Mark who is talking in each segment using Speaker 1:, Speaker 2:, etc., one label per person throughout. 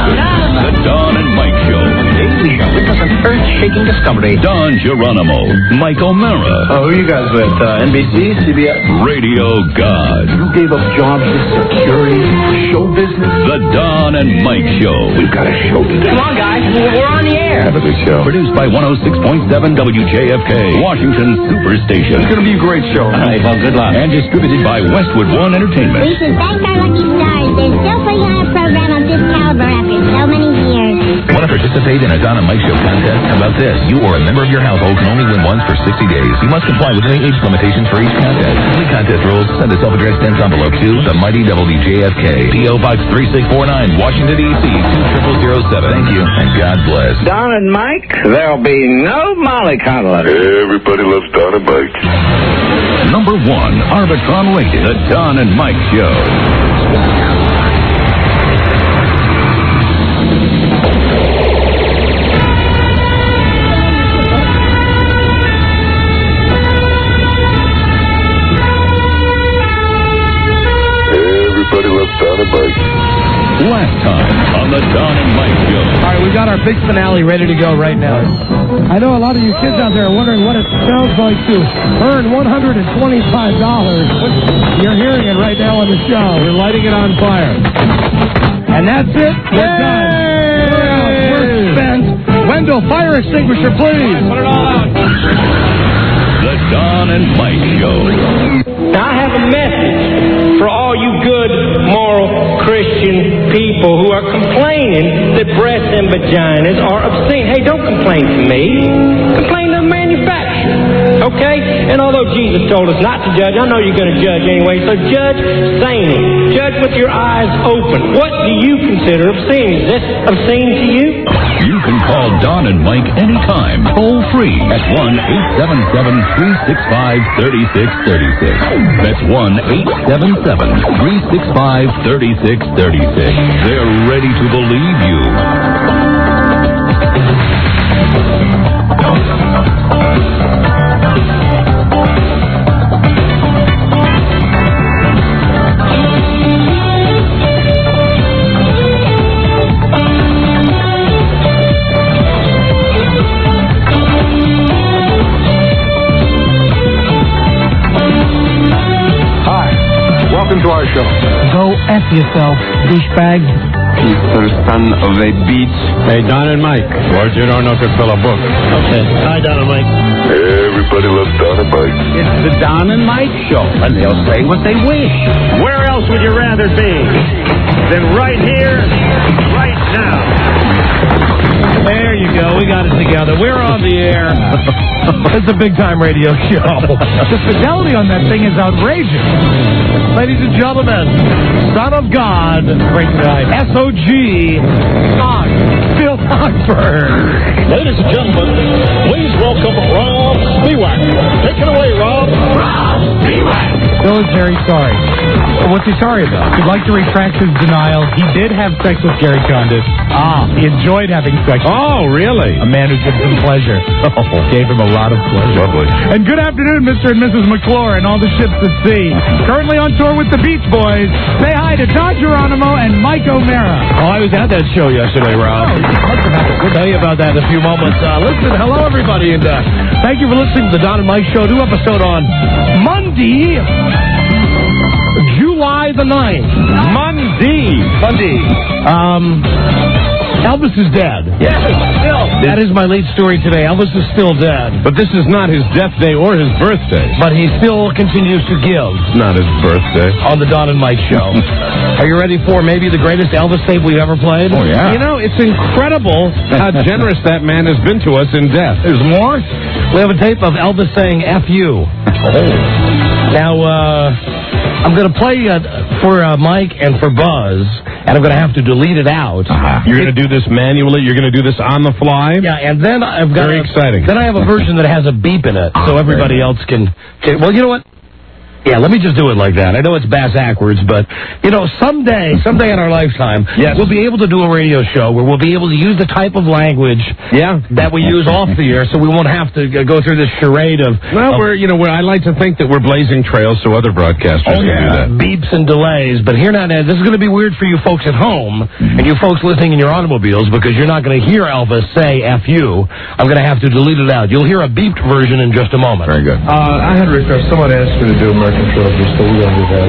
Speaker 1: The Don and Mike Show.
Speaker 2: Daily show. It was an earth-shaking discovery.
Speaker 1: Don Geronimo, Mike O'Mara.
Speaker 3: Oh, who are you guys with? NBC, CBS?
Speaker 1: Radio God.
Speaker 3: You gave up jobs to security, show business?
Speaker 1: The Don and Mike Show.
Speaker 3: We've got a show to do.
Speaker 4: Come on, guys. We're on the air.
Speaker 3: Have a good show.
Speaker 1: Produced by 106.7 WJFK, Washington Superstation.
Speaker 3: It's going to be a great show.
Speaker 1: All right, well, good luck. And distributed by Westwood One Entertainment.
Speaker 5: We should thank our lucky stars. They're still putting on a program of this caliber after so many years.
Speaker 6: Want to participate in a Don and Mike Show contest? How about this? You or a member of your household can only win once for 60 days. You must comply with any age limitations for each contest. Complete contest rules. Send a self-addressed 10 envelope to the Mighty WJFK, P.O. Box 3649, Washington, D.C. 20007. Thank you, and God bless.
Speaker 4: Don and Mike, there'll be no mollycoddling.
Speaker 7: Everybody loves Don and Mike.
Speaker 1: Number 1, Arbitron rated, The Don and Mike Show.
Speaker 7: Everybody loves Don and Mike.
Speaker 1: Last time on The Don and Mike Show.
Speaker 8: All right, we've got our big finale ready to go right now. I know a lot of you kids out there are wondering what it sounds like to earn $125. You're hearing it right now on the show. We're lighting it on fire. And that's it. We're done. We're spent. Wendell, fire extinguisher, please. Put it all out.
Speaker 1: The Don and Mike Show.
Speaker 4: Now, I have a message for all you good, moral, Christian people who are complaining that breasts and vaginas are obscene. Hey, don't complain to me. Complain to the manufacturer. Okay? And although Jesus told us not to judge, I know you're going to judge anyway, so judge sanely. Judge with your eyes open. What do you consider obscene? Is this obscene to you?
Speaker 1: You can call Don and Mike anytime, toll free at 1-877-365-3636. That's 1-877-365-3636. They're ready to believe you.
Speaker 3: To our show.
Speaker 8: Go F yourself, douchebag.
Speaker 3: Mr. Son of a Beach. Hey, Don and Mike. George, you don't know to fill a book.
Speaker 8: Okay. Hi, Don and Mike.
Speaker 7: Everybody loves Don and Mike.
Speaker 2: It's the Don and Mike Show, and they'll say what they wish.
Speaker 8: Where else would you rather be than right here, right now? There you go. We got it together. We're on the air. It's a big-time radio show. The fidelity on that thing is outrageous. Ladies and gentlemen, Son of God, great guy, S.O.G., Phil Hochberg.
Speaker 9: Ladies and gentlemen, please welcome Rob Spiewak. Take it away, Rob. Rob Spiewak.
Speaker 8: Phil is very sorry. What's he sorry about? He'd like to retract his denial. He did have sex with Gary Condit. He enjoyed having sex.
Speaker 3: Oh, really?
Speaker 8: A man who gives him pleasure. Gave him a lot of pleasure.
Speaker 3: Lovely.
Speaker 8: And good afternoon, Mr. and Mrs. McClure and all the ships at sea. Currently on tour with the Beach Boys. Say hi to Don Geronimo and Mike O'Mara.
Speaker 3: Oh, I was at that show yesterday, Rob.
Speaker 8: We'll tell you about that in a few moments. Listen, hello, everybody, and thank you for listening to the Don and Mike Show. New episode on Monday, July the 9th. Monday. Elvis is dead.
Speaker 3: Yes, still.
Speaker 8: That is my lead story today. Elvis is still dead.
Speaker 3: But this is not his death day or his birthday.
Speaker 8: But he still continues to give.
Speaker 3: It's not his birthday.
Speaker 8: On the Don and Mike Show. Are you ready for maybe the greatest Elvis tape we've ever played?
Speaker 3: Oh, yeah.
Speaker 8: You know, it's incredible
Speaker 3: How generous that man has been to us in death.
Speaker 8: There's more? We have a tape of Elvis saying F you. Now, I'm going to play for Mike and for Buzz, and I'm going to have to delete it out.
Speaker 3: You're going to do this manually? You're going to do this on the fly?
Speaker 8: Yeah, and then I've got...
Speaker 3: Very exciting.
Speaker 8: Then I have a version that has a beep in it, so everybody else can... Well, you know what? Yeah, let me just do it like that. I know it's bass-ackwards, but, someday in our lifetime, we'll be able to do a radio show where we'll be able to use the type of language that we use off the air, so we won't have to go through this charade of...
Speaker 3: Well, I like to think that we're blazing trails so other broadcasters can do that.
Speaker 8: Beeps and delays, but here now, this is going to be weird for you folks at home and you folks listening in your automobiles because you're not going to hear Elvis say F you. I'm going to have to delete it out. You'll hear a beeped version in just a moment.
Speaker 3: Very good.
Speaker 10: I had a request. Someone asked me to do American Trilogy, so we're going to do that.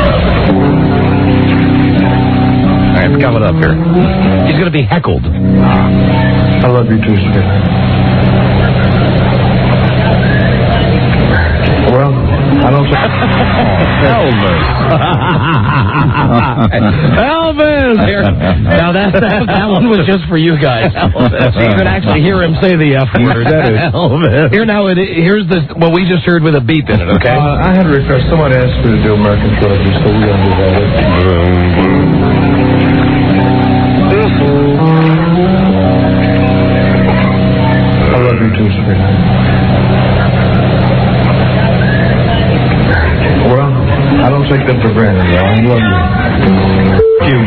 Speaker 8: All right, it's coming up here. He's going to be heckled.
Speaker 10: I love you too, sweetheart. Well, I don't say...
Speaker 3: Elvis.
Speaker 8: Elvis! Now, that one was just for you guys. Elvis. So you could actually hear him say the F word.
Speaker 3: Elvis.
Speaker 8: Here's what we just heard with a beep in it, okay?
Speaker 10: I had a request. Someone asked me to do American Trilogy, so we're going to do that. I love you too, sweetheart. Well, I don't take that for granted, though. I love you.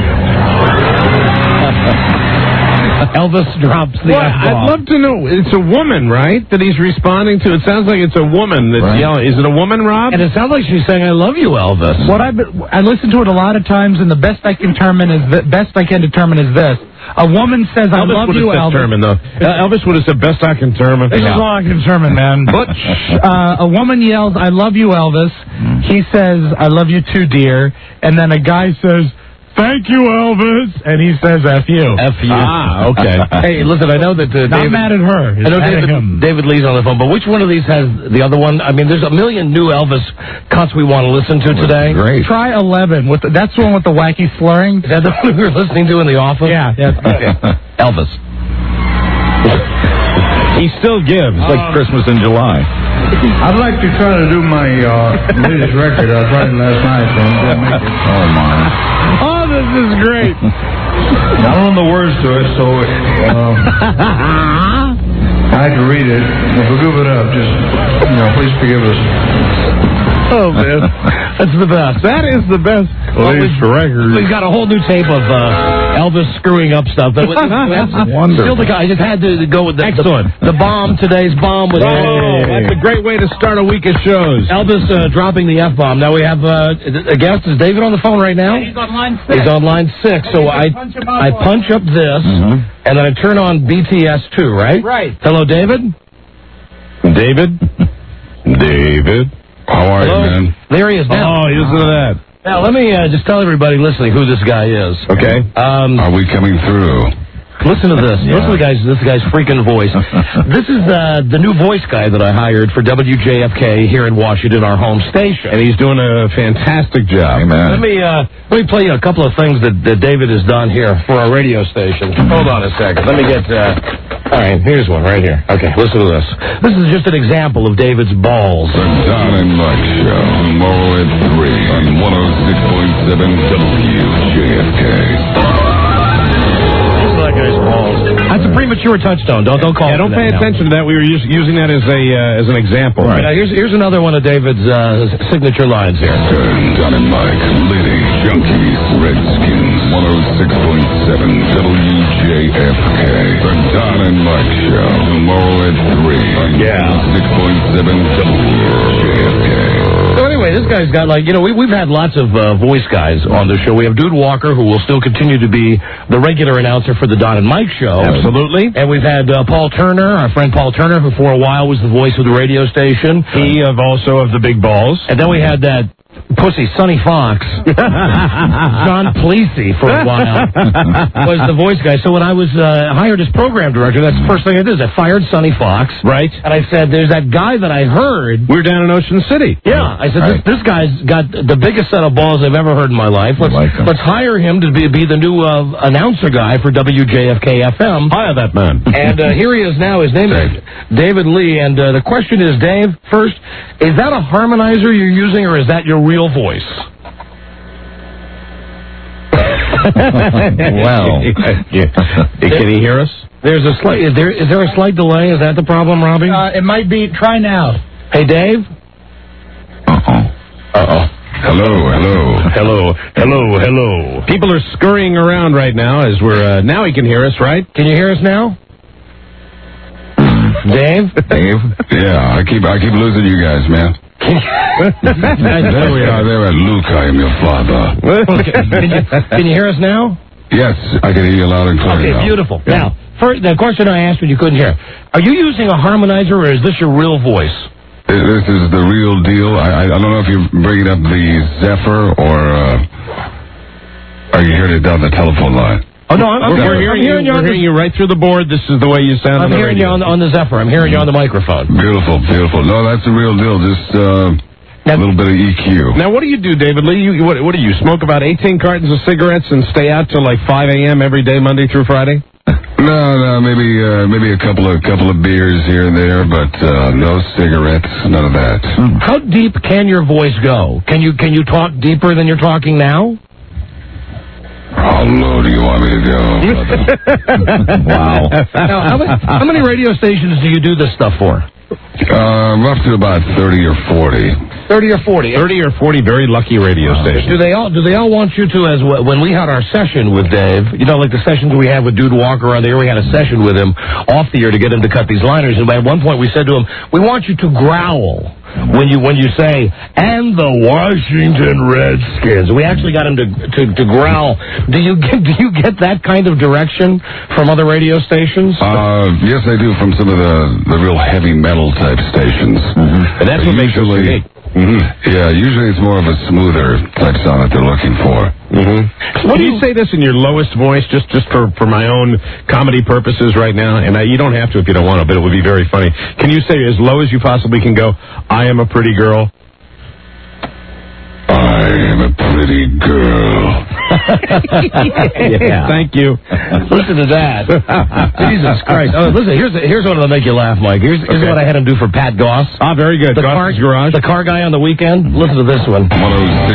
Speaker 8: Elvis drops the F-bomb.
Speaker 3: I'd love to know. It's a woman, right, that he's responding to? It sounds like it's a woman that's yelling. Is it a woman, Rob?
Speaker 8: And it sounds like she's saying, I love you, Elvis.
Speaker 11: I listen to it a lot of times, and the best I can determine is this. A woman says, I love you, Elvis.
Speaker 3: Elvis would have said, best I can determine.
Speaker 11: This is all I can determine, man. Butch. A woman yells, I love you, Elvis. He says, I love you too, dear. And then a guy says, thank you, Elvis. And he says, F you.
Speaker 8: F you.
Speaker 3: Ah, okay.
Speaker 8: Hey, listen, I know that
Speaker 11: Not mad at her.
Speaker 8: I know David Lee's on the phone, but which one of these has the other one? I mean, there's a million new Elvis cuts we want to listen to today.
Speaker 3: Great.
Speaker 11: Try 11. That's the one with the wacky slurring.
Speaker 8: Is that the one we were listening to in the office?
Speaker 11: Yeah.
Speaker 8: Okay. Elvis.
Speaker 3: He still gives, like Christmas in July.
Speaker 10: I'd like to try to do my latest record. I tried it last night, so I'm going to make it.
Speaker 3: Oh, my.
Speaker 8: Oh, this is great.
Speaker 10: I don't know the words to it, so I had to read it. If we goof it up, just, please forgive us.
Speaker 8: Oh, man. That's the best.
Speaker 3: That is the best latest record.
Speaker 8: We've got a whole new tape of Elvis screwing up stuff.
Speaker 3: Wonderful.
Speaker 8: Still the guy. I just had to go with the bomb, today's bomb.
Speaker 3: That's a great way to start a week of shows.
Speaker 8: Elvis dropping the F-bomb. Now we have a guest. Is David on the phone right now?
Speaker 11: He's on line 6.
Speaker 8: He's on line 6. So I punch up this, and then I turn on BTS 2, right?
Speaker 11: Right.
Speaker 8: Hello, David?
Speaker 3: David? How are you, man?
Speaker 8: There he is now.
Speaker 3: Oh, listen to that.
Speaker 8: Now, let me just tell everybody listening who this guy is.
Speaker 3: Okay.
Speaker 7: Are we coming through?
Speaker 8: Listen to this. Listen to this guy's freaking voice. This is the new voice guy that I hired for WJFK here in Washington, our home station.
Speaker 3: And he's doing a fantastic job.
Speaker 8: Let me play you a couple of things that David has done here for our radio station. Hold on a second. Let me get... all right, here's one right here. Okay, listen to this. This is just an example of David's balls.
Speaker 7: The Don and Mike Show, tomorrow at 3 on 106.7 WJFK.
Speaker 8: That guy's balls. That's a premature touchdown. Don't call.
Speaker 3: Yeah, don't pay attention to that. We were using that as an example.
Speaker 8: Right. Now, here's another one of David's signature lines here.
Speaker 7: Don and Mike, Liddy, Junkies, Redskins, 106.7 WJFK. The Don and Mike Show, tomorrow at 3 on 106.7 WJFK.
Speaker 8: So anyway, this guy's got we've had lots of voice guys on the show. We have Dude Walker, who will still continue to be the regular announcer for the Don and Mike Show.
Speaker 3: Absolutely.
Speaker 8: And we've had Paul Turner, our friend Paul Turner, who for a while was the voice of the radio station.
Speaker 3: He also of the Big Balls.
Speaker 8: And then we had that pussy, Sonny Fox. John Plesey for a while was the voice guy. So when I was hired as program director, that's the first thing I did is I fired Sonny Fox.
Speaker 3: Right.
Speaker 8: And I said, there's that guy that I heard.
Speaker 3: We're down in Ocean City.
Speaker 8: Yeah. I said, this guy's got the biggest set of balls I've ever heard in my life. Let's hire him to be the new announcer guy for WJFK FM.
Speaker 3: Hire that man.
Speaker 8: And here he is now. His name is David Lee. And the question is, Dave, first, is that a harmonizer you're using, or is that your real voice?
Speaker 3: Well, can he hear us?
Speaker 8: There's a slight. Is there a slight delay? Is that the problem, Robbie?
Speaker 11: It might be. Try now.
Speaker 8: Hey, Dave.
Speaker 3: Uh-oh.
Speaker 12: Hello. People are scurrying around right now as we're... now he can hear us, right?
Speaker 8: Can you hear us now? Dave?
Speaker 7: Yeah, I keep losing you guys, man. There we are. There at Luke, I am your father.
Speaker 8: Can you hear us now?
Speaker 7: Yes, I can hear you loud and clear.
Speaker 8: Okay,
Speaker 7: now.
Speaker 8: beautiful. Yeah. Now, first, the question I asked when you couldn't hear, are you using a harmonizer or is this your real voice?
Speaker 7: This is the real deal. I don't know if you're bringing up the Zephyr or are you hearing it down the telephone line?
Speaker 8: Oh, no, I'm hearing you
Speaker 12: right through the board. This is the way you sound on the radio.
Speaker 8: I'm hearing you on the Zephyr. I'm hearing you on the microphone.
Speaker 7: Beautiful. No, that's the real deal. Just a little bit of EQ.
Speaker 12: Now, what do you do, David Lee? What do you smoke about 18 cartons of cigarettes and stay out till like 5 a.m. every day, Monday through Friday?
Speaker 7: No, maybe a couple of beers here and there, but no cigarettes, none of that.
Speaker 8: How deep can your voice go? Can you talk deeper than you're talking now?
Speaker 7: How low do you want me to go?
Speaker 8: Wow. Now, how many radio stations do you do this stuff for?
Speaker 7: Up to about 30 or 40.
Speaker 8: 30 or 40.
Speaker 12: 30 or 40 very lucky radio stations.
Speaker 8: Do they all want you to, as when we had our session with Dave, you know, like the sessions we had with Dude Walker on the air, we had a session with him off the air to get him to cut these liners, and at one point we said to him, we want you to growl when you say, and the Washington Redskins. We actually got him to growl. Do you get that kind of direction from other radio stations?
Speaker 7: Yes, I do, from some of the real heavy metal type stations.
Speaker 12: And that's what makes it unique.
Speaker 7: Yeah, usually it's more of a smoother type sound that they're looking for.
Speaker 12: What do you say this in your lowest voice, just for my own comedy purposes right now? And you don't have to if you don't want to, but it would be very funny. Can you say as low as you possibly can go, I am a pretty girl?
Speaker 7: I am a pretty girl.
Speaker 8: Yeah.
Speaker 12: Thank you.
Speaker 8: Listen to that. Jesus Christ. Oh, listen, here's one that'll make you laugh, Mike. Here's what I had him do for Pat Goss.
Speaker 12: Ah, very good. Goss's Garage.
Speaker 8: The car guy on the weekend. Listen to this one.
Speaker 7: 106.7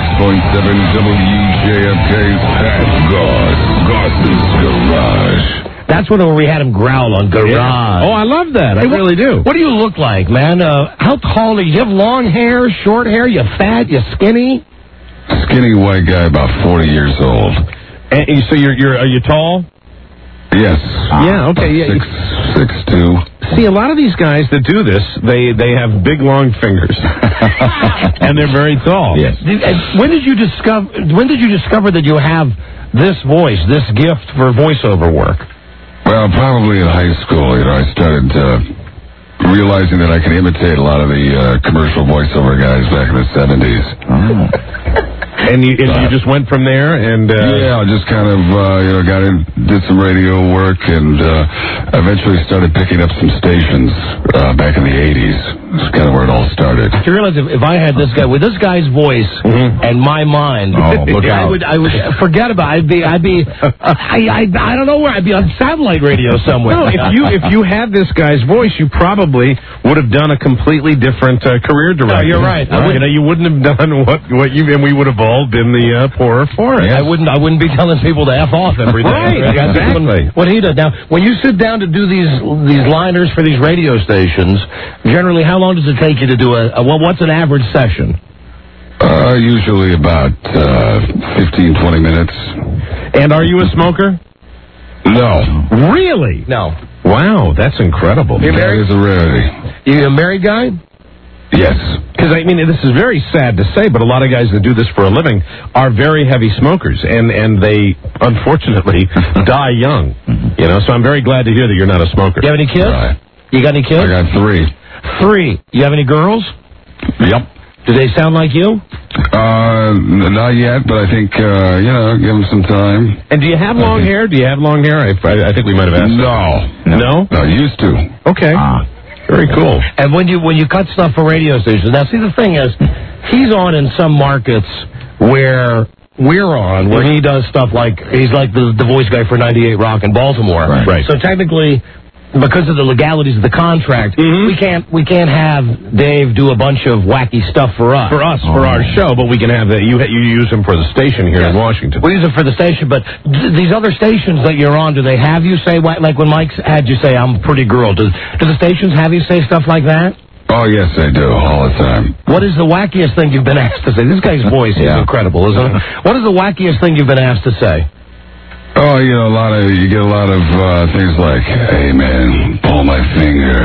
Speaker 7: WJFK's Pat Goss. Goss's Garage.
Speaker 8: That's one where we had him growl on Garage.
Speaker 12: Yeah. Oh, I love that. I really do.
Speaker 8: What do you look like, man? How tall are you? Do you have long hair, short hair? You fat? You skinny?
Speaker 7: Skinny white guy, about 40 years old.
Speaker 12: And so are you tall?
Speaker 7: Yes.
Speaker 12: Yeah. Okay. Yeah.
Speaker 7: 6'2".
Speaker 12: See, a lot of these guys that do this, they have big, long fingers, and they're very tall.
Speaker 7: Yes.
Speaker 8: When did you discover that you have this voice, this gift for voiceover work?
Speaker 7: Well, probably in high school. I started realizing that I could imitate a lot of the commercial voiceover guys back in the 70s.
Speaker 12: And you just went from there, and
Speaker 7: yeah, I just kind of got in, did some radio work, and eventually started picking up some stations back in the 80s. That's kind of where it all started.
Speaker 8: You realize if I had this guy with this guy's voice and my mind,
Speaker 7: look out.
Speaker 8: I would forget about it. I don't know where I'd be on satellite radio somewhere.
Speaker 12: No, if you had this guy's voice, you probably would have done a completely different career direction.
Speaker 8: No, you're right.
Speaker 12: You wouldn't have done what you, and we would have all been the poorer for it.
Speaker 8: Yes. I wouldn't be telling people to F off every day.
Speaker 12: Right, exactly.
Speaker 8: What he does. Now, when you sit down to do these liners for these radio stations, generally, how long does it take you to do what's an average session?
Speaker 7: Usually about 15, 20 minutes.
Speaker 12: And are you a smoker?
Speaker 7: No.
Speaker 12: Really?
Speaker 8: No.
Speaker 12: Wow, that's incredible.
Speaker 7: That is a rarity.
Speaker 8: You a married guy?
Speaker 7: Yes.
Speaker 12: Because, I mean, this is very sad to say, but a lot of guys that do this for a living are very heavy smokers, and they, unfortunately, die young. You know, so I'm very glad to hear that you're not a smoker.
Speaker 8: You have any kids?
Speaker 7: Right.
Speaker 8: You got any kids?
Speaker 7: I got 3.
Speaker 8: 3. You have any girls?
Speaker 7: Yep.
Speaker 8: Do they sound like you?
Speaker 7: Not yet, but I think, give them some time.
Speaker 12: And do you have long hair? Do you have long hair? I think we might have asked.
Speaker 7: No. No, used to.
Speaker 12: Okay. Very cool.
Speaker 8: And when you cut stuff for radio stations, now see the thing is, he's on in some markets where we're on, where he does stuff like, he's like the voice guy for 98 Rock in Baltimore.
Speaker 12: Right.
Speaker 8: So technically, because of the legalities of the contract, we can't have Dave do a bunch of wacky stuff for us.
Speaker 12: For our show, but we can have you use him for the station here in Washington.
Speaker 8: We use it for the station, but these other stations that you're on, do they have you say, like when Mike had you say, I'm a pretty girl, do the stations have you say stuff like that?
Speaker 7: Oh, yes, I do, all the time.
Speaker 2: What is the wackiest thing you've been asked to say? This guy's voice is incredible, isn't it? What is the wackiest thing you've been asked to say?
Speaker 7: Oh, you get a lot of things like, hey, man, pull my finger.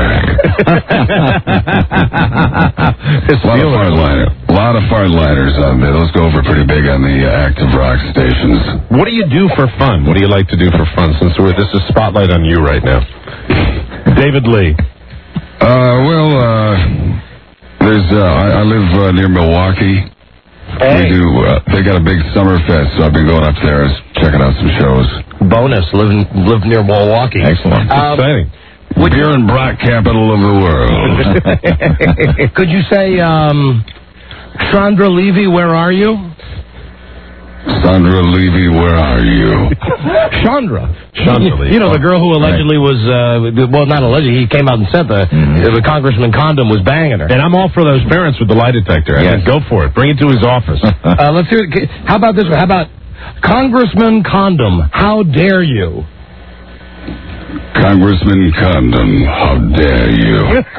Speaker 7: A lot of fart-liners on there. Those go over pretty big on the active rock stations.
Speaker 12: What do you do for fun? What do you like to do for fun, since this is Spotlight on you right now? David Lee.
Speaker 7: I live near Milwaukee.
Speaker 2: Hey.
Speaker 7: They got a big summer fest, so I've been going up there, checking out some shows.
Speaker 2: Bonus, live near Milwaukee.
Speaker 7: Excellent.
Speaker 12: Exciting.
Speaker 7: Beer and Brock, capital of the world.
Speaker 2: Could you say, Chandra Levy, where are you?
Speaker 7: Sandra Levy, where are you?
Speaker 2: Chandra
Speaker 12: Levy.
Speaker 2: You know, the girl who allegedly was, well, not allegedly, he came out and said the Congressman Condom was banging her.
Speaker 12: And I'm all for those parents with the lie detector. I mean, go for it. Bring it to his office.
Speaker 2: Let's hear it. How about this one? How about Congressman Condom, how dare you?
Speaker 7: Congressman Condom, how dare you?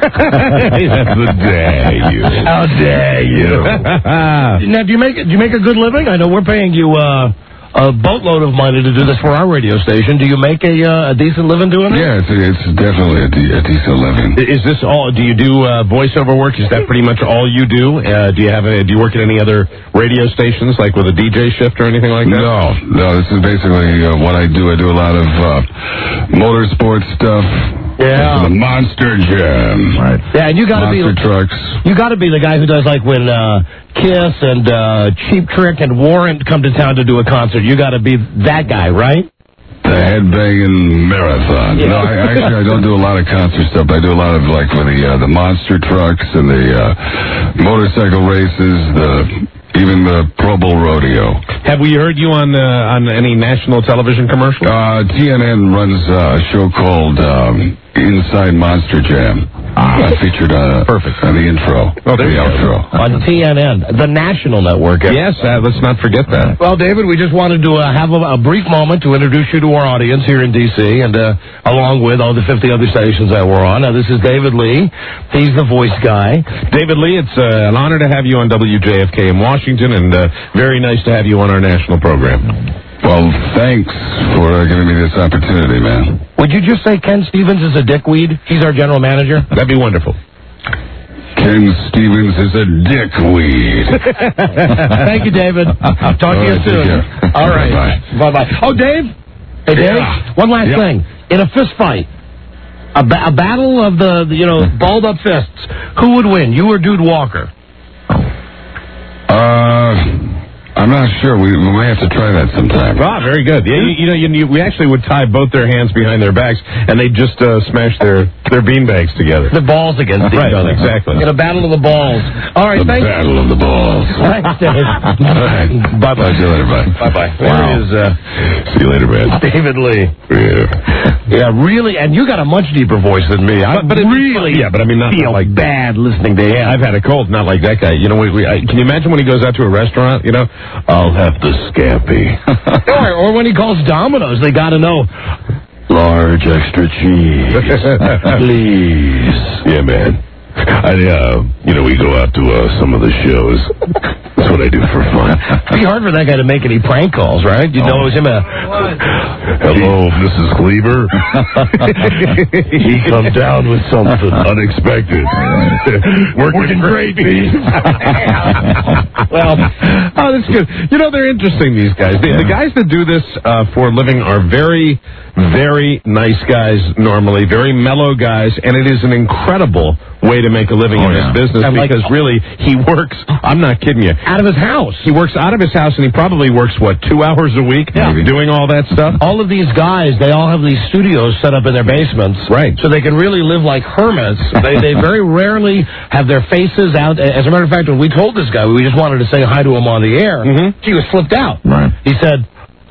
Speaker 12: How dare you?
Speaker 2: How dare you? Now, do you make a good living? I know we're paying you a boatload of money to do this for our radio station. Do you make a decent living doing it?
Speaker 7: Yeah, it's definitely a decent living.
Speaker 12: Is this all? Do you do voiceover work? Is that pretty much all you do? Do you work at any other radio stations, like with a DJ shift or anything like that?
Speaker 7: No. This is basically what I do. I do a lot of motorsports stuff.
Speaker 2: Yeah.
Speaker 7: The Monster Jam.
Speaker 2: Right. Yeah, and you got to be
Speaker 7: Monster trucks.
Speaker 2: You got to be the guy who does like when Kiss and Cheap Trick and Warrant come to town to do a concert. You got to be that guy, right?
Speaker 7: The headbanging marathon.
Speaker 2: Yeah.
Speaker 7: No, I don't do a lot of concert stuff. I do a lot of like with the monster trucks and the motorcycle races, even the Pro Bowl rodeo.
Speaker 12: Have we heard you on any national television commercials?
Speaker 7: TNN runs a show called Inside Monster Jam. I featured
Speaker 12: perfect
Speaker 7: on the intro, the outro.
Speaker 2: On TNN, the national network.
Speaker 12: Yes, let's not forget that.
Speaker 2: Well, David, we just wanted to have a brief moment to introduce you to our audience here in D.C. and along with all the 50 other stations that we're on. Now, this is David Lee. He's the voice guy.
Speaker 12: David Lee, it's an honor to have you on WJFK in Washington, and very nice to have you on our national program.
Speaker 7: Well, thanks for giving me this opportunity, man.
Speaker 2: Would you just say Ken Stevens is a dickweed? He's our general manager.
Speaker 12: That'd be wonderful.
Speaker 7: Ken Stevens is a dickweed.
Speaker 2: Thank you, David. Talk to you soon. All right. Bye-bye. Oh, Dave? Hey, Dave, one last thing. In a fist fight, a battle of the balled-up fists, who would win, you or Dude Walker?
Speaker 7: I'm not sure. We may have to try that sometime.
Speaker 12: Ah, very good. Yeah, we actually would tie both their hands behind their backs, and they'd just smash their beanbags together.
Speaker 2: The balls against each other.
Speaker 12: Exactly.
Speaker 2: In a battle of the balls. All right, thanks.
Speaker 7: Battle of the balls.
Speaker 2: Thanks, Dave.
Speaker 7: Bye-bye. See you later, bye.
Speaker 2: Bye-bye.
Speaker 7: Wow. See you later, man.
Speaker 2: David Lee.
Speaker 7: Yeah,
Speaker 2: really, and you got a much deeper voice than me. I really
Speaker 12: not
Speaker 2: feel
Speaker 12: like
Speaker 2: bad listening to him.
Speaker 12: I've had a cold, not like that guy. You know, can you imagine when he goes out to a restaurant, I'll have the scampi.
Speaker 2: or when he calls Domino's, they got to know.
Speaker 7: Large extra cheese. Please.
Speaker 12: Yeah, man.
Speaker 7: We go out to some of the shows. That's what I do for fun.
Speaker 2: It'd be hard for that guy to make any prank calls, right? You know it was him.
Speaker 7: Hello, Mrs. Cleaver. He come down with something unexpected. Working great, Pete.
Speaker 12: Well, that's good. They're interesting, these guys. The guys that do this for a living are very, very nice guys normally, very mellow guys, and it is an incredible way to make a living in this business because really he works, I'm not kidding you,
Speaker 2: out of his house.
Speaker 12: He works out of his house, and he probably works, 2 hours a week doing all that stuff?
Speaker 2: All of these guys, they all have these studios set up in their basements.
Speaker 12: Right.
Speaker 2: So they can really live like hermits. They very rarely have their faces out. As a matter of fact, when we told this guy, we just wanted to say hi to him on the air, he was flipped out.
Speaker 7: Right.
Speaker 2: He said,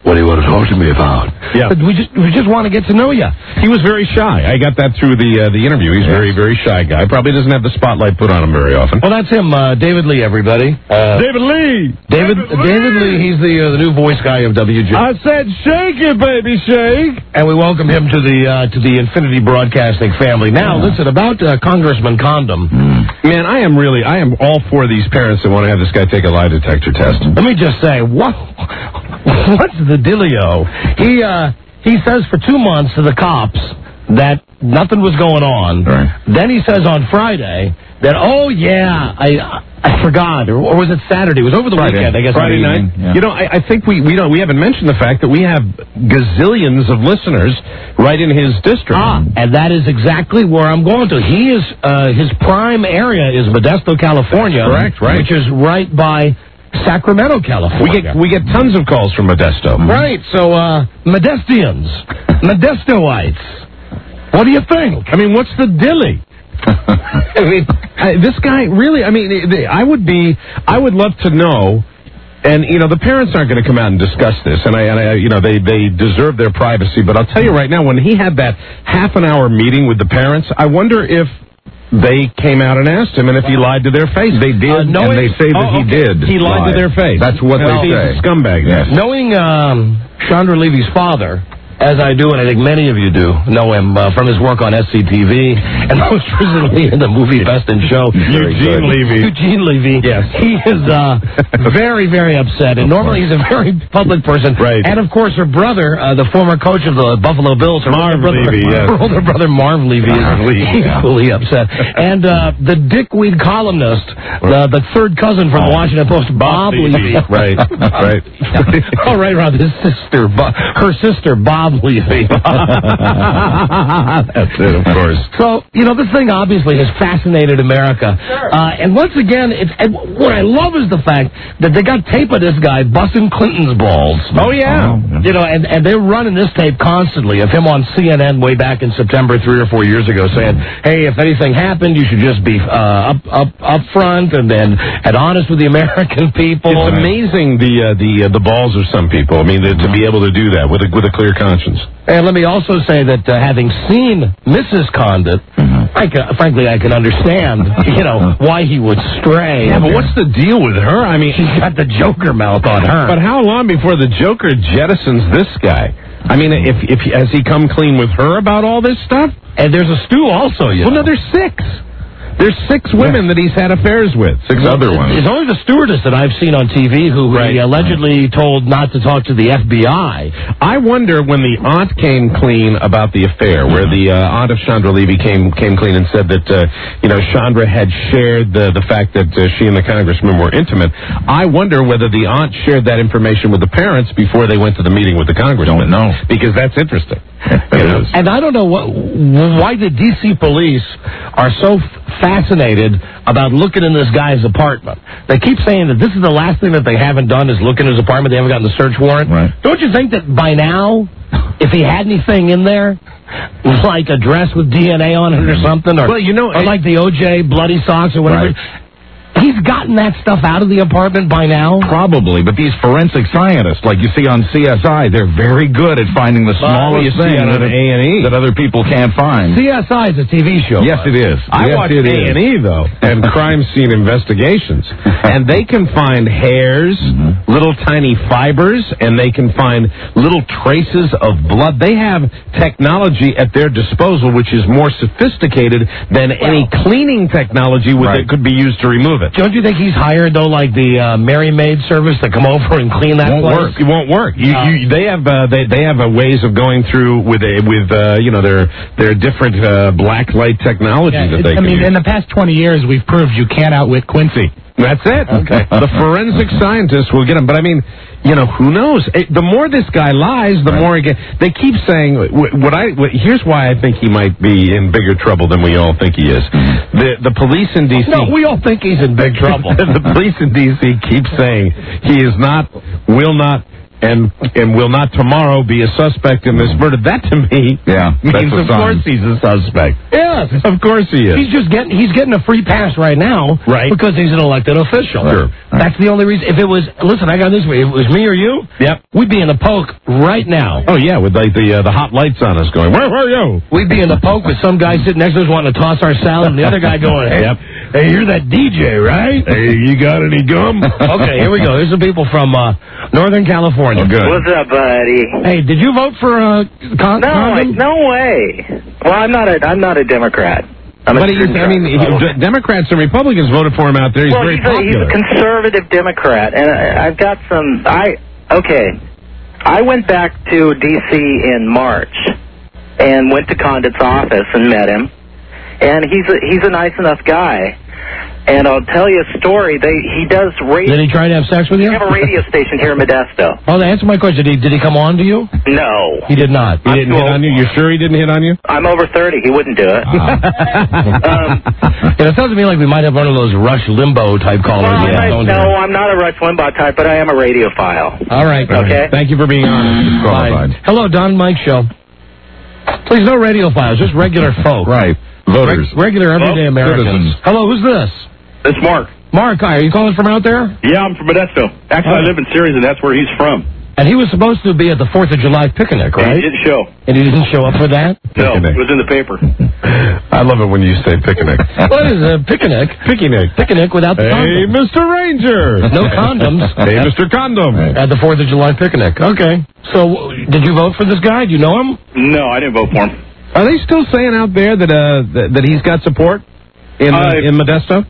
Speaker 13: What do you want to talk to me about?
Speaker 12: Yeah.
Speaker 2: But we just want to get to know you.
Speaker 12: He was very shy. I got that through the interview. He's very, very shy guy. Probably doesn't have the spotlight put on him very often.
Speaker 2: Well, that's him, David Lee, everybody.
Speaker 12: David Lee!
Speaker 2: David Lee, he's the new voice guy of WJ.
Speaker 12: I said shake it, baby, shake!
Speaker 2: And we welcome him to the Infinity Broadcasting family. Now, listen, about Congressman Condom.
Speaker 12: Man, I am all for these parents that want to have this guy take a lie detector test.
Speaker 2: Let me just say, what's the dealio? He says for 2 months to the cops that nothing was going on.
Speaker 13: Right.
Speaker 2: Then he says on Friday that, oh, yeah, I forgot. Or was it Saturday? It was over the weekend, I guess.
Speaker 12: Friday night.
Speaker 13: Yeah.
Speaker 12: You know, I think we haven't mentioned the fact that we have gazillions of listeners right in his district.
Speaker 2: And that is exactly where I'm going to. He is, his prime area is Modesto, California.
Speaker 12: That's correct, right.
Speaker 2: Which is right by Sacramento, California.
Speaker 12: We get tons of calls from Modesto.
Speaker 2: Right, so, Modestians, Modestoites, what do you think?
Speaker 12: I mean, what's the dilly? I mean, this guy really, I mean, I would love to know, and, you know, the parents aren't going to come out and discuss this, and I you know, they deserve their privacy, but I'll tell you right now, when he had that half-an-hour meeting with the parents, I wonder if they came out and asked him, and if he lied to their face.
Speaker 13: They did, and they say that he did.
Speaker 12: He lied to their face.
Speaker 13: That's what they say.
Speaker 12: He's a scumbag.
Speaker 13: Yes.
Speaker 2: Knowing Chandra Levy's father, as I do, and I think many of you do, know him from his work on SCTV, and most recently in the movie Best in Show.
Speaker 12: Eugene
Speaker 2: Levy.
Speaker 12: Yes.
Speaker 2: He is very, very upset, and normally he's a very public person.
Speaker 12: Right.
Speaker 2: And, of course, her brother, the former coach of the Buffalo Bills, her older brother Marv Levy, is equally upset. And the dickweed columnist, the third cousin from the Washington Post, Bob Levy.
Speaker 12: Right.
Speaker 2: Oh, right around his sister, her sister, Bob Levy.
Speaker 12: That's it, of course.
Speaker 2: So, you know, this thing obviously has fascinated America. Sure. And once again, what I love is the fact that they got tape of this guy busting Clinton's balls.
Speaker 12: Oh, yeah.
Speaker 2: You know, and they're running this tape constantly of him on CNN way back in September 3 or 4 years ago saying, hey, if anything happened, you should just be up front and honest with the American people.
Speaker 12: It's amazing the balls of some people. I mean, to be able to do that with a clear conscience.
Speaker 2: And let me also say that having seen Mrs. Condit, frankly, I can understand, you know, why he would stray.
Speaker 12: Yeah, but what's the deal with her? I mean,
Speaker 2: she's got the Joker mouth on her.
Speaker 12: But how long before the Joker jettisons this guy? I mean, if has he come clean with her about all this stuff?
Speaker 2: And there's a stew also, you know.
Speaker 12: No, there's 6. There's 6 women that he's had affairs with. 6 other ones.
Speaker 2: It's only the stewardess that I've seen on TV who he allegedly told not to talk to the FBI.
Speaker 12: I wonder when the aunt came clean about the affair, where the aunt of Chandra Levy came clean and said that, you know, Chandra had shared the fact that she and the congressman were intimate. I wonder whether the aunt shared that information with the parents before they went to the meeting with the congressman.
Speaker 13: Don't know.
Speaker 12: Because that's interesting.
Speaker 2: And I don't know why the D.C. police are so fascinated about looking in this guy's apartment. They keep saying that this is the last thing that they haven't done is look in his apartment. They haven't gotten the search warrant.
Speaker 13: Right.
Speaker 2: Don't you think that by now, if he had anything in there, like a dress with DNA on it or something, or,
Speaker 12: well, you know,
Speaker 2: or like the O.J. bloody socks or whatever, he's gotten that stuff out of the apartment by now?
Speaker 13: Probably, but these forensic scientists, like you see on CSI, they're very good at finding the smallest thing that other people can't find.
Speaker 2: CSI is a TV show.
Speaker 13: Yes, it is.
Speaker 12: I watch A&E, though, and crime scene investigations. And they can find hairs, little tiny fibers, and they can find little traces of blood. They have technology at their disposal which is more sophisticated than any cleaning technology that could be used to remove it.
Speaker 2: Don't you think he's hired, though, like the Mary Maid service to come over and clean that place?
Speaker 12: It won't work. They have ways of going through with you know, their different black light technology that they can use.
Speaker 11: In the past 20 years, we've proved you can't outwit Quincy.
Speaker 12: That's it. Okay. The forensic scientists will get him. But, I mean, you know, who knows? The more this guy lies, the more he gets. They keep saying, here's why I think he might be in bigger trouble than we all think he is. The police in D.C.
Speaker 2: No, we all think he's in big trouble.
Speaker 12: The police in D.C. keep saying he is not, will not and will not tomorrow be a suspect in this murder. That to me means of course he's a suspect.
Speaker 2: Yes,
Speaker 12: of course he is.
Speaker 2: He's getting a free pass right now,
Speaker 12: right?
Speaker 2: Because he's an elected official.
Speaker 12: Sure.
Speaker 2: That's the only reason. If it was, listen, I got this way. If it was me or you, we'd be in the poke right now.
Speaker 12: Oh yeah, with like the hot lights on us, going, where were you?
Speaker 2: We'd be in the poke with some guy sitting next to us wanting to toss our salad, and the other guy going, hey, you're that DJ, right?
Speaker 12: Hey, you got any gum?
Speaker 2: Okay, here we go. Here's some people from Northern California.
Speaker 12: Oh, good.
Speaker 14: What's up, buddy?
Speaker 2: Hey, did you vote for condom?
Speaker 14: No way. Well, I'm not a Democrat.
Speaker 12: Democrats and Republicans voted for him out there. He's very popular.
Speaker 14: He's a conservative Democrat, and I've got some. I went back to D.C. in March and went to Condit's office and met him, and he's a nice enough guy. And I'll tell you a story. He does radio.
Speaker 2: Did he try to have sex with you?
Speaker 14: We have a radio station here in Modesto.
Speaker 2: Oh, to answer my question, did he come on to you?
Speaker 14: No.
Speaker 2: He did not.
Speaker 12: He didn't hit on you? You're sure he didn't hit on you?
Speaker 14: I'm over 30. He wouldn't do it.
Speaker 2: It sounds to me like we might have one of those Rush Limbaugh type callers.
Speaker 14: No, I'm not a Rush Limbaugh type, but I am a radiophile.
Speaker 2: All right.
Speaker 14: Okay.
Speaker 12: Thank you for being on.
Speaker 2: Bye. Hello, Don Mike Show. Please, no radiophiles, just regular folk.
Speaker 13: Right. Voters.
Speaker 2: Regular everyday Americans.
Speaker 13: Citizens.
Speaker 2: Hello, who's this?
Speaker 15: It's Mark.
Speaker 2: Mark, hi. Are you calling from out there?
Speaker 15: Yeah, I'm from Modesto. Actually, I live in Sirius, and that's where he's from.
Speaker 2: And he was supposed to be at the 4th of July picnic, right?
Speaker 15: He didn't show.
Speaker 2: And he didn't show up for that?
Speaker 15: No, it was in the paper.
Speaker 12: I love it when you say picnic.
Speaker 2: What is a picnic? Picnic without the condom.
Speaker 12: Hey, Mr. Ranger.
Speaker 2: No condoms.
Speaker 12: Hey, Mr. Condom.
Speaker 2: At the 4th of July picnic. Okay. So, did you vote for this guy? Do you know him?
Speaker 15: No, I didn't vote for him.
Speaker 12: Are they still saying out there that he's got support in Modesto?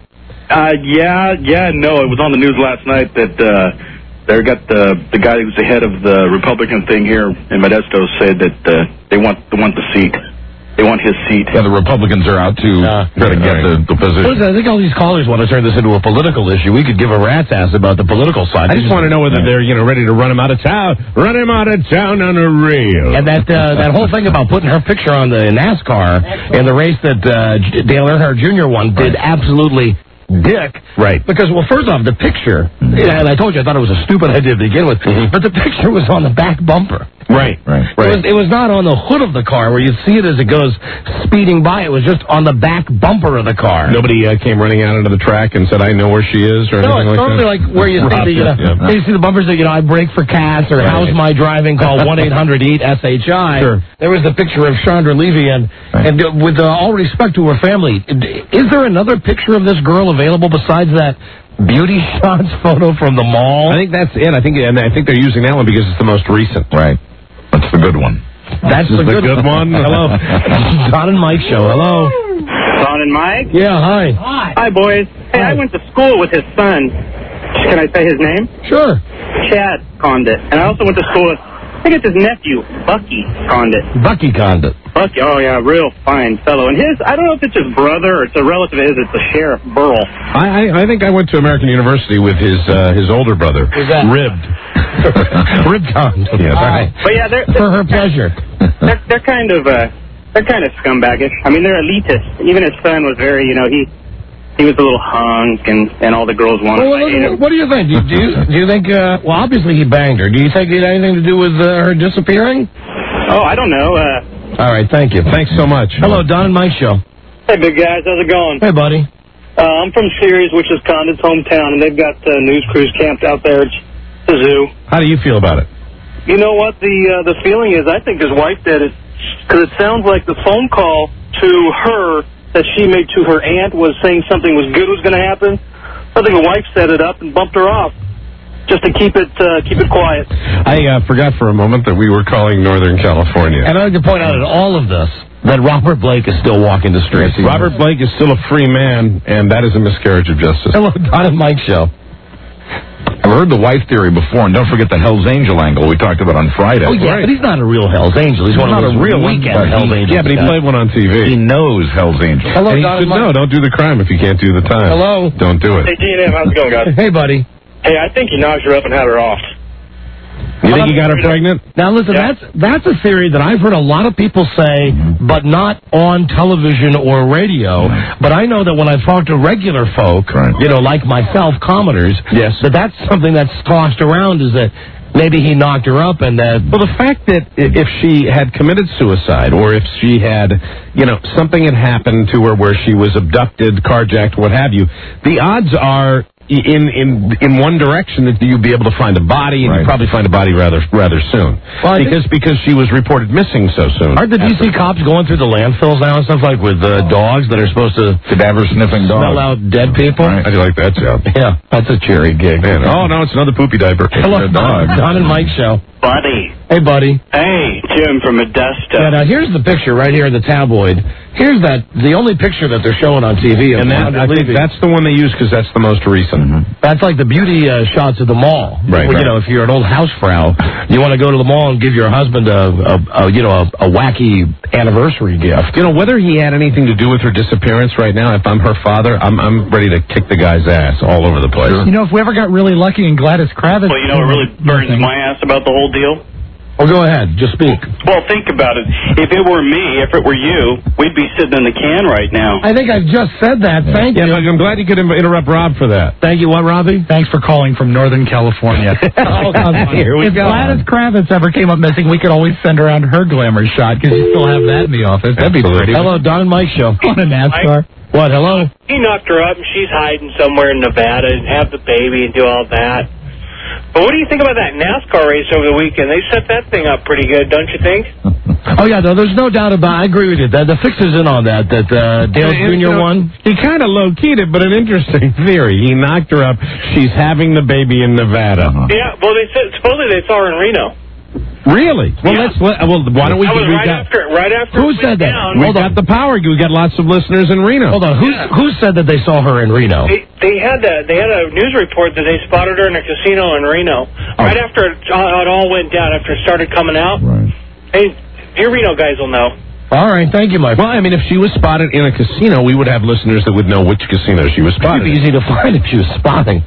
Speaker 15: No. It was on the news last night that they got the guy who's the head of the Republican thing here in Modesto said that they want the seat. They want his seat.
Speaker 13: Yeah, the Republicans are out to try to get the position.
Speaker 2: Listen, I think all these callers want to turn this into a political issue. We could give a rat's ass about the political side.
Speaker 12: I just want to know whether they're ready to run him out of town. Run him out of town on a rail.
Speaker 2: And that whole thing about putting her picture on the NASCAR in the race that Dale Earnhardt Jr. won did absolutely dick.
Speaker 12: Right.
Speaker 2: Because, well, first off, the picture, and I told you I thought it was a stupid idea to begin with, but the picture was on the back bumper.
Speaker 12: Right.
Speaker 2: It was not on the hood of the car where you see it as it goes speeding by. It was just on the back bumper of the car.
Speaker 12: Nobody came running out into the track and said, I know where she is, or anything like that? No, it's normally
Speaker 2: like where you see you see the bumpers that, I brake for cats, or how's my driving, call 1-800-EAT-SHI.
Speaker 12: Sure.
Speaker 2: There was the picture of Chandra Levy, and with all respect to her family, is there another picture of this girl available besides that beauty shots photo from the mall?
Speaker 12: I think that's it. I think they're using that one because it's the most recent.
Speaker 13: Right. That's the good one.
Speaker 2: That's the good one. Hello. Don and Mike Show. Hello.
Speaker 16: Don and Mike?
Speaker 2: Yeah, hi.
Speaker 16: Hi, boys. Hey, I went to school with his son. Can I say his name?
Speaker 2: Sure.
Speaker 16: Chad Condit. And I also went to school with, I think it's his nephew, Bucky Condit.
Speaker 2: Bucky Condit.
Speaker 16: Bucky, oh yeah, real fine fellow. And I don't know if it's his brother or it's a relative of his, it's the Sheriff Burl.
Speaker 12: I think I went to American University with his older brother.
Speaker 16: Who's that?
Speaker 12: Ribbed.
Speaker 2: Ribcon.
Speaker 12: Yes.
Speaker 2: Right.
Speaker 16: But yeah, they're
Speaker 2: for her pleasure.
Speaker 16: They're kind of scumbaggish. I mean, they're elitist. Even his son was very, he was a little hunk, and all the girls wanted to hate him.
Speaker 2: What do you think? Do you think? Well, obviously he banged her. Do you think it had anything to do with her disappearing?
Speaker 16: Oh, I don't know.
Speaker 2: All right, thank you.
Speaker 12: Thanks so much.
Speaker 2: Hello, Don and Mike Show.
Speaker 16: Hey, big guys, how's it going?
Speaker 2: Hey, buddy.
Speaker 16: I'm from Sirius, which is Condit's hometown, and they've got news crews camped out there at the zoo.
Speaker 12: How do you feel about it?
Speaker 16: You know what the feeling is? I think his wife did it, because it sounds like the phone call to her that she made to her aunt was saying something good was going to happen. I think the wife set it up and bumped her off, just to keep it quiet.
Speaker 12: I forgot for a moment that we were calling Northern California.
Speaker 2: And I'd like to point out in all of this that Robert Blake is still walking the streets.
Speaker 12: Robert Blake is still a free man, and that is a miscarriage of justice.
Speaker 2: Hello, Don and Mike Show.
Speaker 13: I've heard the wife theory before, and don't forget the Hell's Angel angle we talked about on Friday.
Speaker 2: Oh, yeah, but he's not a real Hell's Angel. He's one of those real weekend Hell's Angels.
Speaker 12: Yeah, but he played one on TV.
Speaker 13: He knows Hell's Angel.
Speaker 2: Hello,
Speaker 12: and he
Speaker 2: Don
Speaker 12: should know, don't do the crime if you can't do the time.
Speaker 2: Hello.
Speaker 12: Don't do it.
Speaker 16: Hey, D&M, how's it going, guys?
Speaker 2: Hey, buddy.
Speaker 16: Hey, I think he knocked her up and had her off.
Speaker 12: You think he got her pregnant?
Speaker 2: Now, listen, that's a theory that I've heard a lot of people say, but not on television or radio. But I know that when I've talked to regular folk, like myself, commoners, that's something that's tossed around, is that maybe he knocked her up and that...
Speaker 12: Well, the fact that if she had committed suicide or if she had, something had happened to her where she was abducted, carjacked, what have you, the odds are in one direction that you'd be able to find a body, and you'd probably find a body rather soon. Well, because she was reported missing so soon.
Speaker 2: Aren't the D.C. cops going through the landfills now and stuff like with dogs that are supposed to
Speaker 13: cadaver-sniffing dogs?
Speaker 2: Smell out dead people?
Speaker 12: Right. How do you like that job?
Speaker 2: Yeah, that's a cheery gig.
Speaker 12: Man, oh, no, it's another poopy diaper.
Speaker 2: Hello, Don and Mike show.
Speaker 17: Buddy.
Speaker 2: Hey, buddy.
Speaker 17: Hey, Jim from Modesto.
Speaker 2: Yeah, now here's the picture right here in the tabloid. Here's the only picture that they're showing on TV.
Speaker 12: And I think that's the one they use because that's the most recent. Mm-hmm.
Speaker 2: That's like the beauty shots of the mall.
Speaker 12: Right.
Speaker 2: Where, if you're an old housefrau, you want to go to the mall and give your husband a wacky anniversary gift.
Speaker 12: Whether he had anything to do with her disappearance right now, if I'm her father, I'm ready to kick the guy's ass all over the place.
Speaker 11: Sure. If we ever got really lucky and Gladys Kravitz...
Speaker 17: Well, it really burns my ass about the whole deal.
Speaker 2: Well, go ahead. Just speak.
Speaker 17: Well, think about it. If it were me, if it were you, we'd be sitting in the can right now.
Speaker 2: I think I just said that. Thank you.
Speaker 12: I'm glad you could interrupt Rob for that.
Speaker 2: Thank you. What, Robbie?
Speaker 11: Thanks for calling from Northern California.
Speaker 2: Here we
Speaker 11: if
Speaker 2: go.
Speaker 11: Gladys Kravitz ever came up missing, we could always send around her glamour shot because you still have that in the office. That'd be pretty.
Speaker 2: Hello, Don and Mike show.
Speaker 11: On a NASCAR.
Speaker 2: What, hello?
Speaker 16: He knocked her up, and she's hiding somewhere in Nevada and have the baby and do all that. But what do you think about that NASCAR race over the weekend? They set that thing up pretty good, don't you think?
Speaker 2: Oh, yeah, no, there's no doubt about it. I agree with you. The fix is in on that Dale Jr. won.
Speaker 12: He kind of low-keyed it, but an interesting theory. He knocked her up. She's having the baby in Nevada.
Speaker 16: Yeah, well, they said supposedly they saw her in Reno.
Speaker 12: Really? Well, why don't we...
Speaker 16: That was right after.
Speaker 2: Who said that?
Speaker 12: We've got the power. We got lots of listeners in Reno.
Speaker 2: Hold on. Who said that they saw her in Reno?
Speaker 16: They had a news report that they spotted her in a casino in Reno. Right after it all went down, after it started coming out.
Speaker 12: Right.
Speaker 16: Hey, your Reno guys will know.
Speaker 2: All right, thank you, Mike.
Speaker 12: Well, I mean, if she was spotted in a casino, we would have listeners that would know which casino she was spotted.
Speaker 2: It'd be easy to find if she was spotting.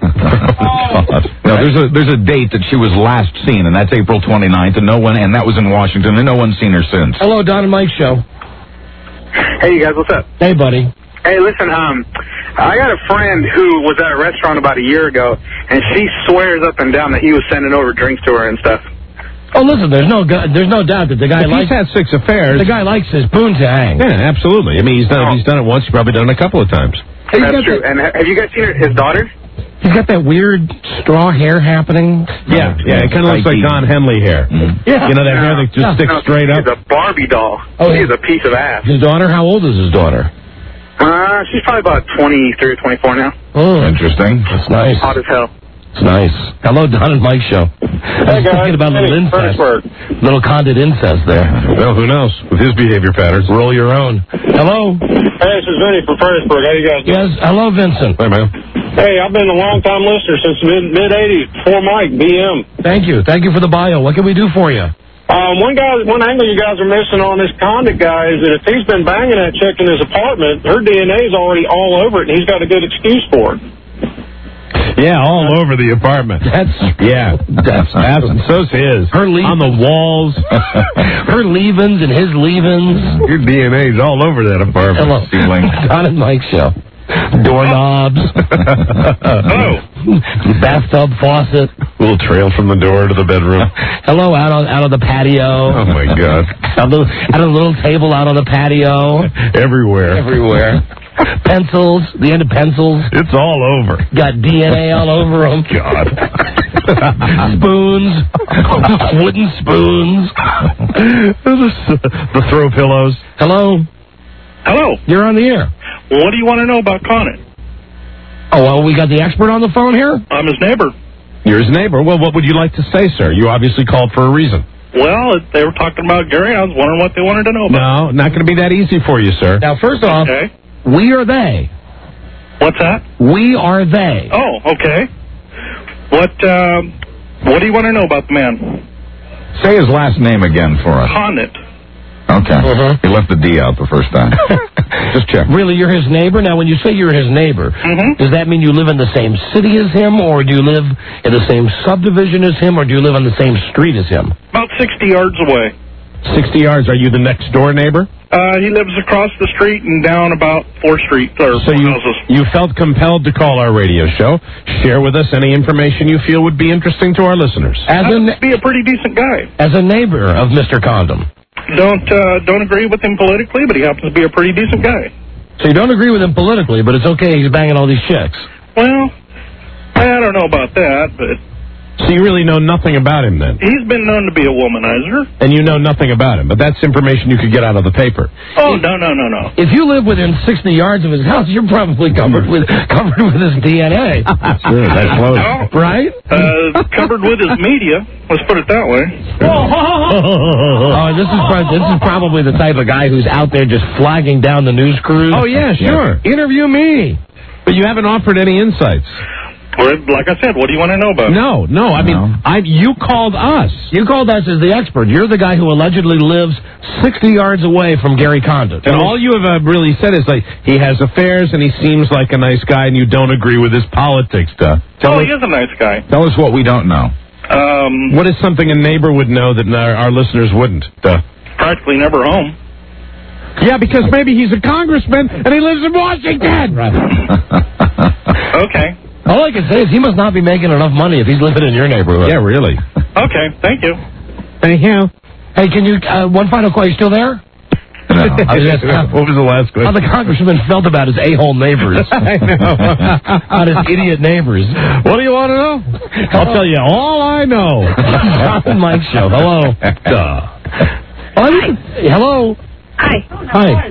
Speaker 13: No, there's a date that she was last seen, and that's April 29th, and that was in Washington, and no one's seen her since.
Speaker 2: Hello, Don and Mike show.
Speaker 18: Hey, you guys, what's up?
Speaker 2: Hey, buddy.
Speaker 18: Hey, listen, I got a friend who was at a restaurant about a year ago, and she swears up and down that he was sending over drinks to her and stuff.
Speaker 2: Oh, listen, there's no doubt that the guy
Speaker 12: likes... He's had 6 affairs.
Speaker 2: The guy likes his poontang.
Speaker 12: Yeah, absolutely. I mean, he's done it once. He's probably done it a couple of times.
Speaker 18: That's true. And have you guys seen his daughter?
Speaker 2: He's got that weird straw hair happening.
Speaker 12: Yeah, it kind of looks like Don Henley hair.
Speaker 2: Mm-hmm. Yeah.
Speaker 12: That hair that just sticks straight up.
Speaker 18: She's a Barbie doll.
Speaker 2: Oh,
Speaker 18: she's a piece of ass.
Speaker 2: His daughter? How old is his daughter?
Speaker 18: She's probably about 23 or 24 now.
Speaker 2: Oh,
Speaker 13: interesting.
Speaker 2: That's nice.
Speaker 18: Hot as hell.
Speaker 2: It's nice. Hello, Don and Mike show. I was thinking about little incest. Little condit incest there.
Speaker 12: Well, who knows? With his behavior patterns.
Speaker 2: Roll your own. Hello?
Speaker 16: Hey, this is Vinny from Fredericksburg. How you guys doing?
Speaker 2: Yes, hello, Vincent.
Speaker 12: Hey, man.
Speaker 16: Hey, I've been a long-time listener since mid-'80s, before Mike, BM.
Speaker 2: Thank you. Thank you for the bio. What can we do for you?
Speaker 16: One angle you guys are missing on this condit guy is that if he's been banging that chick in his apartment, her DNA is already all over it, and he's got a good excuse for it.
Speaker 12: Yeah, all over the apartment. So's his.
Speaker 2: Her
Speaker 12: on the walls.
Speaker 2: Her leavings and his leavings.
Speaker 12: Your DNA's all over that apartment.
Speaker 2: Hello. Don and Mike show. Doorknobs. Bathtub faucet.
Speaker 12: Little trail from the door to the bedroom.
Speaker 2: Hello, out on the patio.
Speaker 12: Oh my God.
Speaker 2: Out on a little table out on the patio.
Speaker 12: Everywhere.
Speaker 2: Pencils, the end of pencils.
Speaker 12: It's all over.
Speaker 2: Got DNA all over them.
Speaker 12: God.
Speaker 2: Spoons. Wooden spoons.
Speaker 12: The throw pillows.
Speaker 2: Hello?
Speaker 16: Hello.
Speaker 2: You're on the air.
Speaker 16: What do you want to know about Conant?
Speaker 2: Oh, well, we got the expert on the phone here?
Speaker 16: I'm his neighbor.
Speaker 12: You're his neighbor. Well, what would you like to say, sir? You obviously called for a reason.
Speaker 16: Well, they were talking about Gary. I was wondering what they wanted to know
Speaker 12: No,
Speaker 16: about.
Speaker 12: not going to be that easy for you, sir.
Speaker 2: Now, first off, we are they.
Speaker 16: What's that?
Speaker 2: We are they.
Speaker 16: Oh, okay. What do you want to know about the man?
Speaker 13: Say his last name again for us.
Speaker 16: Conant.
Speaker 13: Okay. He left the D out the first time. Just check.
Speaker 2: Really, you're his neighbor? Now, when you say you're his neighbor, does that mean you live in the same city as him, or do you live in the same subdivision as him, or do you live on the same street as him?
Speaker 16: About 60 yards away.
Speaker 12: 60 yards. Are you the next door neighbor?
Speaker 15: He lives across the street and down about 4th Street. Or
Speaker 12: So you felt compelled to call our radio show, share with us any information you feel would be interesting to our listeners.
Speaker 15: Happens to be a pretty decent guy.
Speaker 2: As a neighbor of Mr. Condom.
Speaker 15: Don't agree with him politically, but he happens to be a pretty decent guy.
Speaker 2: So you don't agree with him politically, but it's okay he's banging all these chicks.
Speaker 15: Well, I don't know about that, but...
Speaker 12: So you really know nothing about him then?
Speaker 15: He's been known to be a womanizer.
Speaker 12: And you know nothing about him, but that's information you could get out of the paper.
Speaker 15: Oh, no.
Speaker 2: If you live within 60 yards of his house, you're probably covered with his DNA.
Speaker 12: Sure, that's close.
Speaker 2: Right?
Speaker 15: Covered with his media. Let's put it that way.
Speaker 2: This is probably the type of guy who's out there just flagging down the news crews.
Speaker 12: Oh, yeah, sure.
Speaker 2: Interview me.
Speaker 12: But you haven't offered any insights.
Speaker 15: Like I said, what do you want to know about?
Speaker 12: No. I mean, you called us.
Speaker 2: You called us as the expert. You're the guy who allegedly lives 60 yards away from Gary Condon.
Speaker 12: And all you have really said is, like, he has affairs and he seems like a nice guy and you don't agree with his politics stuff.
Speaker 15: He is a nice guy.
Speaker 13: Tell us what we don't know.
Speaker 12: What is something a neighbor would know that our listeners wouldn't?
Speaker 15: Practically never home.
Speaker 12: Yeah, because maybe he's a congressman and he lives in Washington.
Speaker 2: Right.
Speaker 15: Okay.
Speaker 2: All I can say is he must not be making enough money if he's living in your neighborhood.
Speaker 12: Yeah, really.
Speaker 15: Okay, thank you.
Speaker 12: Thank you.
Speaker 2: Hey, can you, one final question, you still there?
Speaker 13: No.
Speaker 12: What was the last question?
Speaker 2: How the congressman felt about his a-hole neighbors.
Speaker 12: I know.
Speaker 2: About his idiot neighbors.
Speaker 12: What do you want to know? I'll tell you all I know.
Speaker 2: John and Mike Show. Hello. Hello. Hi.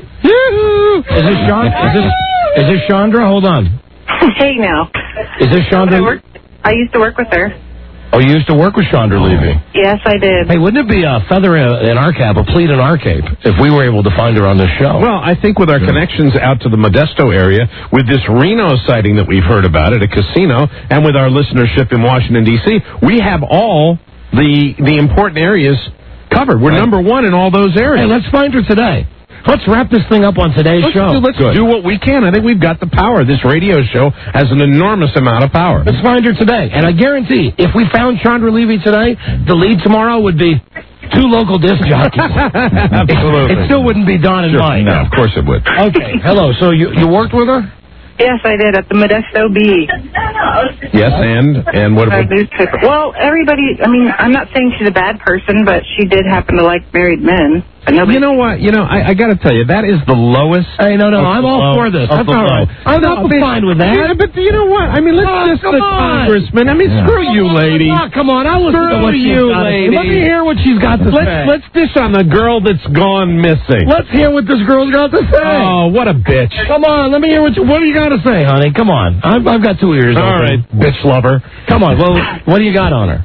Speaker 2: Is this Sean? Is this Chandra? Hold on.
Speaker 19: Hey, now.
Speaker 2: Is this Chandra?
Speaker 19: I used to work with her.
Speaker 2: Oh, you used to work with Chandra Levy?
Speaker 19: Yes, I did.
Speaker 2: Hey, wouldn't it be a feather in our cap, a pleat in our cape, if we were able to find her on this show?
Speaker 12: Well, I think with our connections out to the Modesto area, with this Reno sighting that we've heard about at a casino, and with our listenership in Washington, D.C., we have all the important areas covered. We're number one in all those areas.
Speaker 2: Hey, let's find her today. Let's wrap this thing up on today's show.
Speaker 12: Let's do what we can. I think we've got the power. This radio show has an enormous amount of power.
Speaker 2: Let's find her today. And I guarantee, if we found Chandra Levy today, the lead tomorrow would be 2 local disc jockeys.
Speaker 12: Absolutely.
Speaker 2: It still wouldn't be Don and Mike.
Speaker 13: No, of course it would.
Speaker 2: Okay. Hello. So you worked with her?
Speaker 19: Yes, I did, at the Modesto Bee.
Speaker 12: Yes, and what about...
Speaker 19: Newspaper. Well, everybody, I mean, I'm not saying she's a bad person, but she did happen to like married men.
Speaker 12: You know what? I got to tell you, that is the lowest...
Speaker 2: Hey, no, I'm all for this. That's all right. I'm not fine with that.
Speaker 12: Yeah, but you know what? I mean, let's just the congressman. I mean, screw you, lady.
Speaker 2: Oh, come on, I'll listen to what she's got to say. Let me hear what she's got to say.
Speaker 12: Let's dish on the girl that's gone missing.
Speaker 2: Let's hear what this girl's got to say.
Speaker 12: Oh, what a bitch.
Speaker 2: Come on, let me hear what do you got to say, honey? Come on. I've got 2 ears.
Speaker 12: All right,
Speaker 2: bitch lover. Come on, well, what do you got on her?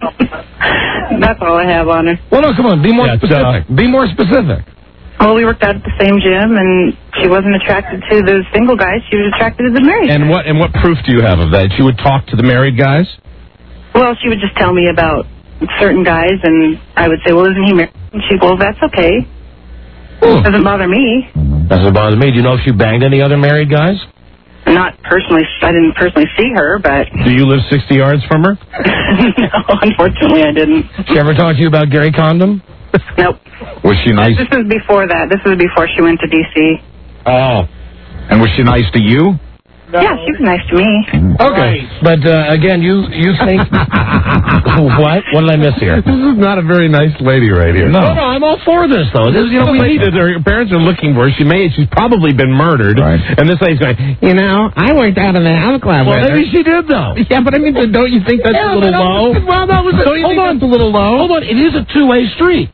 Speaker 19: That's all I have on her.
Speaker 2: Well, no, come on, be more specific. Be more specific.
Speaker 19: Well, we worked out at the same gym, and she wasn't attracted to the single guys. She was attracted to the married guys.
Speaker 12: And what proof do you have of that? She would talk to the married guys?
Speaker 19: Well, she would just tell me about certain guys, and I would say, well, isn't he married? And she'd go, well, that's okay. Doesn't bother me.
Speaker 2: Doesn't bother me. Do you know if she banged any other married guys?
Speaker 19: Not personally. I didn't personally see her, but...
Speaker 12: Do you live 60 yards from her?
Speaker 19: No, unfortunately, I didn't.
Speaker 2: She ever talk to you about Gary Condon?
Speaker 19: Nope.
Speaker 13: Was she nice?
Speaker 19: This was before that. This was before she went to D.C.
Speaker 13: Oh. And was she nice to you?
Speaker 19: Yeah, she was nice to me.
Speaker 2: Okay. But, again, you think... What? What did I miss here?
Speaker 12: This is not a very nice lady right here.
Speaker 2: No, I'm all for this, though. This,
Speaker 12: we need it. Her parents are looking for her. She's probably been murdered.
Speaker 13: Right.
Speaker 12: And this lady's going, I worked out in the health club
Speaker 2: well,
Speaker 12: with her.
Speaker 2: Maybe she did, though.
Speaker 12: Yeah, but I mean, don't you think that's a little low?
Speaker 2: Well, that was...
Speaker 12: Hold on. That's a little low?
Speaker 2: Hold on. It is a two-way street.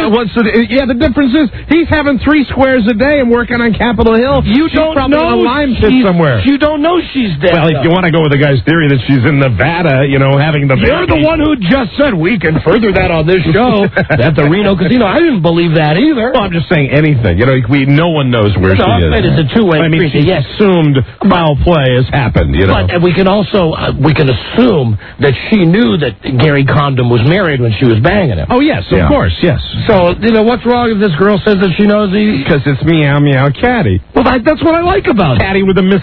Speaker 12: The difference is he's having 3 squares a day and working on Capitol Hill.
Speaker 2: She's
Speaker 12: probably
Speaker 2: know
Speaker 12: in a lime pit somewhere.
Speaker 2: You don't know she's dead.
Speaker 12: Well, if you want to go with the guy's theory that she's in Nevada, having the
Speaker 2: You're
Speaker 12: baby.
Speaker 2: the one who just said we can further that on this show at the Reno Casino. I didn't believe that either.
Speaker 12: Well, I'm just saying anything. No one knows where she is.
Speaker 2: It's a two-way street.
Speaker 12: She's assumed foul play has happened,
Speaker 2: But we can also assume that she knew that Gary Condon was married when she was banging him.
Speaker 12: Oh, yes, of course, yes.
Speaker 2: So, what's wrong if this girl says that she knows
Speaker 12: Because it's meow, meow, catty.
Speaker 2: Well, that's what I like about it.
Speaker 12: Catty with a missing person.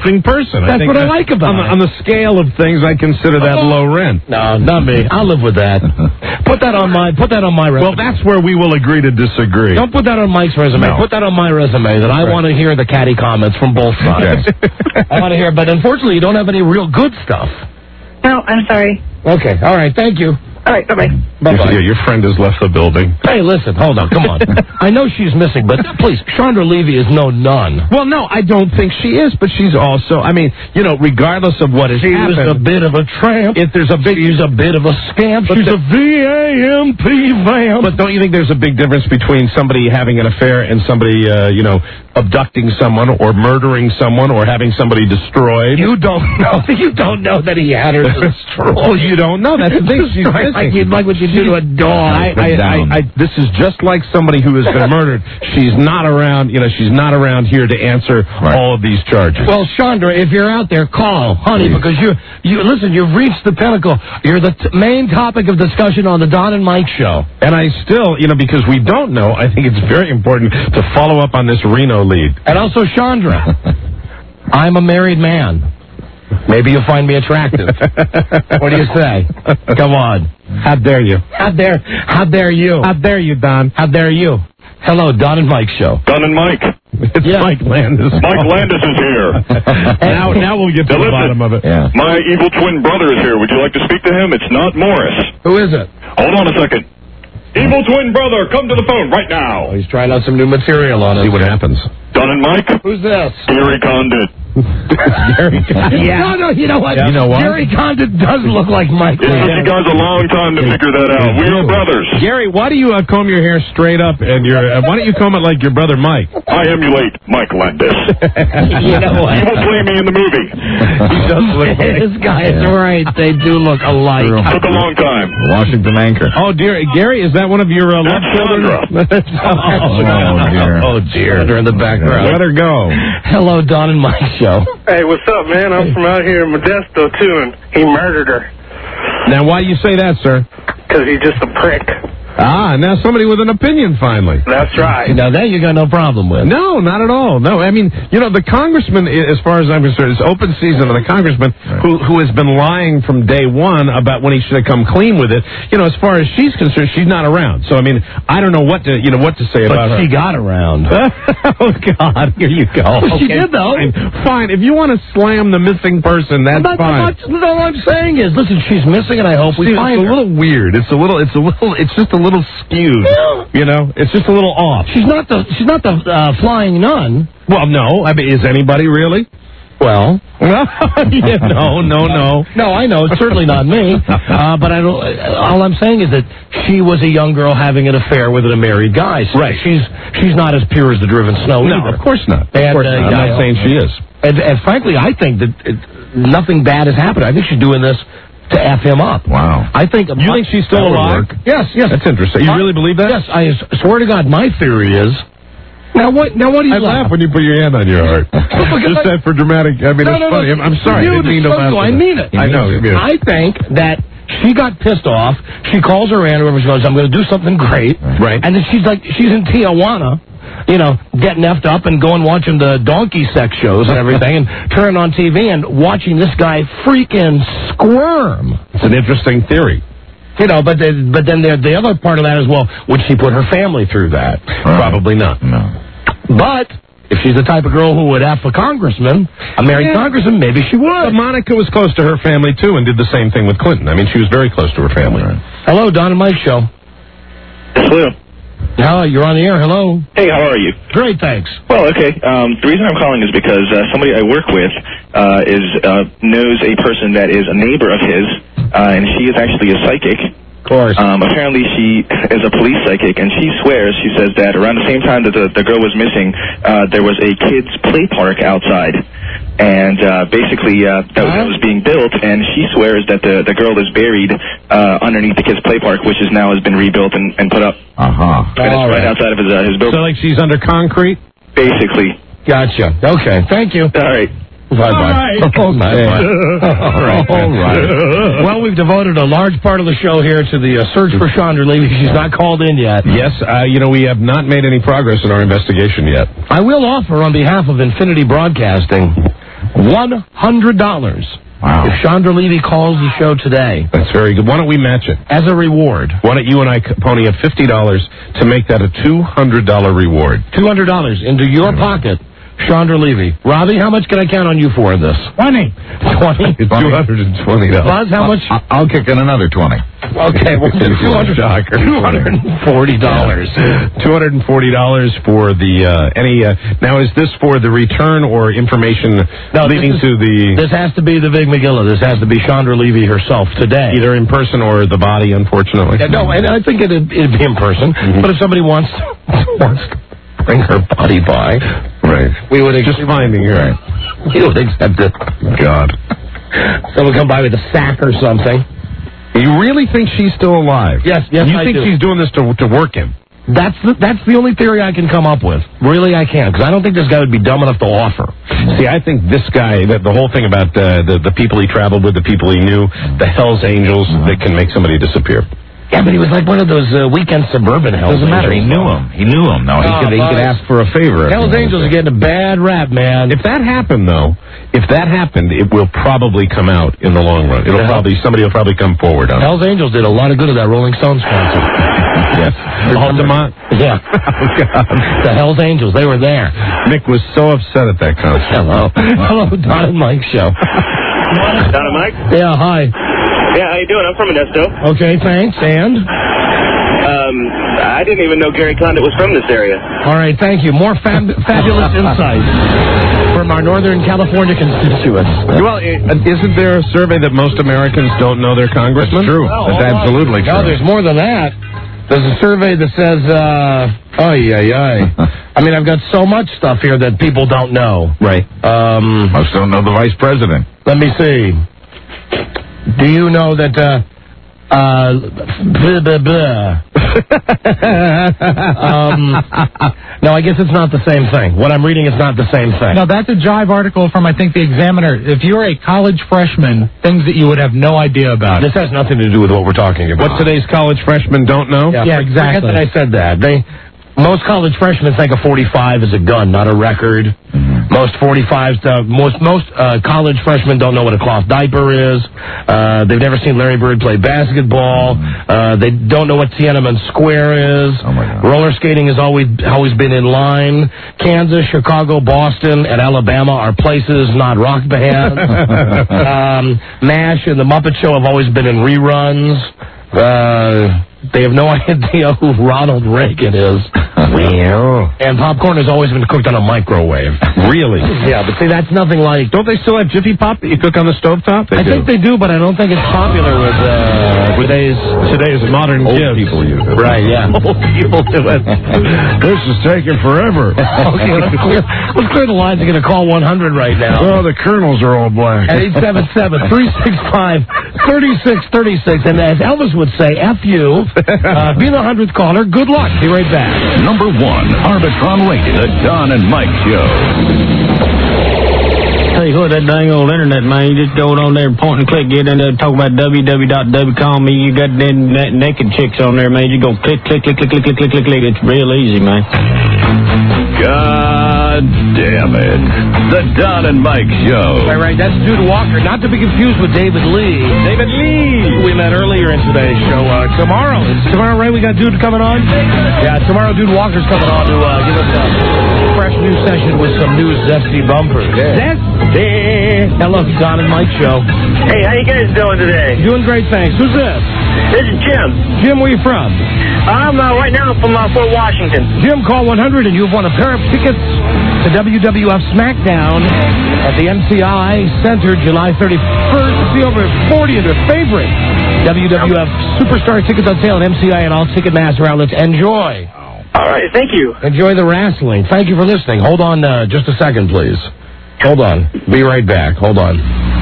Speaker 12: person.
Speaker 2: That's what I like about it.
Speaker 12: On the scale of things, I consider that low rent.
Speaker 2: No, not me. I'll live with that. Put that on my resume.
Speaker 12: Well, that's where we will agree to disagree.
Speaker 2: Don't put that on Mike's resume.
Speaker 12: No.
Speaker 2: Put that on my resume that I want to hear the catty comments from both sides. I want to hear, but unfortunately, you don't have any real good stuff.
Speaker 19: No, I'm sorry.
Speaker 2: Okay, all right, thank you.
Speaker 19: All right, bye-bye.
Speaker 2: Bye-bye.
Speaker 12: Yeah, your friend has left the building.
Speaker 2: Hey, listen, hold on, come on. I know she's missing, but please, Chandra Levy is no nun.
Speaker 12: Well, no, I don't think she is, but she's also, I mean, regardless of what has happened.
Speaker 2: She's a bit of a tramp. She's a bit of a scamp. She's a VAMP vamp.
Speaker 12: But don't you think there's a big difference between somebody having an affair and somebody, abducting someone or murdering someone or having somebody destroyed?
Speaker 2: You don't know that he had her destroyed.
Speaker 12: Well, you don't know. That's the thing. She's
Speaker 2: like what you do to a dog.
Speaker 12: This is just like somebody who has been murdered. She's not around. She's not around here to answer all of these charges.
Speaker 2: Well, Chandra, if you're out there, call, honey, because you've reached the pinnacle. You're the main topic of discussion on the Don and Mike show.
Speaker 12: And I still, because we don't know, I think it's very important to follow up on this Reno lead.
Speaker 2: And also, Chandra, I'm a married man. Maybe you'll find me attractive. What do you say? Come on.
Speaker 12: How dare you?
Speaker 2: How dare you?
Speaker 12: How dare you, Don?
Speaker 2: How dare you? Hello, Don and Mike show.
Speaker 15: Don and Mike.
Speaker 12: It's Mike Landis.
Speaker 15: Mike Landis is here.
Speaker 12: now we'll get to the bottom of it.
Speaker 15: Yeah. My evil twin brother is here. Would you like to speak to him? It's not Morris.
Speaker 2: Who is it?
Speaker 15: Hold on a second. Evil twin brother, come to the phone right now.
Speaker 2: He's trying out some new material on us.
Speaker 12: See what happens.
Speaker 15: Don and Mike.
Speaker 2: Who's this?
Speaker 15: Gary Condit.
Speaker 2: Gary Condit. Yeah. No, you know what?
Speaker 12: You know what?
Speaker 2: Gary Condit does look like Mike.
Speaker 15: It took you guys a long time to figure that out. We are brothers.
Speaker 12: Gary, why do you comb your hair straight up and why don't you comb it like your brother Mike?
Speaker 15: I emulate Mike Landis.
Speaker 2: You know what?
Speaker 15: He will play me in the movie.
Speaker 12: He does look like
Speaker 2: this guy is right. They do look alike.
Speaker 15: Took a long time.
Speaker 13: Washington anchor.
Speaker 12: Oh, dear. Gary, is that one of your love children?
Speaker 2: Oh, dear. They're in the background.
Speaker 12: Let her go.
Speaker 2: Hello, Don and Mike show.
Speaker 16: Hey, what's up, man? I'm from out here in Modesto, too, and he murdered her.
Speaker 12: Now, why do you say that, sir?
Speaker 16: Because he's just a prick.
Speaker 12: Ah, now somebody with an opinion, finally.
Speaker 16: That's right.
Speaker 2: Now, that you got no problem with.
Speaker 12: No, not at all. No, I mean, the congressman, as far as I'm concerned, it's open season on the congressman who has been lying from day one about when he should have come clean with it. As far as she's concerned, she's not around. So, I mean, I don't know what to say about her.
Speaker 2: But she got around.
Speaker 12: Oh, God, here you go.
Speaker 2: Well, she did, though.
Speaker 12: Fine. If you want to slam the missing person, that's fine.
Speaker 2: All I'm saying is, listen, she's missing, and I hope we find her.
Speaker 12: It's a little weird. It's just a little skewed. It's just a little off.
Speaker 2: She's not the flying nun.
Speaker 12: Well, no. I mean, is anybody really?
Speaker 2: Well,
Speaker 12: no.
Speaker 2: No, I know. It's certainly not me. But I don't. All I'm saying is that she was a young girl having an affair with a married guy. So
Speaker 12: right.
Speaker 2: She's not as pure as the driven snow.
Speaker 12: No,
Speaker 2: either.
Speaker 12: of course not.
Speaker 2: And,
Speaker 12: of course not. I'm not saying she is.
Speaker 2: And frankly, I think that nothing bad has happened. I think she's doing this to F him up.
Speaker 13: Wow.
Speaker 2: I think.
Speaker 12: You think she's still alive?
Speaker 2: Yes.
Speaker 12: That's interesting. You really believe that?
Speaker 2: Yes. I swear to God, my theory is. Now what do you
Speaker 12: laugh when you put your hand on your heart? Just that for dramatic. I mean, it's funny. I'm sorry. I didn't mean to laugh.
Speaker 2: I mean it.
Speaker 12: I know.
Speaker 2: I think that she got pissed off. She calls her aunt, whoever she goes, I'm going to do something great.
Speaker 12: Right.
Speaker 2: And then she's in Tijuana, getting effed up and going watching the donkey sex shows and everything and turning on TV and watching this guy freaking squirm.
Speaker 12: It's an interesting theory.
Speaker 2: But then the other part of that is, well, would she put her family through that?
Speaker 12: Probably not.
Speaker 13: No.
Speaker 2: But if she's the type of girl who would F a congressman, a married congressman, maybe she would.
Speaker 12: But Monica was close to her family, too, and did the same thing with Clinton. I mean, she was very close to her family.
Speaker 13: Right.
Speaker 2: Hello, Don and Mike show.
Speaker 15: Hello.
Speaker 2: Hello, you're on the air. Hello.
Speaker 15: Hey, how are you?
Speaker 2: Great, thanks.
Speaker 15: Well, okay. The reason I'm calling is because somebody I work with knows a person that is a neighbor of his, and she is actually a psychic.
Speaker 2: Of course.
Speaker 15: Apparently she is a police psychic, and she swears, she says that around the same time that the girl was missing, there was a kid's play park outside. And basically that was being built, and she swears that the girl is buried underneath the kid's play park, which is now has been rebuilt and put up.
Speaker 13: Uh-huh.
Speaker 15: And it's right outside of his building.
Speaker 12: So like she's under concrete?
Speaker 15: Basically.
Speaker 2: Gotcha. Okay, thank you.
Speaker 15: All right.
Speaker 2: Bye-bye.
Speaker 12: All right.
Speaker 2: Well, we've devoted a large part of the show here to the search for Chandra Levy. She's not called in yet.
Speaker 12: Yes, we have not made any progress in our investigation yet.
Speaker 2: I will offer on behalf of Infinity Broadcasting $100.
Speaker 13: Wow.
Speaker 2: If Chandra Levy calls the show today.
Speaker 12: That's very good. Why don't we match it?
Speaker 2: As a reward.
Speaker 12: Why don't you and I pony up $50 to make that a $200 reward?
Speaker 2: $200 into your pocket. Chandra Levy. Robbie, how much can I count on you for in this?
Speaker 11: 20.
Speaker 2: 20?
Speaker 12: $220.
Speaker 2: Buzz, how much?
Speaker 13: I'll kick in another 20.
Speaker 2: Okay, well, $240.
Speaker 12: $240 for the now is this for the return or information leading to the...
Speaker 2: This has to be the Vig Megillah. This has to be Chandra Levy herself today.
Speaker 12: Either in person or the body, unfortunately.
Speaker 2: No, and I think it'd be in person. Mm-hmm. But if somebody wants to bring her body by,
Speaker 12: right,
Speaker 2: we would
Speaker 12: just finding her.
Speaker 2: Right. We would accept it.
Speaker 12: God,
Speaker 2: someone come by with a sack or something.
Speaker 12: You really think she's still alive?
Speaker 2: Yes,
Speaker 12: you
Speaker 2: I
Speaker 12: think
Speaker 2: do.
Speaker 12: she's doing this to work him?
Speaker 2: That's the only theory I can come up with. Really, I can, because I don't think this guy would be dumb enough to offer.
Speaker 12: See, I think this guy, the whole thing about the people he traveled with, the people he knew, the Hells Angels, that can make somebody disappear.
Speaker 2: Yeah, but he was like one of those weekend suburban Hells Angels.
Speaker 13: Doesn't matter. He knew him. He knew him. No, he could ask for a favor.
Speaker 2: Hells Angels are getting a bad rap, man.
Speaker 12: If that happened, though, it will probably come out in the long run. Somebody will probably come forward on it.
Speaker 2: Hells Angels did a lot of good at that Rolling Stones concert.
Speaker 12: Yes.
Speaker 2: Altamont? Yeah.
Speaker 12: Oh, God.
Speaker 2: The Hells Angels, they were there.
Speaker 12: Mick was so upset at that concert.
Speaker 2: Hello. Hello, Don and Mike show.
Speaker 17: Don and Mike?
Speaker 2: Yeah, hi.
Speaker 17: Yeah, how you doing? I'm from Modesto.
Speaker 2: Okay, thanks. And?
Speaker 17: I didn't even know Gary Condit was from this area.
Speaker 2: All right, thank you. More fabulous insights from our Northern California constituents.
Speaker 12: Well, isn't there a survey that most Americans don't know their congressman?
Speaker 13: That's true.
Speaker 2: Oh,
Speaker 13: That's absolutely true.
Speaker 2: No, there's more than that. There's a survey that says, I mean, I've got so much stuff here that people don't know.
Speaker 12: Right.
Speaker 13: Most don't know the vice president.
Speaker 2: Let me see. Do you know that, no, I guess it's not the same thing. What I'm reading is not the same thing.
Speaker 11: No, that's a Jive article from, I think, the Examiner. If you're a college freshman, things that you would have no idea about.
Speaker 2: This has nothing to do with what we're talking about.
Speaker 12: What today's college freshmen don't know?
Speaker 11: Yeah, exactly.
Speaker 2: Forget that I said that. Most college freshmen think a .45 is a gun, not a record. Mm-hmm. Most college freshmen don't know what a cloth diaper is. They've never seen Larry Bird play basketball. Mm-hmm. They don't know what Tiananmen Square is.
Speaker 13: Oh my God.
Speaker 2: Roller skating has always been in line. Kansas, Chicago, Boston, and Alabama are places, not rock bands. MASH and the Muppet Show have always been in reruns. They have no idea who Ronald Reagan is. And popcorn has always been cooked on a microwave.
Speaker 12: Really?
Speaker 2: Yeah, but see, that's nothing like...
Speaker 12: Don't they still have Jiffy Pop that you cook on the stovetop?
Speaker 2: I think they do, but I don't think it's popular with
Speaker 12: today's modern
Speaker 13: old
Speaker 12: kids.
Speaker 13: People use it.
Speaker 2: Right, yeah.
Speaker 12: Old people do it.
Speaker 13: This is taking forever.
Speaker 2: Okay, let's clear the lines. You're going to call 100 right now.
Speaker 13: Oh, the kernels are all black.
Speaker 2: At 877-365-3636. And as Elvis would say, F you. Be the 100th caller. Good luck. Be right back.
Speaker 1: Number 1, Arbitron Radio, the Don and Mike Show.
Speaker 4: Hey, who that dang old internet, man? You just go on there and point and click, get in there, talk about www.call me. You got them naked chicks on there, man. You go click. It's real easy, man.
Speaker 1: God damn it. The Don and Mike Show.
Speaker 2: Right. That's Dude Walker, not to be confused with David Lee. David Lee! We met earlier in today's show. Tomorrow, right? We got Dude coming on? Yeah, tomorrow Dude Walker's coming on to give us a fresh new session with some new zesty bumpers.
Speaker 4: Yeah.
Speaker 2: Zesty! Hello, Don and Mike Show.
Speaker 17: Hey, how you guys doing today?
Speaker 2: Doing great, thanks. Who's this?
Speaker 17: This is Jim.
Speaker 2: Jim, where you from?
Speaker 17: I'm right now from Fort Washington.
Speaker 2: Jim, call 100 and you've won a pair of tickets to WWF SmackDown at the MCI Center July 31st to see over 40 of their favorite WWF superstar tickets on sale at MCI and all Ticketmaster outlets. Enjoy.
Speaker 17: All right, thank you.
Speaker 2: Enjoy the wrestling. Thank you for listening. Hold on just a second, please. Hold on. Be right back. Hold on.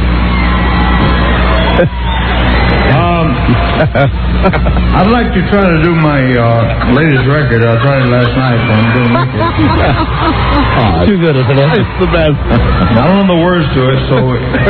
Speaker 10: I'd like to try to do my latest record. I tried it last night, but I'm doing it.
Speaker 2: It's too good, isn't it? It's the best.
Speaker 10: I don't know the words to it, so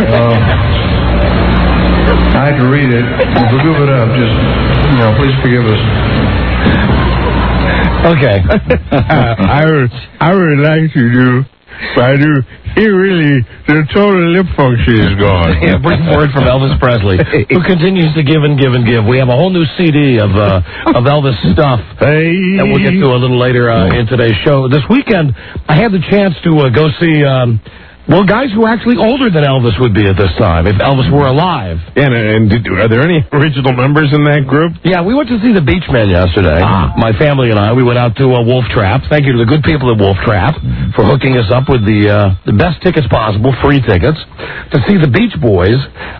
Speaker 10: I had to read it. If we goof it up, just, please forgive us.
Speaker 2: Okay.
Speaker 10: I would like to do
Speaker 3: I do. He really, the total lip function is gone.
Speaker 2: Yeah, brief word from Elvis Presley, who continues to give and give and give. We have a whole new CD of Elvis stuff that we'll get to a little later in today's show. This weekend, I had the chance to go see... guys who are actually older than Elvis would be at this time, if Elvis were alive.
Speaker 12: Yeah, and are there any original members in that group?
Speaker 2: Yeah, we went to see the Beachmen yesterday. My family and I, we went out to Wolf Trap. Thank you to the good people at Wolf Trap for hooking us up with the best tickets possible, free tickets, to see the Beach Boys.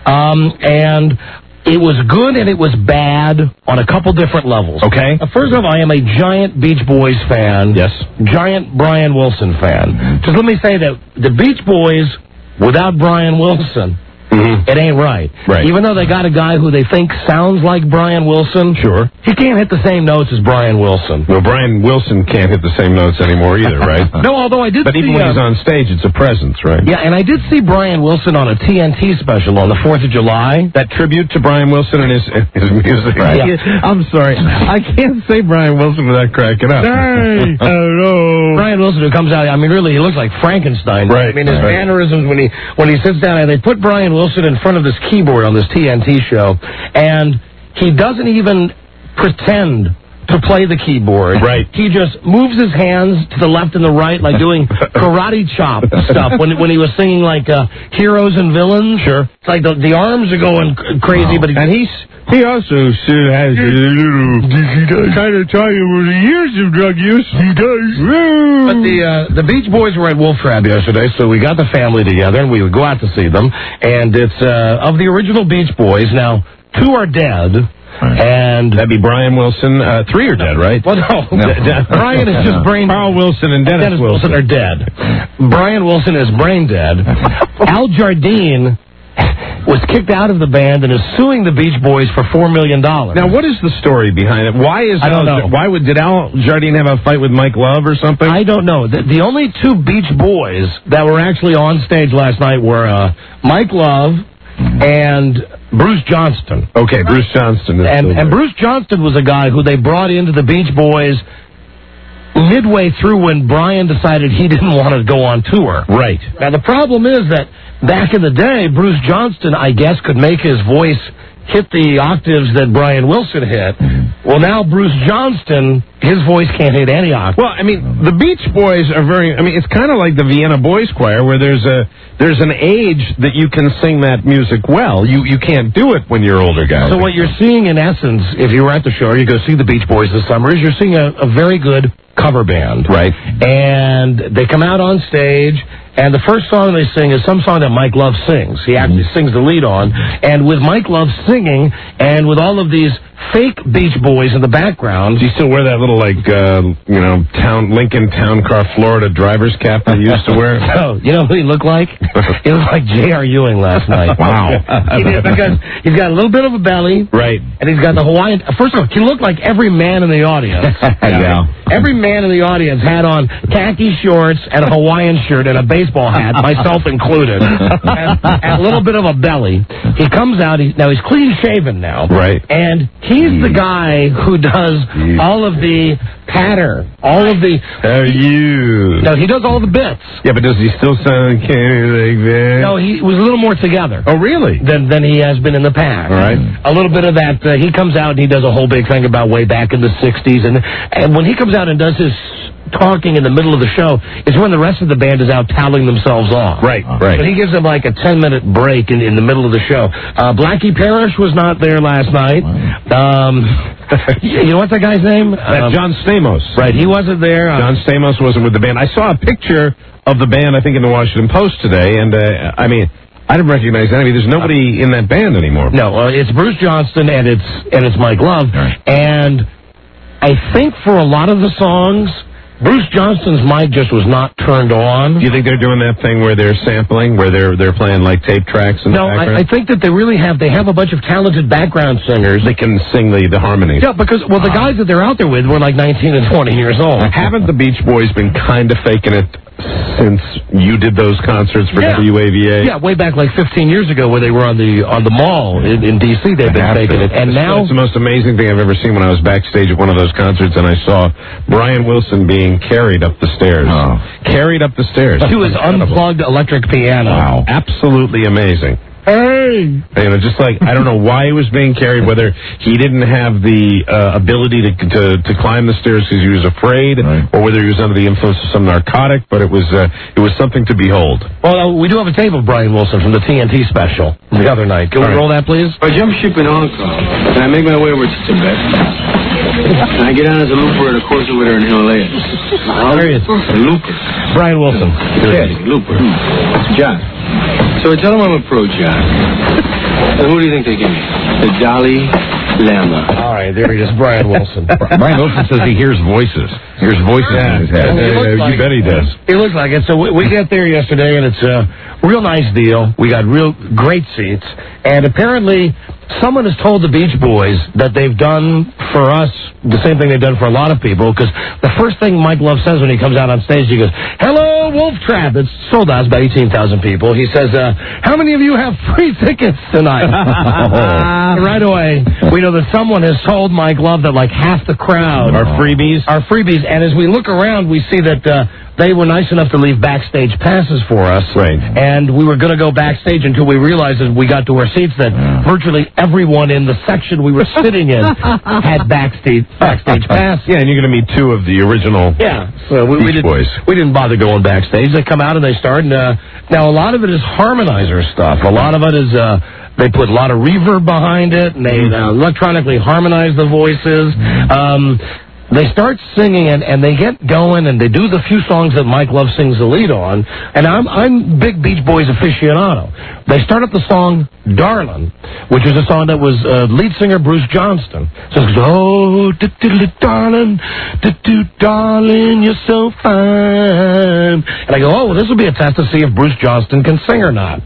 Speaker 2: And... it was good and it was bad on a couple different levels.
Speaker 12: Okay.
Speaker 2: First off, I am a giant Beach Boys fan.
Speaker 12: Yes.
Speaker 2: Giant Brian Wilson fan. Just let me say that the Beach Boys, without Brian Wilson, it ain't right.
Speaker 12: Right.
Speaker 2: Even though they got a guy who they think sounds like Brian Wilson,
Speaker 12: sure,
Speaker 2: he can't hit the same notes as Brian Wilson.
Speaker 12: Well, Brian Wilson can't hit the same notes anymore either, right?
Speaker 2: No, although I did
Speaker 12: But
Speaker 2: see...
Speaker 12: even when he's on stage, it's a presence, right?
Speaker 2: Yeah, and I did see Brian Wilson on a TNT special on the 4th of July.
Speaker 12: That tribute to Brian Wilson and his music.
Speaker 2: Right. Yeah.
Speaker 3: I'm sorry. I can't say Brian Wilson without cracking up. Hey, hello.
Speaker 2: Brian Wilson, who comes out, I mean, really, he looks like Frankenstein.
Speaker 12: Right.
Speaker 2: I mean, his mannerisms when he sits down, and they put Brian Wilson in front of this keyboard on this TNT show, and he doesn't even pretend to play the keyboard.
Speaker 12: Right.
Speaker 2: He just moves his hands to the left and the right, like doing karate chop stuff. When he was singing like Heroes and Villains,
Speaker 12: sure,
Speaker 2: it's like the arms are going crazy. But
Speaker 3: he also still has a little kind of time with the years of drug use. He does.
Speaker 2: But the Beach Boys were at Wolf Trap yesterday, so we got the family together and we would go out to see them. And it's of the original Beach Boys. Now, 2 are dead. And
Speaker 12: that'd be Brian Wilson. 3 are dead, right?
Speaker 2: Well, no. Brian is just brain.
Speaker 12: Carl Wilson and Dennis
Speaker 2: Wilson are dead. Brian Wilson is brain dead. Al Jardine was kicked out of the band and is suing the Beach Boys for $4 million.
Speaker 12: Now, what is the story behind it?
Speaker 2: I don't know.
Speaker 12: Did Al Jardine have a fight with Mike Love or something?
Speaker 2: I don't know. The only 2 Beach Boys that were actually on stage last night were Mike Love and Bruce Johnston.
Speaker 12: Okay, Bruce Johnston.
Speaker 2: And Bruce Johnston was a guy who they brought into the Beach Boys midway through when Brian decided he didn't want to go on tour.
Speaker 12: Right.
Speaker 2: Now, the problem is that back in the day, Bruce Johnston, I guess, could make his voice hit the octaves that Brian Wilson hit. Well, now Bruce Johnston, his voice can't hit any octave.
Speaker 12: Well, I mean, the Beach Boys are it's kind of like the Vienna Boys Choir, where there's an age that you can sing that music well. You can't do it when you're older guys.
Speaker 2: So what you're seeing, in essence, if you were at the show, you go see the Beach Boys this summer, is you're seeing a very good cover band.
Speaker 12: Right.
Speaker 2: And they come out on stage, and the first song they sing is some song that Mike Love sings. He actually sings the lead on. And with Mike Love singing, and with all of these fake Beach Boys in the background.
Speaker 12: Do you still wear that little, Lincoln Town Car, Florida driver's cap that you used to wear?
Speaker 2: Oh, you know who he looked like? He looked like J.R. Ewing last night.
Speaker 12: Wow.
Speaker 2: He did, because he's got a little bit of a belly.
Speaker 12: Right.
Speaker 2: And he's got the Hawaiian... First of all, he looked like every man in the audience.
Speaker 12: Yeah.
Speaker 2: Every man in the audience had on khaki shorts and a Hawaiian shirt and a baseball hat, myself included, and a little bit of a belly. He comes out, he's clean-shaven now.
Speaker 12: Right.
Speaker 2: And he's the guy who does all of the patter, all of the... No, he does all the bits.
Speaker 12: Yeah, but does he still sound like that?
Speaker 2: No, he was a little more together.
Speaker 12: Oh, really?
Speaker 2: Than he has been in the past.
Speaker 12: All right.
Speaker 2: A little bit of that. He comes out and he does a whole big thing about way back in the 60s. And when he comes out and does his talking in the middle of the show, is when the rest of the band is out toweling themselves off.
Speaker 12: Right.
Speaker 2: But he gives them like a 10-minute break in the middle of the show. Blackie Parrish was not there last night. You know what's that guy's name?
Speaker 12: John Stamos.
Speaker 2: Right, he wasn't there.
Speaker 12: John Stamos wasn't with the band. I saw a picture of the band, I think, in the Washington Post today, and, I didn't recognize that. There's nobody in that band anymore.
Speaker 2: No, it's Bruce Johnston, and it's Mike Love. Right. And I think for a lot of the songs, Bruce Johnston's mic just was not turned on.
Speaker 12: Do you think they're doing that thing where they're sampling, where they're playing like tape tracks in the background?
Speaker 2: I think that they have a bunch of talented background singers.
Speaker 12: They can sing the harmonies.
Speaker 2: Yeah, because the guys that they're out there with were like 19 and 20 years old.
Speaker 12: Haven't the Beach Boys been kind of faking it since you did those concerts for WAVA?
Speaker 2: Yeah, way back like 15 years ago where they were on the mall in D.C. They've been taking it. And now...
Speaker 12: It's the most amazing thing I've ever seen when I was backstage at one of those concerts and I saw Brian Wilson being carried up the stairs.
Speaker 13: Oh.
Speaker 12: Carried up the stairs.
Speaker 2: To his unplugged electric piano.
Speaker 12: Wow. Absolutely amazing.
Speaker 2: Hey!
Speaker 12: You know, just like, I don't know why he was being carried, whether he didn't have the ability to climb the stairs because he was afraid, or whether he was under the influence of some narcotic, but it was something to behold.
Speaker 2: Well, we do have a tape of Brian Wilson from the TNT special the other night. Can we roll that, please?
Speaker 20: I jump ship in Hong Kong, and I make my way over to Tibet. And I get on as a looper at a course over there in Himalaya.
Speaker 2: There he is.
Speaker 20: A looper.
Speaker 2: Brian Wilson.
Speaker 20: Yeah, looper. John. So I tell him I'm a pro, John. And who do you think they give me? The Dalai Lama.
Speaker 2: All right, there he is, Brian Wilson.
Speaker 13: Brian Wilson says he hears voices. Hears voices in his head.
Speaker 12: You bet he does.
Speaker 2: He looks like it. So we get there yesterday, and it's a real nice deal. We got real great seats. And apparently, someone has told the Beach Boys that they've done for us the same thing they've done for a lot of people, because the first thing Mike Love says when he comes out on stage, he goes, "Hello, Wolf Trap." It's sold out. It's about 18,000 people. He says, "How many of you have free tickets tonight?" Right away, we know that someone has told Mike Love that like half the crowd
Speaker 12: are freebies.
Speaker 2: And as we look around, we see that they were nice enough to leave backstage passes for us.
Speaker 12: Right.
Speaker 2: And we were going to go backstage until we realized as we got to our seats that virtually everyone in the section we were sitting in had backstage pass.
Speaker 12: Yeah, and you're going to meet two of the original
Speaker 2: so we
Speaker 12: Beach Boys.
Speaker 2: We didn't bother going backstage. They come out and they start. And now a lot of it is harmonizer stuff. A lot of it is... they put a lot of reverb behind it, and they electronically harmonize the voices. They start singing and they get going and they do the few songs that Mike Love sings the lead on. And I'm big Beach Boys aficionado. They start up the song "Darlin'," which is a song that was lead singer Bruce Johnston. So it goes, "Oh, darling, darling, you're so fine." And I go, "Oh, well, this will be a test to see if Bruce Johnston can sing or not."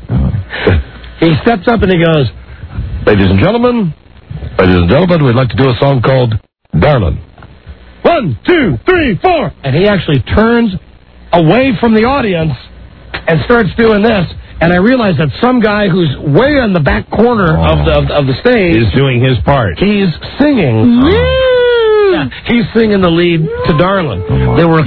Speaker 2: He steps up and he goes, ladies and gentlemen, we'd like to do a song called "Darlin'." 1, 2, 3, 4. And he actually turns away from the audience and starts doing this. And I realize that some guy who's way on the back corner of the stage
Speaker 12: is doing his part.
Speaker 2: He's singing. Yeah, he's singing the lead to "Darlin'." There were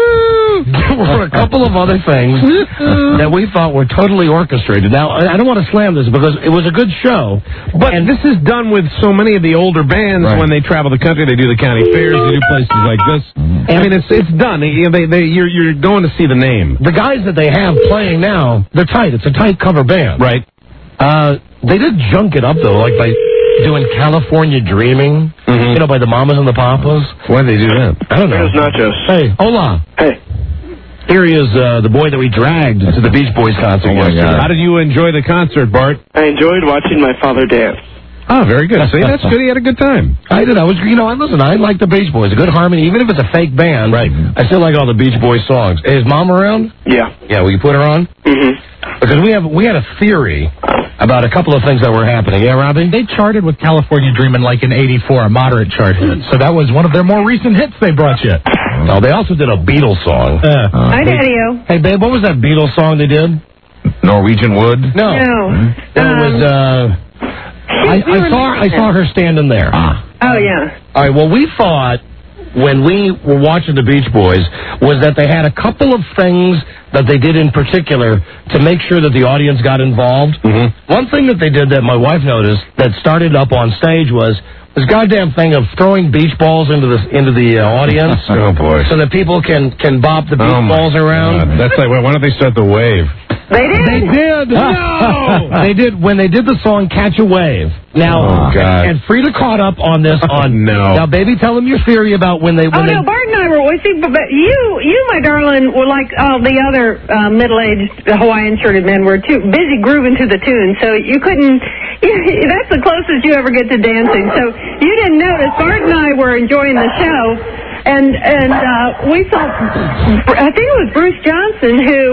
Speaker 2: a couple of other things that we thought were totally orchestrated. Now, I don't want to slam this because it was a good show.
Speaker 12: And this is done with so many of the older bands when they travel the country. They do the county fairs. They do places like this. I mean, it's done. You're going to see the name.
Speaker 2: The guys that they have playing now, they're tight. It's a tight cover band.
Speaker 12: Right.
Speaker 2: They did junk it up, though, like by doing "California Dreaming," you know, by the Mamas and the Papas.
Speaker 12: Why'd they do that?
Speaker 2: I don't know.
Speaker 15: Here's Nachos.
Speaker 2: Hey, hola.
Speaker 15: Hey.
Speaker 2: Here he is, the boy that we dragged to the Beach Boys concert yesterday.
Speaker 12: How did you enjoy the concert, Bart?
Speaker 15: I enjoyed watching my father dance.
Speaker 12: Oh, very good. See, that's good. He had a good time.
Speaker 2: I did. I like the Beach Boys. A good harmony, even if it's a fake band.
Speaker 12: Right.
Speaker 2: I still like all the Beach Boys songs. Is Mom around?
Speaker 15: Yeah.
Speaker 2: Yeah, will you put her on?
Speaker 15: Mm-hmm.
Speaker 2: Because we had a theory about a couple of things that were happening. Yeah, Robbie?
Speaker 11: They charted with "California Dreamin'" like in '84, a moderate chart hit. So that was one of their more recent hits they brought you.
Speaker 2: Oh, they also did a Beatles song.
Speaker 19: Hi, Daddy-O.
Speaker 2: Hey, babe, what was that Beatles song they did?
Speaker 13: Norwegian Wood?
Speaker 2: No. That was, I saw her standing there.
Speaker 19: Oh, yeah.
Speaker 2: All right, well, we thought when we were watching the Beach Boys was that they had a couple of things that they did in particular to make sure that the audience got involved. One thing that they did that my wife noticed that started up on stage was this goddamn thing of throwing beach balls into the audience.
Speaker 12: Oh, boy.
Speaker 2: So that people can bop the beach balls around.
Speaker 12: God. That's like, why don't they start the wave?
Speaker 19: They did.
Speaker 2: They did. No. They did when they did the song "Catch a Wave." Now, and Frida caught up on this. Now, baby, tell them your theory about when they.
Speaker 19: Bart and I were. See, but you, my darling, were like all the other middle-aged Hawaiian-shirted men were too busy grooving to the tune, so you couldn't. That's the closest you ever get to dancing. So you didn't notice. Bart and I were enjoying the show, and we saw. I think it was Bruce Johnson who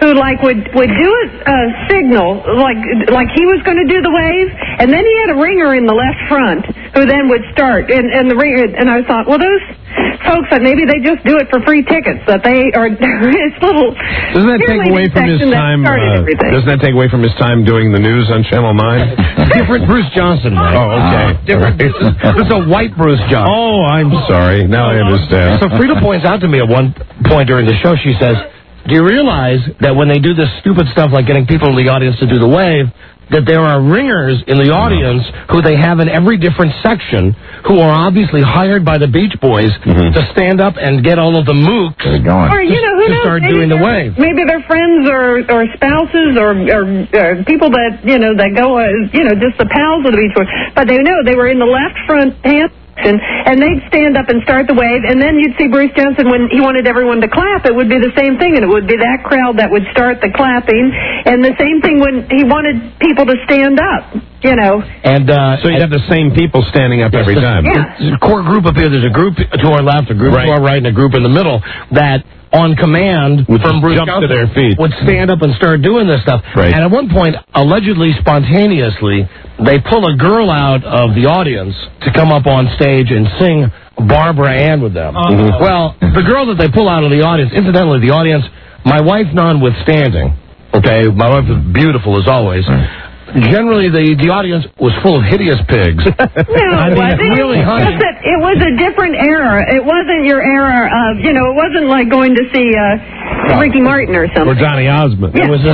Speaker 19: who would do a signal like he was going to do the wave, and then he had a ringer in the left front who then would start, and the ringer, and I thought, well, those folks, maybe they just do it for free tickets, that they are it's little.
Speaker 12: Doesn't that take away from his time? Doesn't that take away from his time doing the news on Channel 9?
Speaker 2: Different Bruce Johnson, Mike.
Speaker 12: Oh, okay.
Speaker 2: Different. This is a white Bruce Johnson.
Speaker 12: Oh, I'm sorry. Now I understand.
Speaker 2: So Frida points out to me at one point during the show, she says, do you realize that when they do this stupid stuff like getting people in the audience to do the wave, that there are ringers in the audience who they have in every different section who are obviously hired by the Beach Boys to stand up and get all of the mooks
Speaker 19: or, who
Speaker 2: to
Speaker 19: knows,
Speaker 2: start doing the wave.
Speaker 19: Maybe they're friends or spouses or people that, that go, just the pals of the Beach Boys. But they know they were in the left front hand. And they'd stand up and start the wave, and then you'd see Bruce Johnson, when he wanted everyone to clap, it would be the same thing, and it would be that crowd that would start the clapping, and the same thing when he wanted people to stand up,
Speaker 12: And so you'd have the same people standing up every time.
Speaker 19: Yeah.
Speaker 2: There's a core group up here. There's a group to our left, a group to our right, and a group in the middle that on command from Bruce Johnson
Speaker 12: to their feet
Speaker 2: would stand up and start doing this stuff.
Speaker 12: Right.
Speaker 2: And at one point, allegedly spontaneously, they pull a girl out of the audience to come up on stage and sing Barbara Ann with them. Well, the girl that they pull out of the audience, incidentally, the audience, my wife notwithstanding, okay, my wife is beautiful as always. Generally, the audience was full of hideous pigs.
Speaker 19: No, it wasn't.
Speaker 2: Really, honey.
Speaker 19: It was a different era. It wasn't your era of, it wasn't like going to see Ricky Martin or something.
Speaker 12: Or Donny Osmond.
Speaker 2: It
Speaker 19: Yeah.
Speaker 2: was
Speaker 19: No,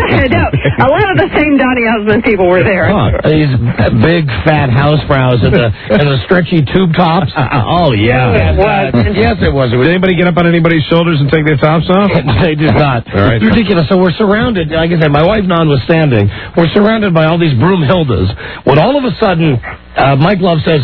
Speaker 19: a lot of the same Donny Osmond people were there.
Speaker 2: These big fat house brows and the stretchy tube tops.
Speaker 12: Oh, yeah.
Speaker 2: Yes, it was.
Speaker 12: Did anybody get up on anybody's shoulders and take their tops off?
Speaker 2: They did not.
Speaker 12: All right.
Speaker 2: It's ridiculous. So we're surrounded, like I said, my wife notwithstanding, we're surrounded by all these Broomhildas. When all of a sudden, Mike Love says,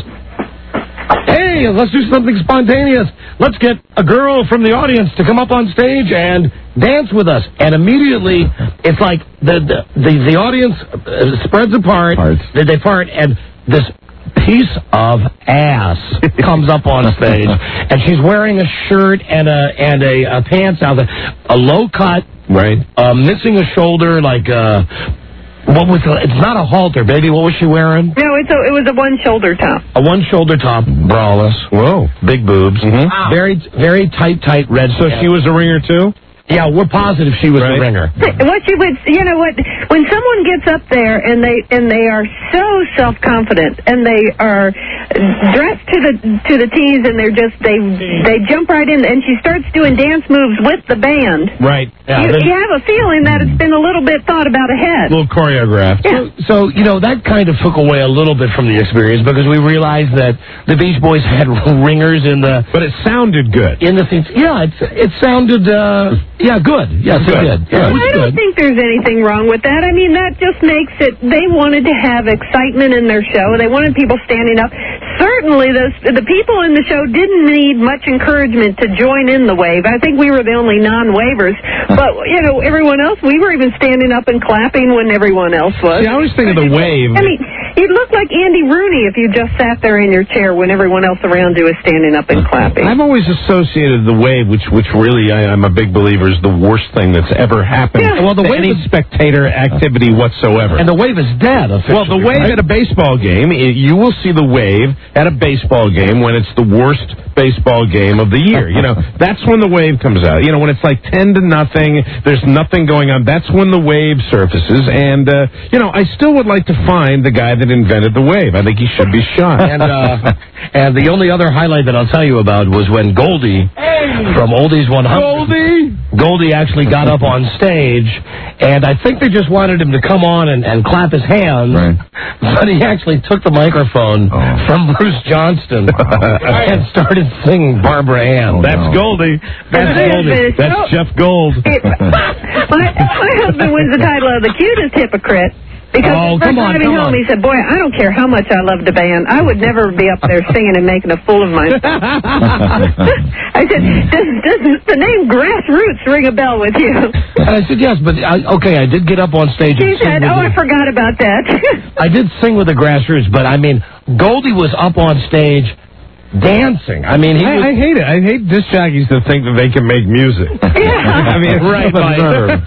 Speaker 2: hey, let's do something spontaneous. Let's get a girl from the audience to come up on stage and dance with us. And immediately, it's like the audience spreads apart. They part, and this piece of ass comes up on stage, and she's wearing a shirt and a pants outfit, a low cut, missing a shoulder, like it's not a halter, baby. What was she wearing?
Speaker 19: No, it was a one-shoulder top.
Speaker 2: A one-shoulder top, braless.
Speaker 12: Whoa.
Speaker 2: Big boobs. Very, very tight red.
Speaker 12: So she was a ringer, too?
Speaker 2: Yeah, we're positive she was a ringer.
Speaker 19: What you would, when someone gets up there and they are so self-confident and they are dressed to the T's and they jump right in, and she starts doing dance moves with the band.
Speaker 12: Right.
Speaker 2: Yeah,
Speaker 19: you have a feeling that it's been a little bit thought about ahead.
Speaker 12: A little choreographed.
Speaker 19: Yeah.
Speaker 2: So that kind of took away a little bit from the experience, because we realized that the Beach Boys had ringers in the...
Speaker 12: But it sounded good.
Speaker 2: In the things. Yeah, it sounded... Yeah, good. Yes, it did. Yeah,
Speaker 19: I don't think there's anything wrong with that. I mean, that just makes it... They wanted to have excitement in their show. They wanted people standing up. Certainly, the people in the show didn't need much encouragement to join in the wave. I think we were the only non-wavers. But, everyone else, we were even standing up and clapping when everyone else was.
Speaker 12: See, I always think of the wave...
Speaker 19: I mean, you'd look like Andy Rooney if you just sat there in your chair when everyone else around you is standing up and clapping.
Speaker 12: I've always associated the wave, which really I'm a big believer, is the worst thing that's ever happened to any spectator activity whatsoever.
Speaker 2: And the wave is dead.
Speaker 12: Well, the wave at a baseball game, you will see the wave at a baseball game when it's the worst baseball game of the year. That's when the wave comes out. When it's like 10-0, there's nothing going on. That's when the wave surfaces. And, I still would like to find the guy that invented the wave. I think he should be shot.
Speaker 2: And the only other highlight that I'll tell you about was when Goldie from Oldies 100. Goldie actually got up on stage, and I think they just wanted him to come on and clap his hands. Right. But he actually took the microphone from Bruce Johnston and started singing Barbara Ann.
Speaker 12: That's Goldie.
Speaker 2: That's Goldie.
Speaker 12: That's Jeff Gold.
Speaker 19: My husband wins the title of the cutest hypocrite. Because the first driving home, he said, boy, I don't care how much I love the band. I would never be up there singing and making a fool of myself. I said, does the name Grassroots ring a bell with you?
Speaker 2: And I said, yes, but I did get up on stage.
Speaker 19: He said, I forgot about that.
Speaker 2: I did sing with the Grassroots, but I mean, Goldie was up on stage dancing. I mean,
Speaker 12: I hate it. I hate disc jockeys that think that they can make music. I mean, it's
Speaker 2: right,
Speaker 12: absurd.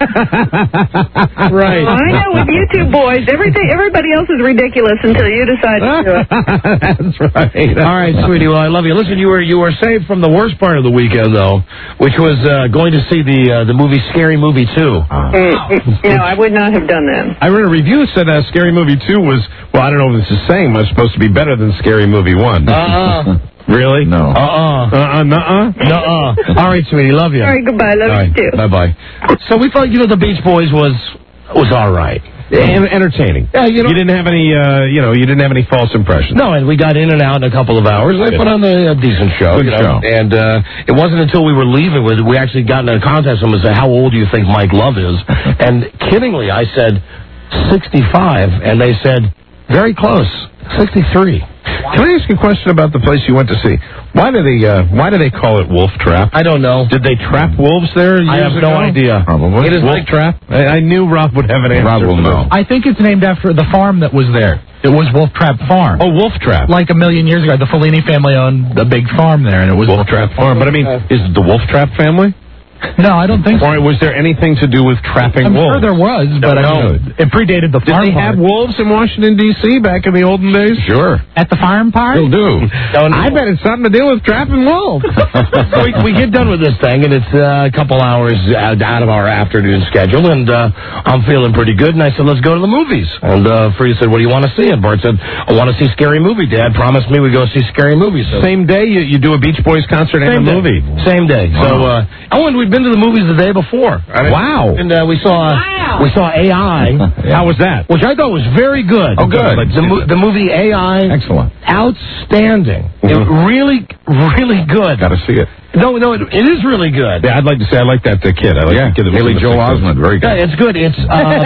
Speaker 2: Right.
Speaker 19: Well, I know with you two boys, everybody else is ridiculous until you decide to do it.
Speaker 2: That's right. All right, sweetie. Well, I love you. Listen, you were saved from the worst part of the weekend, though, which was going to see the movie Scary Movie 2.
Speaker 19: No, I would not have done that.
Speaker 12: I read a review that said Scary Movie 2 was, well, I don't know if this is saying much, supposed to be better than Scary Movie 1. Really?
Speaker 13: No.
Speaker 2: Nuh-uh. All right, sweetie. Love you.
Speaker 19: All right, goodbye. Love you too.
Speaker 2: Bye-bye. So we thought, the Beach Boys was all right.
Speaker 12: And entertaining.
Speaker 2: Yeah,
Speaker 12: you didn't have any, you didn't have any false impressions.
Speaker 2: No, and we got in and out in a couple of hours. They put on a decent show.
Speaker 12: Good show.
Speaker 2: And it wasn't until we were leaving we actually got in a contest and said, how old do you think Mike Love is? And kiddingly, I said 65, and they said, very close, 63.
Speaker 12: Can I ask you a question about the place you went to see? Why do they call it Wolf Trap?
Speaker 2: I don't know.
Speaker 12: Did they trap wolves there?
Speaker 2: I have no idea.
Speaker 12: Probably.
Speaker 2: It is
Speaker 12: Wolf Trap. I knew Rob would have an answer.
Speaker 13: Rob will know.
Speaker 11: I think it's named after the farm that was there. It was Wolf Trap Farm.
Speaker 12: Oh, Wolf Trap.
Speaker 11: Like 1 million years ago, the Fellini family owned the big farm there, and it was
Speaker 12: Wolf Trap Farm. But I mean, is it the Wolf Trap family?
Speaker 11: No, I don't think so.
Speaker 12: Or was there anything to do with trapping wolves?
Speaker 11: I'm sure there was, but it predated the farm.
Speaker 12: Did they have wolves in Washington, D.C. back in the olden days?
Speaker 13: Sure.
Speaker 11: At the farm park?
Speaker 12: Still do. I bet it's something to do with trapping wolves.
Speaker 2: So we get done with this thing, and it's a couple hours out of our afternoon schedule, and I'm feeling pretty good, and I said, let's go to the movies. And Frida said, what do you want to see? And Bart said, I want to see Scary Movie. Dad promised me we'd go see Scary Movie. So
Speaker 12: same day you do a Beach Boys concert and a movie?
Speaker 2: Same day.
Speaker 12: Wow.
Speaker 2: So, we'd been to the movies the day before.
Speaker 12: Wow.
Speaker 2: And we saw AI.
Speaker 12: How was that?
Speaker 2: Which I thought was very good.
Speaker 12: Oh, good.
Speaker 2: The movie AI.
Speaker 13: Excellent.
Speaker 2: Outstanding. It really, really good.
Speaker 12: Got to see it.
Speaker 2: No, it is really good.
Speaker 12: Yeah, I'd like to say I like that kid. I like the kid that was
Speaker 13: Haley
Speaker 12: in the
Speaker 13: Joel
Speaker 12: Sixth
Speaker 13: Osment, very good.
Speaker 2: Yeah, it's good. It's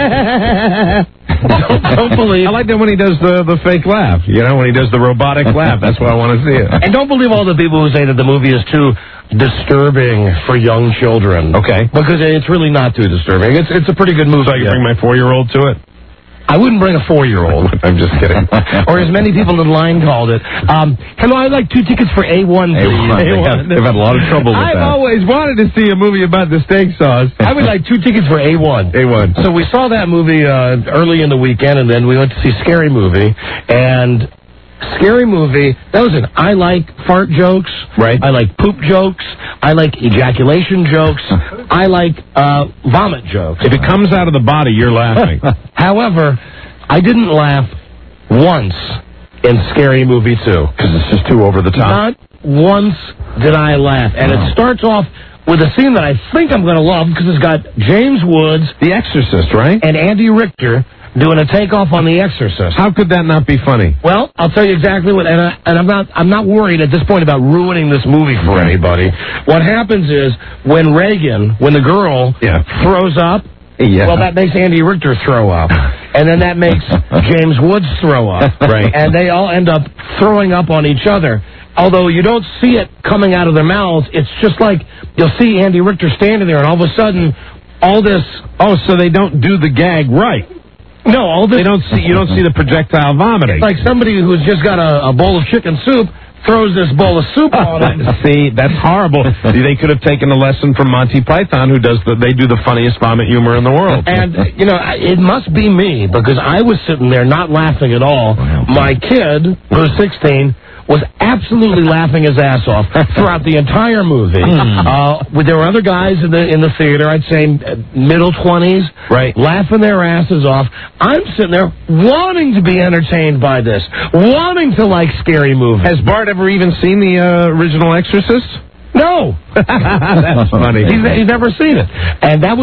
Speaker 2: don't believe.
Speaker 12: I like that when he does the fake laugh. When he does the robotic laugh. That's why I want to see it.
Speaker 2: And don't believe all the people who say that the movie is too disturbing for young children.
Speaker 12: Okay.
Speaker 2: Because it's really not too disturbing. It's a pretty good movie.
Speaker 12: So I can bring my 4-year-old to it?
Speaker 2: I wouldn't bring a 4-year-old.
Speaker 12: I'm just kidding.
Speaker 2: Or as many people in the line called it. Hello, I'd like 2 tickets for A1, please.
Speaker 12: They've had a lot of trouble with that. I've always wanted to see a movie about the steak sauce.
Speaker 2: I would like 2 tickets for A1.
Speaker 12: A1.
Speaker 2: So we saw that movie early in the weekend, and then we went to see Scary Movie. And Scary Movie, I like fart jokes.
Speaker 12: Right.
Speaker 2: I like poop jokes. I like ejaculation jokes. I like vomit jokes.
Speaker 12: If it comes out of the body, you're laughing.
Speaker 2: However, I didn't laugh once in Scary Movie 2.
Speaker 12: Because it's just too over the top.
Speaker 2: Not once did I laugh. And it starts off with a scene that I think I'm going to love because it's got James Woods,
Speaker 12: The Exorcist, right?
Speaker 2: and Andy Richter doing a takeoff on The Exorcist.
Speaker 12: How could that not be funny?
Speaker 2: Well, I'll tell you exactly what, and I'm not worried at this point about ruining this movie for anybody. What happens is when the girl throws up, well, that makes Andy Richter throw up, and then that makes James Woods throw up,
Speaker 12: right?
Speaker 2: And they all end up throwing up on each other. Although you don't see it coming out of their mouths, it's just like you'll see Andy Richter standing there, and all of a sudden, all this.
Speaker 12: Oh, so they don't do the gag right.
Speaker 2: No, all this.
Speaker 12: You don't see the projectile vomiting.
Speaker 2: It's like somebody who's just got a bowl of chicken soup throws this bowl of soup on it.
Speaker 12: See, that's horrible. They could have taken a lesson from Monty Python, they do the funniest vomit humor in the world.
Speaker 2: And, it must be me, because I was sitting there not laughing at all. My kid, who's 16, was absolutely laughing his ass off throughout the entire movie. There were other guys in the theater, I'd say middle 20s,
Speaker 12: right,
Speaker 2: laughing their asses off. I'm sitting there wanting to be entertained by this, wanting to like Scary Movies.
Speaker 12: Has Bart ever even seen the original Exorcist?
Speaker 2: No.
Speaker 12: That's funny.
Speaker 2: He's never seen it. And that was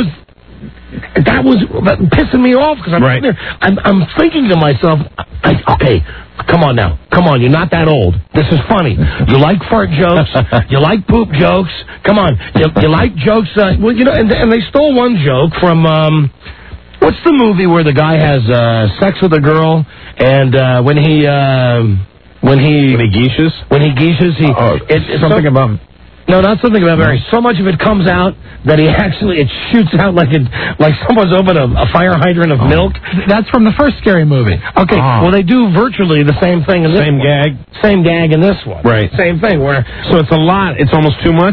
Speaker 2: pissing me off because I'm thinking to myself, okay, come on now. Come on, you're not that old. This is funny. You like fart jokes. You like poop jokes. Come on. You like jokes. And they stole one joke from, what's the movie where the guy has sex with a girl and when he geishes? When he geishes,
Speaker 12: something about...
Speaker 2: No, not something about Mary. So much of it comes out that it shoots out like someone's opened a fire hydrant of milk.
Speaker 11: That's from the first Scary Movie.
Speaker 2: Okay, well, they do virtually the same thing in this
Speaker 12: Same
Speaker 2: one.
Speaker 12: gag?
Speaker 2: Same gag in this one.
Speaker 12: Right.
Speaker 2: Same thing,
Speaker 12: So it's a lot. It's almost too much?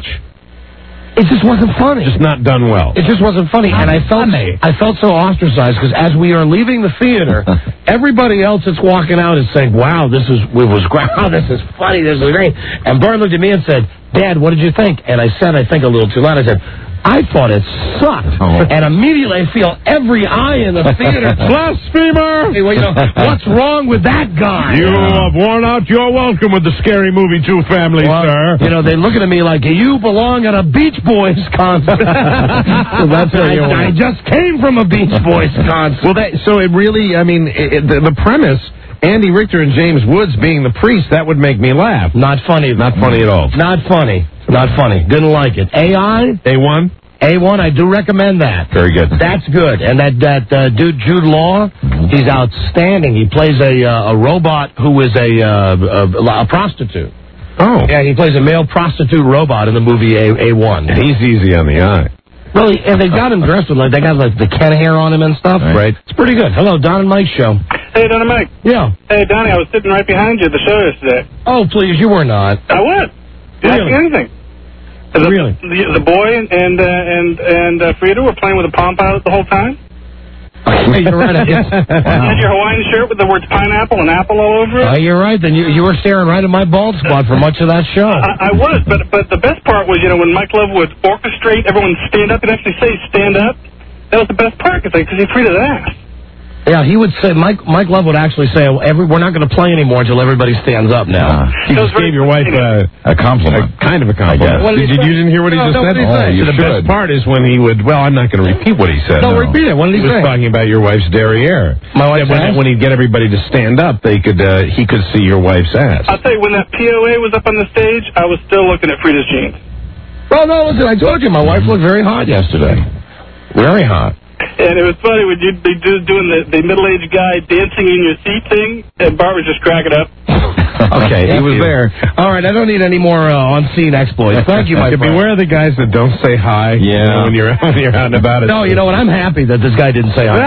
Speaker 2: It just wasn't funny.
Speaker 12: Just not done well.
Speaker 2: It just wasn't funny, and I felt so ostracized because as we are leaving the theater, everybody else that's walking out is saying, "Wow, this is funny, this is great." And Bart looked at me and said, "Dad, what did you think?" And I said, I think a little too loud. I said, "I thought it sucked." And immediately I feel every eye in the theater.
Speaker 12: Blasphemer!
Speaker 2: Hey, well, what's wrong with that guy?
Speaker 12: You have worn out your welcome with the Scary Movie 2 family, sir.
Speaker 2: They're looking at me like, you belong at a Beach Boys concert. That's what I just came from a Beach Boys concert.
Speaker 12: Well, so it really, the premise, Andy Richter and James Woods being the priest, that would make me laugh.
Speaker 2: Not funny.
Speaker 12: Not funny at all.
Speaker 2: Not funny. Not funny. Didn't like it. AI?
Speaker 12: A1?
Speaker 2: A1, I do recommend that.
Speaker 12: Very good.
Speaker 2: That's good. And that dude, Jude Law, he's outstanding. He plays a robot who is a prostitute.
Speaker 12: Oh.
Speaker 2: Yeah, he plays a male prostitute robot in the movie A1.
Speaker 12: And he's easy on the eye.
Speaker 2: Well, and they got him dressed with, they got the Ken hair on him and stuff.
Speaker 12: Right.
Speaker 2: It's pretty good. Hello, Don and Mike show.
Speaker 16: Hey, Don and Mike.
Speaker 2: Yeah.
Speaker 16: Hey, Donnie, I was sitting right behind you at the show yesterday.
Speaker 2: Oh, please, you were not.
Speaker 16: I was. You didn't ask me anything.
Speaker 2: Really?
Speaker 16: The boy and Frida were playing with a Palm Pilot the whole time?
Speaker 2: Hey, you're right.
Speaker 16: You had your Hawaiian shirt with the words pineapple and apple all over it?
Speaker 2: You're right. Then you were staring right at my bald spot for much of that show.
Speaker 16: I was, but the best part was, when Mike Love would orchestrate everyone stand up and actually say stand up, that was the best part because he Frida's ass.
Speaker 2: Yeah, he would say, Mike Love would actually say, we're not going to play anymore until everybody stands up now.
Speaker 12: He just gave your wife a compliment. Kind of a compliment. You didn't hear what he just said? The best part is when he would, I'm not going to repeat what he said.
Speaker 2: No, repeat it. What did he say?
Speaker 12: He was talking about your wife's derriere.
Speaker 2: My wife's ass?
Speaker 12: When he'd get everybody to stand up, he could see your wife's ass.
Speaker 16: I'll tell you, when that POA was up on the stage, I was still looking at Frida's jeans.
Speaker 2: Oh, no, listen, I told you, my wife looked very hot yesterday. Very hot.
Speaker 16: And it was funny when you'd be doing the middle-aged guy dancing in your seat thing, and Bart was just cracking up.
Speaker 12: Okay, he was there.
Speaker 2: All right, I don't need any more on-scene exploits. Thank you, my friend.
Speaker 12: Beware of the guys that don't say hi when you're out and about it.
Speaker 2: No, you know what? I'm happy that this guy didn't say hi.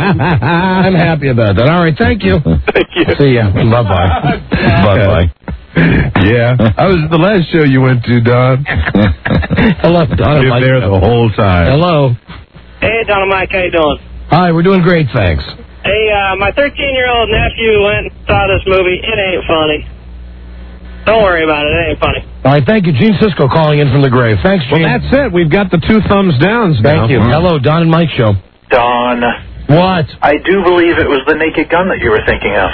Speaker 2: I'm happy about that. All right, thank you.
Speaker 16: Thank you.
Speaker 2: See ya. Bye-bye.
Speaker 12: Bye-bye. Yeah. I was the last show you went to, Don.
Speaker 2: Hello, Don.
Speaker 12: You're there the whole time.
Speaker 2: Hello.
Speaker 21: Hey, Don and Mike, how you doing?
Speaker 2: Hi, we're doing great, thanks.
Speaker 21: Hey, my 13-year-old nephew went and saw this movie. It ain't funny. Don't worry about it. It ain't funny.
Speaker 2: All right, thank you. Gene Sisco calling in from the grave. Thanks, Gene.
Speaker 12: Well, that's it. We've got the 2 thumbs downs now.
Speaker 2: Thank you. Hello, Don and Mike show.
Speaker 22: Don.
Speaker 2: What?
Speaker 22: I do believe it was the Naked Gun that you were thinking of.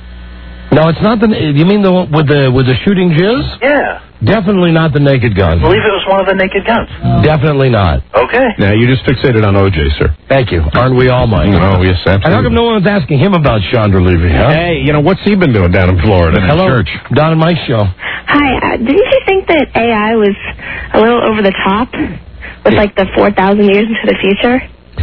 Speaker 2: No, it's not you mean the one with the shooting jizz?
Speaker 22: Yeah.
Speaker 2: Definitely not the Naked Gun.
Speaker 22: I believe it was one of the Naked Guns.
Speaker 2: Definitely not.
Speaker 22: Okay.
Speaker 12: Now, you just fixated on O.J., sir.
Speaker 2: Thank you. Aren't we all, Mike?
Speaker 12: Oh, yes, absolutely.
Speaker 2: And how come no one's asking him about Chandra Levy, huh?
Speaker 12: Hey, what's he been doing down in Florida?
Speaker 2: Hello,
Speaker 12: Church.
Speaker 2: Don and Mike show.
Speaker 23: Hi, didn't you think that AI was a little over the top with, the 4,000 years into the future?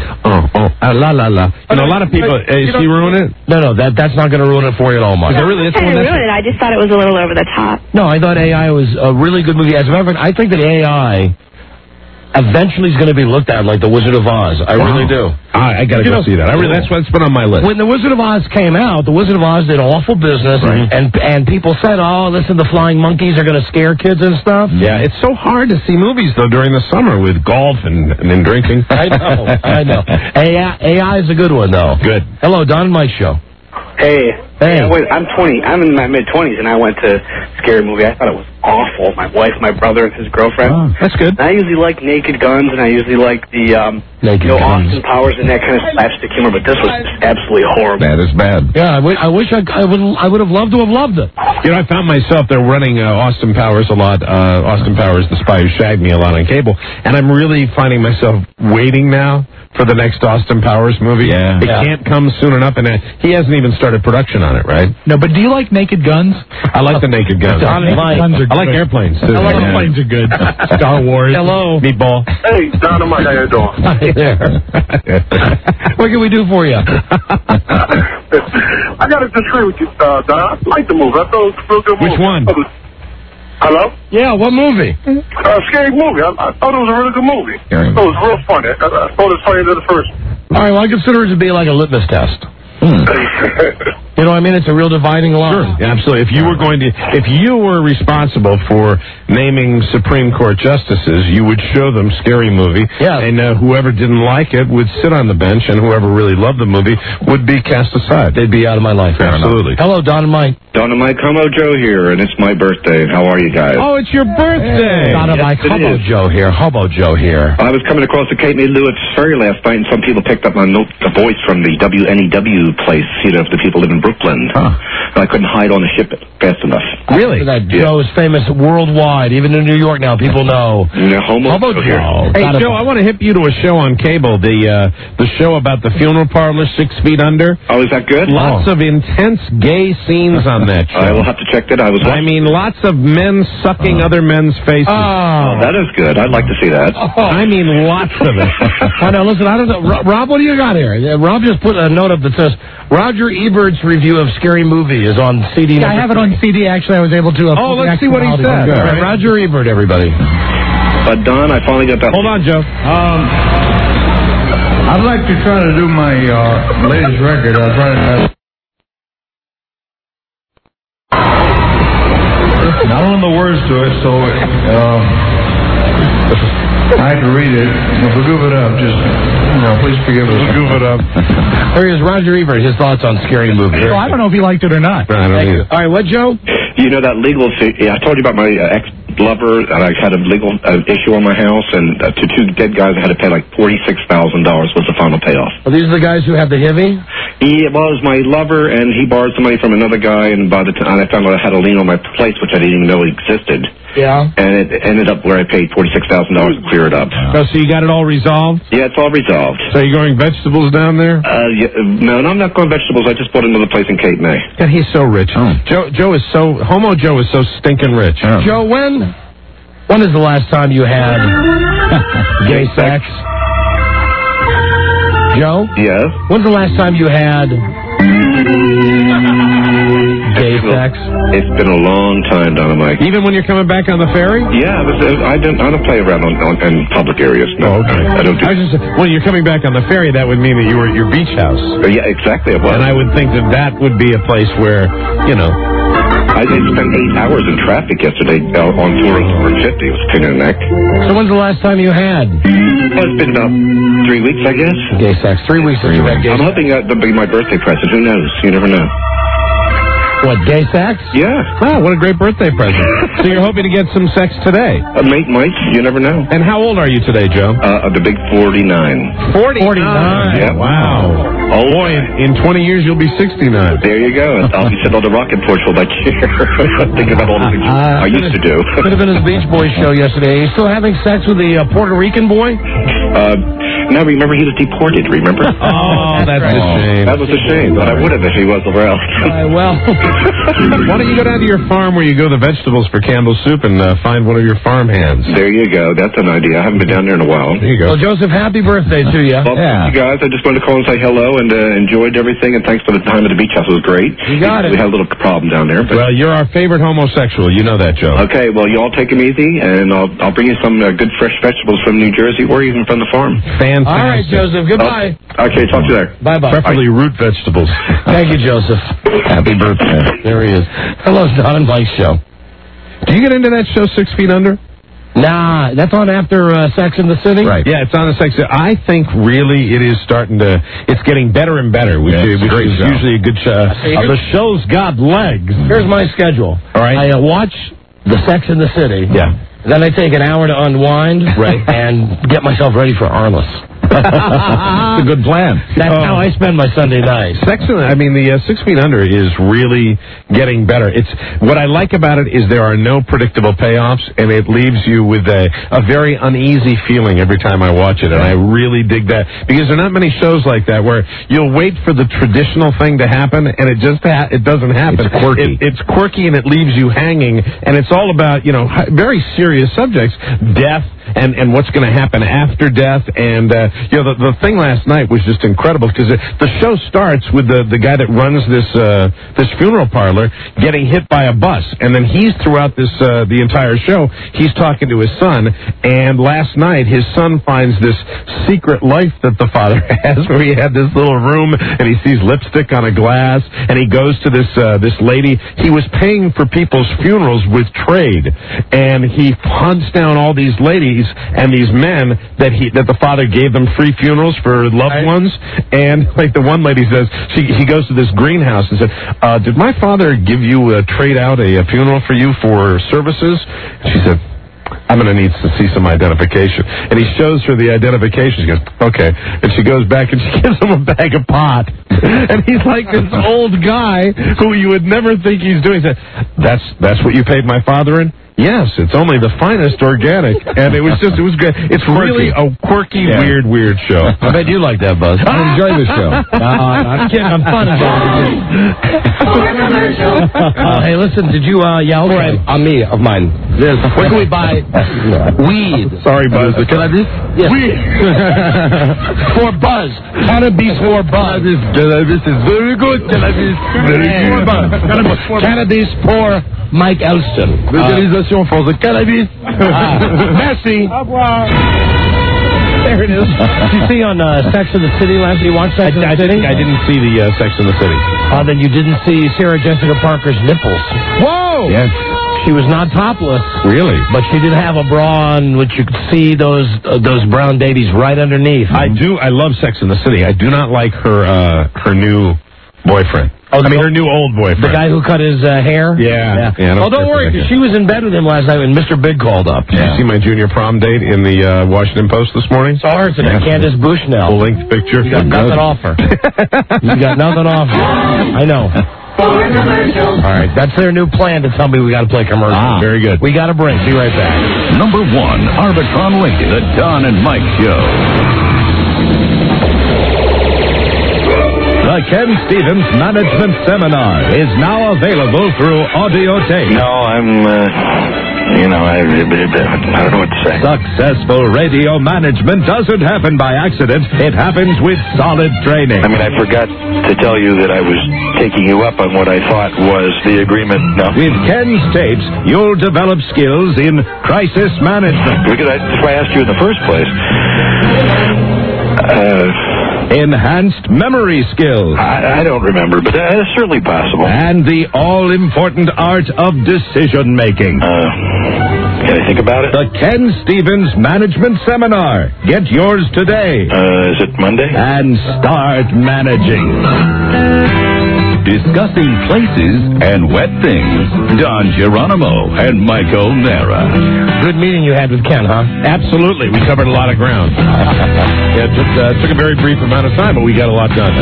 Speaker 12: La. A lot of people, is he ruin it?
Speaker 2: No, that's not going to ruin it for you at all, Mike.
Speaker 23: No, I didn't ruin it. I just thought it was a little over the top.
Speaker 2: No, I thought AI was a really good movie. As a matter of fact, I think that AI eventually is going to be looked at like The Wizard of Oz. I really do.
Speaker 12: I got to go see that. That's what's been on my list.
Speaker 2: When The Wizard of Oz came out, The Wizard of Oz did awful business, and people said, listen, the flying monkeys are going to scare kids and stuff.
Speaker 12: Yeah, it's so hard to see movies, though, during the summer with golf and drinking.
Speaker 2: I know. AI is a good one, though.
Speaker 12: Good.
Speaker 2: Hello, Don and Mike show.
Speaker 22: Hey. I'm 20. I'm in my mid-20s, and I went to a scary movie. I thought it was awful. My wife, my brother, and his girlfriend.
Speaker 12: Oh, that's good.
Speaker 22: And I usually like Naked Guns, and I usually like the Austin Powers and that kind of slapstick humor, but this was absolutely horrible.
Speaker 12: That is bad.
Speaker 2: Yeah, I wish I would have loved to have loved it.
Speaker 12: I found myself there running Austin Powers a lot. Austin Powers, The Spy Who Shagged Me, a lot on cable, and I'm really finding myself waiting now for the next Austin Powers movie. It can't come soon enough, and he hasn't even started production on it, right?
Speaker 11: No, but do you like Naked Guns?
Speaker 12: I like the Naked Guns.
Speaker 11: I like
Speaker 12: airplanes, too.
Speaker 11: Airplanes are good. Star Wars.
Speaker 2: Hello.
Speaker 12: Meatball.
Speaker 22: Hey, Don and Mike, how you doing?
Speaker 2: Hi there. What can we do for you?
Speaker 22: I got to disagree with you, Don. I like the movie. I thought it was a real good movie.
Speaker 12: Which one?
Speaker 5: Hello?
Speaker 2: Yeah, what movie?
Speaker 5: Scary movie. I thought it was a really good movie. It was real funny. I thought it was funnier than the first.
Speaker 2: All right, well, I consider it to be like a litmus test. You know what I mean? It's a real dividing line.
Speaker 12: Sure, absolutely. If you were responsible for naming Supreme Court justices, you would show them Scary Movie.
Speaker 2: Yeah.
Speaker 12: And whoever didn't like it would sit on the bench, and whoever really loved the movie would be cast aside.
Speaker 2: They'd be out of my life.
Speaker 12: Absolutely.
Speaker 2: Hello, Don and Mike.
Speaker 6: Don and Mike, Homo Joe here, and it's my birthday. How are you guys?
Speaker 12: Oh, it's your birthday.
Speaker 2: Don and Mike, Hobo Joe here. Hobo Joe here.
Speaker 6: I was coming across the Cape May Lewis ferry last night, and some people picked up my voice from the WNEW place, the people live in Brooklyn. And I couldn't hide on the ship fast enough.
Speaker 12: Really?
Speaker 2: That Joe is famous worldwide. Even in New York now, people know.
Speaker 6: Homo Joe.
Speaker 12: Hey, Joe, I want to hip you to a show on cable, the show about the funeral parlor, 6 Feet Under.
Speaker 6: Oh, is that good?
Speaker 12: Lots of intense gay scenes on that show.
Speaker 6: I will have to check that.
Speaker 12: I mean, lots of men sucking other men's faces.
Speaker 6: Oh, that is good. I'd like to see that.
Speaker 12: I mean, lots of it.
Speaker 2: I know. Listen, I don't know. Rob, what do you got here? Rob just put a note up that says Roger Ebert's review of Scary Movie is on CD.
Speaker 11: Yeah, I have it on CD. Actually, I was able to.
Speaker 2: Let's see what he said. All right, Roger Ebert, everybody.
Speaker 6: Don, I finally got that.
Speaker 12: Hold on, Joe.
Speaker 10: I'd like to try to do my latest record. I'll try to. I don't know the words to it, so I had to read it. If we goof it up, just, please forgive us.
Speaker 12: Goof it up.
Speaker 2: Here is Roger Ebert, his thoughts on Scary Movie.
Speaker 11: So I don't know if he liked it or not.
Speaker 12: I don't either.
Speaker 2: All right, what, Joe?
Speaker 6: You know that legal... I told you about my ex-lover, and I had a legal issue on my house, and to 2 dead guys, I had to pay like $46,000 was the final payoff.
Speaker 2: Are these the guys who have the HIV?
Speaker 6: It was my lover, and he borrowed some money from another guy, and by the time I found out I had a lien on my place, which I didn't even know existed.
Speaker 2: Yeah.
Speaker 6: And it ended up where I paid $46,000 to clear it up.
Speaker 12: Oh, so you got it all resolved?
Speaker 6: Yeah, it's all resolved.
Speaker 12: So you're going vegetables down there?
Speaker 6: No, I'm not going vegetables. I just bought another place in Cape May.
Speaker 12: God, he's so rich. Homo Joe is so stinking rich.
Speaker 2: Joe, when is the last time you had gay sex? Joe?
Speaker 6: Yes?
Speaker 2: When's the last time you had gay sex?
Speaker 6: It's been a long time, Donna Mike.
Speaker 12: Even when you're coming back on the ferry?
Speaker 6: Yeah, I don't play around in public areas. No,
Speaker 12: okay.
Speaker 6: I don't do
Speaker 12: when you're coming back on the ferry, that would mean that you were at your beach house.
Speaker 6: Yeah, exactly. It was.
Speaker 12: And I would think that would be a place where,
Speaker 6: I did spend 8 hours in traffic yesterday on 450. It was pain in the neck.
Speaker 2: So when's the last time you had?
Speaker 6: It's been about 3 weeks, I guess.
Speaker 2: Gay sex. 3 weeks since you had gay sex.
Speaker 6: I'm hoping that'll be my birthday present. Who knows? You never know.
Speaker 2: What, gay sex?
Speaker 6: Yeah.
Speaker 12: Wow, what a great birthday present. So you're hoping to get some sex today?
Speaker 6: Mate might. You never know.
Speaker 12: And how old are you today, Joe?
Speaker 6: The big 49.
Speaker 12: 49?
Speaker 6: Yeah.
Speaker 12: Wow. Oh, boy, in 20 years you'll be 69.
Speaker 6: There you go. I'll be sitting on the rocking porch with my chair thinking about all the things I used to do.
Speaker 2: Could have been his Beach Boys show yesterday. Are you still having sex with the Puerto Rican boy?
Speaker 6: No, remember he was deported, remember?
Speaker 12: Oh, that's a shame.
Speaker 6: That was a shame, but I would have if he was around.
Speaker 2: Well...
Speaker 12: Why don't you go down to your farm where you go to vegetables for Campbell's soup and find one of your farm hands?
Speaker 6: There you go. That's an idea. I haven't been down there in a while.
Speaker 12: There you go.
Speaker 2: Well, Joseph, happy birthday to you.
Speaker 6: Well, thank you guys. I just wanted to call and say hello and enjoyed everything, and thanks for the time at the beach house. It was great.
Speaker 2: You got it.
Speaker 6: We had a little problem down there. But...
Speaker 12: Well, you're our favorite homosexual. You know that, Joe.
Speaker 6: Okay, well, you all take them easy, and I'll bring you some good fresh vegetables from New Jersey or even from the farm.
Speaker 12: Fantastic.
Speaker 2: All right, Joseph. Goodbye.
Speaker 6: Okay, talk to you there.
Speaker 2: Bye-bye.
Speaker 12: Preferably root vegetables.
Speaker 2: Thank you, Joseph.
Speaker 13: Happy birthday.
Speaker 2: There he is. Hello, Don and Mike show.
Speaker 12: Do you get into that show, 6 Feet Under?
Speaker 2: Nah, that's on after Sex in the City?
Speaker 12: Right. Yeah, it's on the Sex. I think really it is it's getting better and better, which is usually a good show. The show's got legs.
Speaker 2: Here's my schedule.
Speaker 12: All right.
Speaker 2: I watch the Sex in the City.
Speaker 12: Yeah.
Speaker 2: Then I take an hour to unwind.
Speaker 12: Right.
Speaker 2: And get myself ready for Arliss.
Speaker 13: That's a good plan.
Speaker 2: That's how I spend my Sunday night.
Speaker 12: The 6 Feet Under is really getting better. What I like about it is there are no predictable payoffs, and it leaves you with a very uneasy feeling every time I watch it, and I really dig that because there are not many shows like that where you'll wait for the traditional thing to happen, and it doesn't happen.
Speaker 13: It's quirky.
Speaker 12: It's quirky, and it leaves you hanging, and it's all about very serious subjects: death, and what's going to happen after death. And the thing last night was just incredible because the show starts with the guy that runs this funeral parlor getting hit by a bus, and then he's throughout the entire show he's talking to his son. And last night his son finds this secret life that the father has, where he had this little room and he sees lipstick on a glass, and he goes to this lady. He was paying for people's funerals with trade, and he hunts down all these ladies and these men that the father gave them free funerals for loved ones. And like the one lady says, he goes to this greenhouse and said, did my father give you trade out a funeral for you for services? She said, I'm going to need to see some identification. And he shows her the identification. She goes, okay. And she goes back and she gives him a bag of pot. And he's like this old guy who you would never think he's doing. He said, that's what you paid my father in? Yes, it's only the finest organic. And it was great. It's really a quirky, weird show.
Speaker 2: I bet you like that, Buzz. I enjoy the show. I'm kidding. I'm fun. Hey, listen, did you, on me, of mine. Where can we buy weed?
Speaker 12: Sorry, Buzz.
Speaker 2: Cannabis? Yes. Weed. For Buzz. Cannabis for Buzz. Cannabis is very good. Cannabis. Very good. For Buzz. Cannabis for Mike Elston. Legalization for the cannabis. Merci. There it is. Did you see on Sex and the City last night? You watched Sex and the City?
Speaker 12: I didn't see the Sex and the City.
Speaker 2: Then you didn't see Sarah Jessica Parker's nipples. Whoa!
Speaker 12: Yes.
Speaker 2: She was not topless.
Speaker 12: Really?
Speaker 2: But she did have a bra on which you could see those brown babies right underneath.
Speaker 12: I love Sex and the City. I do not like her new boyfriend. Her new old boyfriend.
Speaker 2: The guy who cut his hair?
Speaker 12: Yeah.
Speaker 2: Don't worry, because she was in bed with him last night when Mr. Big called up.
Speaker 12: Did you see my junior prom date in the Washington Post this morning?
Speaker 2: Saw her today. Candace Bushnell.
Speaker 12: Full-length picture.
Speaker 2: You got nothing off her. You got nothing off her. I know. All right, that's their new plan to tell me we got to play commercial.
Speaker 12: Very good.
Speaker 2: We got a break. Be right back.
Speaker 1: Number 1, Arbitron Radio, the Don and Mike Show.
Speaker 13: The Ken Stevens Management Seminar is now available through audio tape.
Speaker 6: No, I'm, I don't know what to say.
Speaker 13: Successful radio management doesn't happen by accident. It happens with solid training.
Speaker 6: I mean, I forgot to tell you that I was taking you up on what I thought was the agreement. No.
Speaker 13: With Ken's tapes, you'll develop skills in crisis management.
Speaker 6: Because that's why I asked you in the first place.
Speaker 13: Enhanced memory skills.
Speaker 6: I don't remember, but that's certainly possible.
Speaker 13: And the all-important art of decision-making.
Speaker 6: Can I think about it?
Speaker 13: The Ken Stevens Management Seminar. Get yours today.
Speaker 6: Is it Monday?
Speaker 13: And start managing.
Speaker 1: Discussing places and wet things. Don Geronimo and Michael Nara.
Speaker 2: Good meeting you had with Ken, huh?
Speaker 12: Absolutely. We covered a lot of ground. It took a very brief amount of time, but we got a lot done.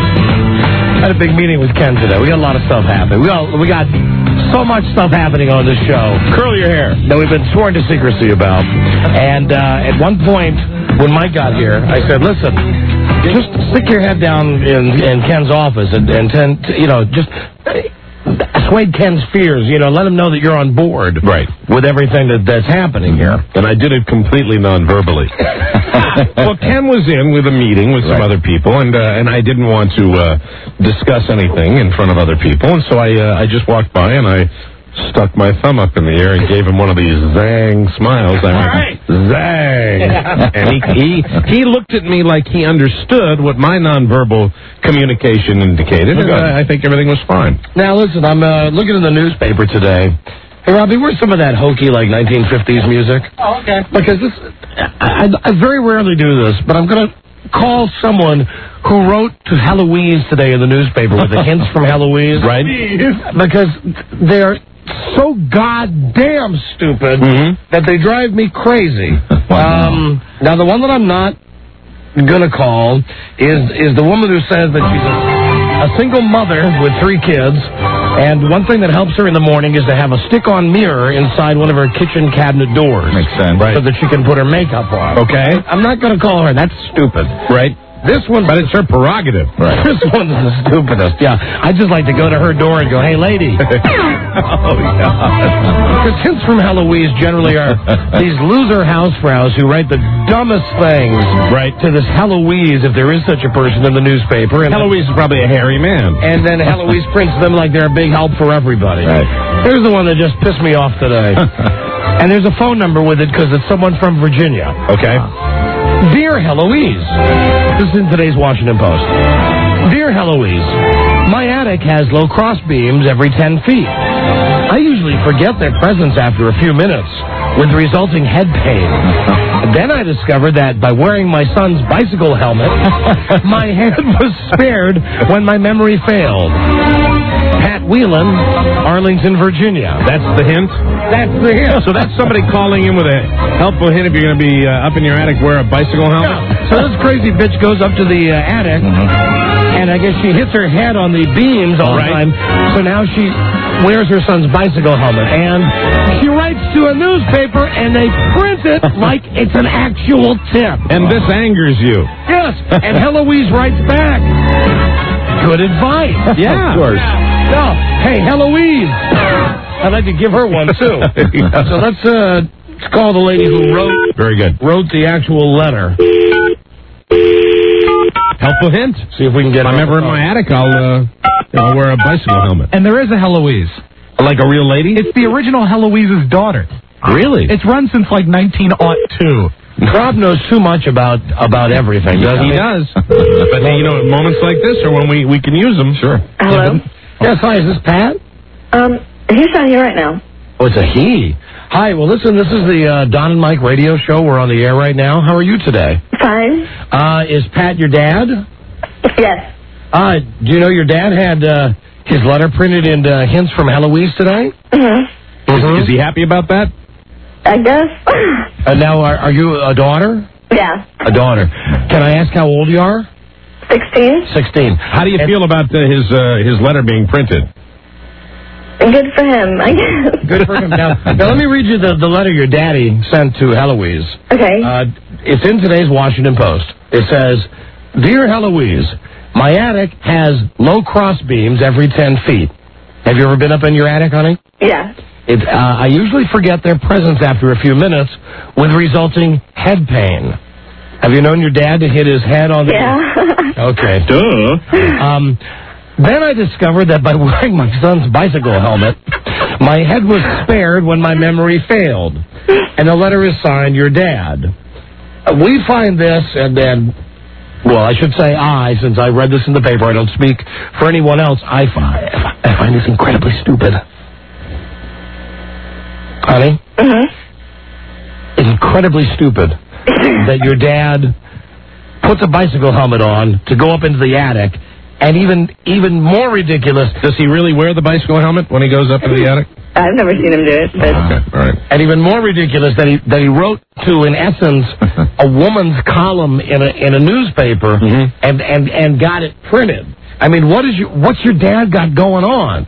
Speaker 2: I had a big meeting with Ken today. We got a lot of stuff happening. We got so much stuff happening on this show.
Speaker 12: Curl your hair.
Speaker 2: That we've been sworn to secrecy about. And at one point, when Mike got here, I said, listen, just stick your head down in Ken's office and just assuage Ken's fears. Let him know that you're on board with everything that's happening here.
Speaker 12: And I did it completely non-verbally. Well, Ken was in with a meeting with some other people, and I didn't want to discuss anything in front of other people, and so I just walked by and I stuck my thumb up in the air and gave him one of these zang smiles. I went, zang! And he looked at me like he understood what my nonverbal communication indicated, and I think everything was fine.
Speaker 2: Now, listen, I'm looking in the newspaper today. Hey, Robbie, where's some of that hokey, 1950s music?
Speaker 21: Oh, okay.
Speaker 2: Because I very rarely do this, but I'm going to call someone who wrote to Heloise today in the newspaper with the hints from Heloise.
Speaker 12: Right.
Speaker 2: Because they're so goddamn stupid that they drive me crazy. Now, the one that I'm not going to call is the woman who says that she's a single mother with 3 kids, and one thing that helps her in the morning is to have a stick-on mirror inside one of her kitchen cabinet doors.
Speaker 13: Makes sense.
Speaker 2: So that she can put her makeup on.
Speaker 12: Okay.
Speaker 2: I'm not going to call her. That's stupid.
Speaker 12: Right.
Speaker 2: This one,
Speaker 12: but it's her prerogative.
Speaker 2: Right. This one's the stupidest. Yeah, I just like to go to her door and go, "Hey, lady."
Speaker 12: Oh, God.
Speaker 2: Because hints from Heloise generally are these loser housefrows who write the dumbest things to this Heloise, if there is such a person in the newspaper. And
Speaker 12: Heloise is probably a hairy man.
Speaker 2: And then Heloise prints them like they're a big help for everybody.
Speaker 12: Right.
Speaker 2: Here's the one that just pissed me off today. And there's a phone number with it because it's someone from Virginia.
Speaker 12: Okay.
Speaker 2: Dear Heloise. This is in today's Washington Post. Dear Heloise, my attic has low cross beams every 10 feet. I usually forget their presence after a few minutes, with resulting head pain. Then I discovered that by wearing my son's bicycle helmet, my head was spared when my memory failed. Pat Whelan, Arlington, Virginia.
Speaker 12: That's the hint?
Speaker 2: That's the hint.
Speaker 12: So that's somebody calling in with a helpful hint if you're going to be up in your attic, wear a bicycle helmet?
Speaker 2: Yeah. So this crazy bitch goes up to the attic, and I guess she hits her head on the beams all the time, so now she wears her son's bicycle helmet, and she writes to a newspaper, and they print it like it's an actual tip.
Speaker 12: And this angers you.
Speaker 2: Yes, and Heloise writes back. Good advice.
Speaker 12: Yeah.
Speaker 2: Of course. No. Hey, Heloise. I'd like to give her one, too. So let's call the lady who wrote the actual letter.
Speaker 12: Helpful hint.
Speaker 2: See if we can get
Speaker 12: if I'm ever in my attic, I'll wear a bicycle helmet.
Speaker 11: And there is a Heloise.
Speaker 12: Like a real lady?
Speaker 11: It's the original Heloise's daughter.
Speaker 12: Really?
Speaker 11: It's run since like 1902.
Speaker 2: Rob knows too much about everything. Doesn't he?
Speaker 12: He does. But, you know, moments like this are when we can use them. Sure.
Speaker 7: Hello?
Speaker 2: Yes, hi, is this Pat?
Speaker 7: He's not here right now.
Speaker 2: Oh, it's a he. Hi, well, listen, this is the Don and Mike radio show. We're on the air right now. How are you today?
Speaker 7: Fine.
Speaker 2: Is Pat your dad?
Speaker 7: Yes.
Speaker 2: Do you know your dad had his letter printed in hints from Heloise today?
Speaker 7: Mm-hmm.
Speaker 12: Is he happy about that?
Speaker 7: I guess.
Speaker 2: Now, are you a daughter?
Speaker 7: Yeah.
Speaker 2: A daughter. Can I ask how old you are?
Speaker 7: 16.
Speaker 2: 16.
Speaker 12: How do you feel about his letter being printed?
Speaker 7: Good for him, I guess.
Speaker 2: Good for him. Now let me read you the letter your daddy sent to Heloise.
Speaker 7: Okay.
Speaker 2: It's in today's Washington Post. It says, Dear Heloise, my attic has low cross beams every 10 feet. Have you ever been up in your attic, honey?
Speaker 7: Yeah.
Speaker 2: I usually forget their presence after a few minutes, with resulting head pain. Have you known your dad to hit his head on the...
Speaker 7: Yeah.
Speaker 2: Okay. Duh. Then I discovered that by wearing my son's bicycle helmet, my head was spared when my memory failed. And the letter is signed, your dad. We find this, and then... Well, I should say since I read this in the paper, I don't speak for anyone else. I find this incredibly stupid. Honey?
Speaker 7: Mm-hmm.
Speaker 2: It's incredibly stupid that your dad puts a bicycle helmet on to go up into the attic, and even more ridiculous...
Speaker 12: Does he really wear the bicycle helmet when he goes up into the attic?
Speaker 7: I've never seen him do it, but...
Speaker 12: Okay, all right.
Speaker 2: And even more ridiculous that he wrote to, in essence, a woman's column in a newspaper and got it printed. I mean, what's your dad got going on?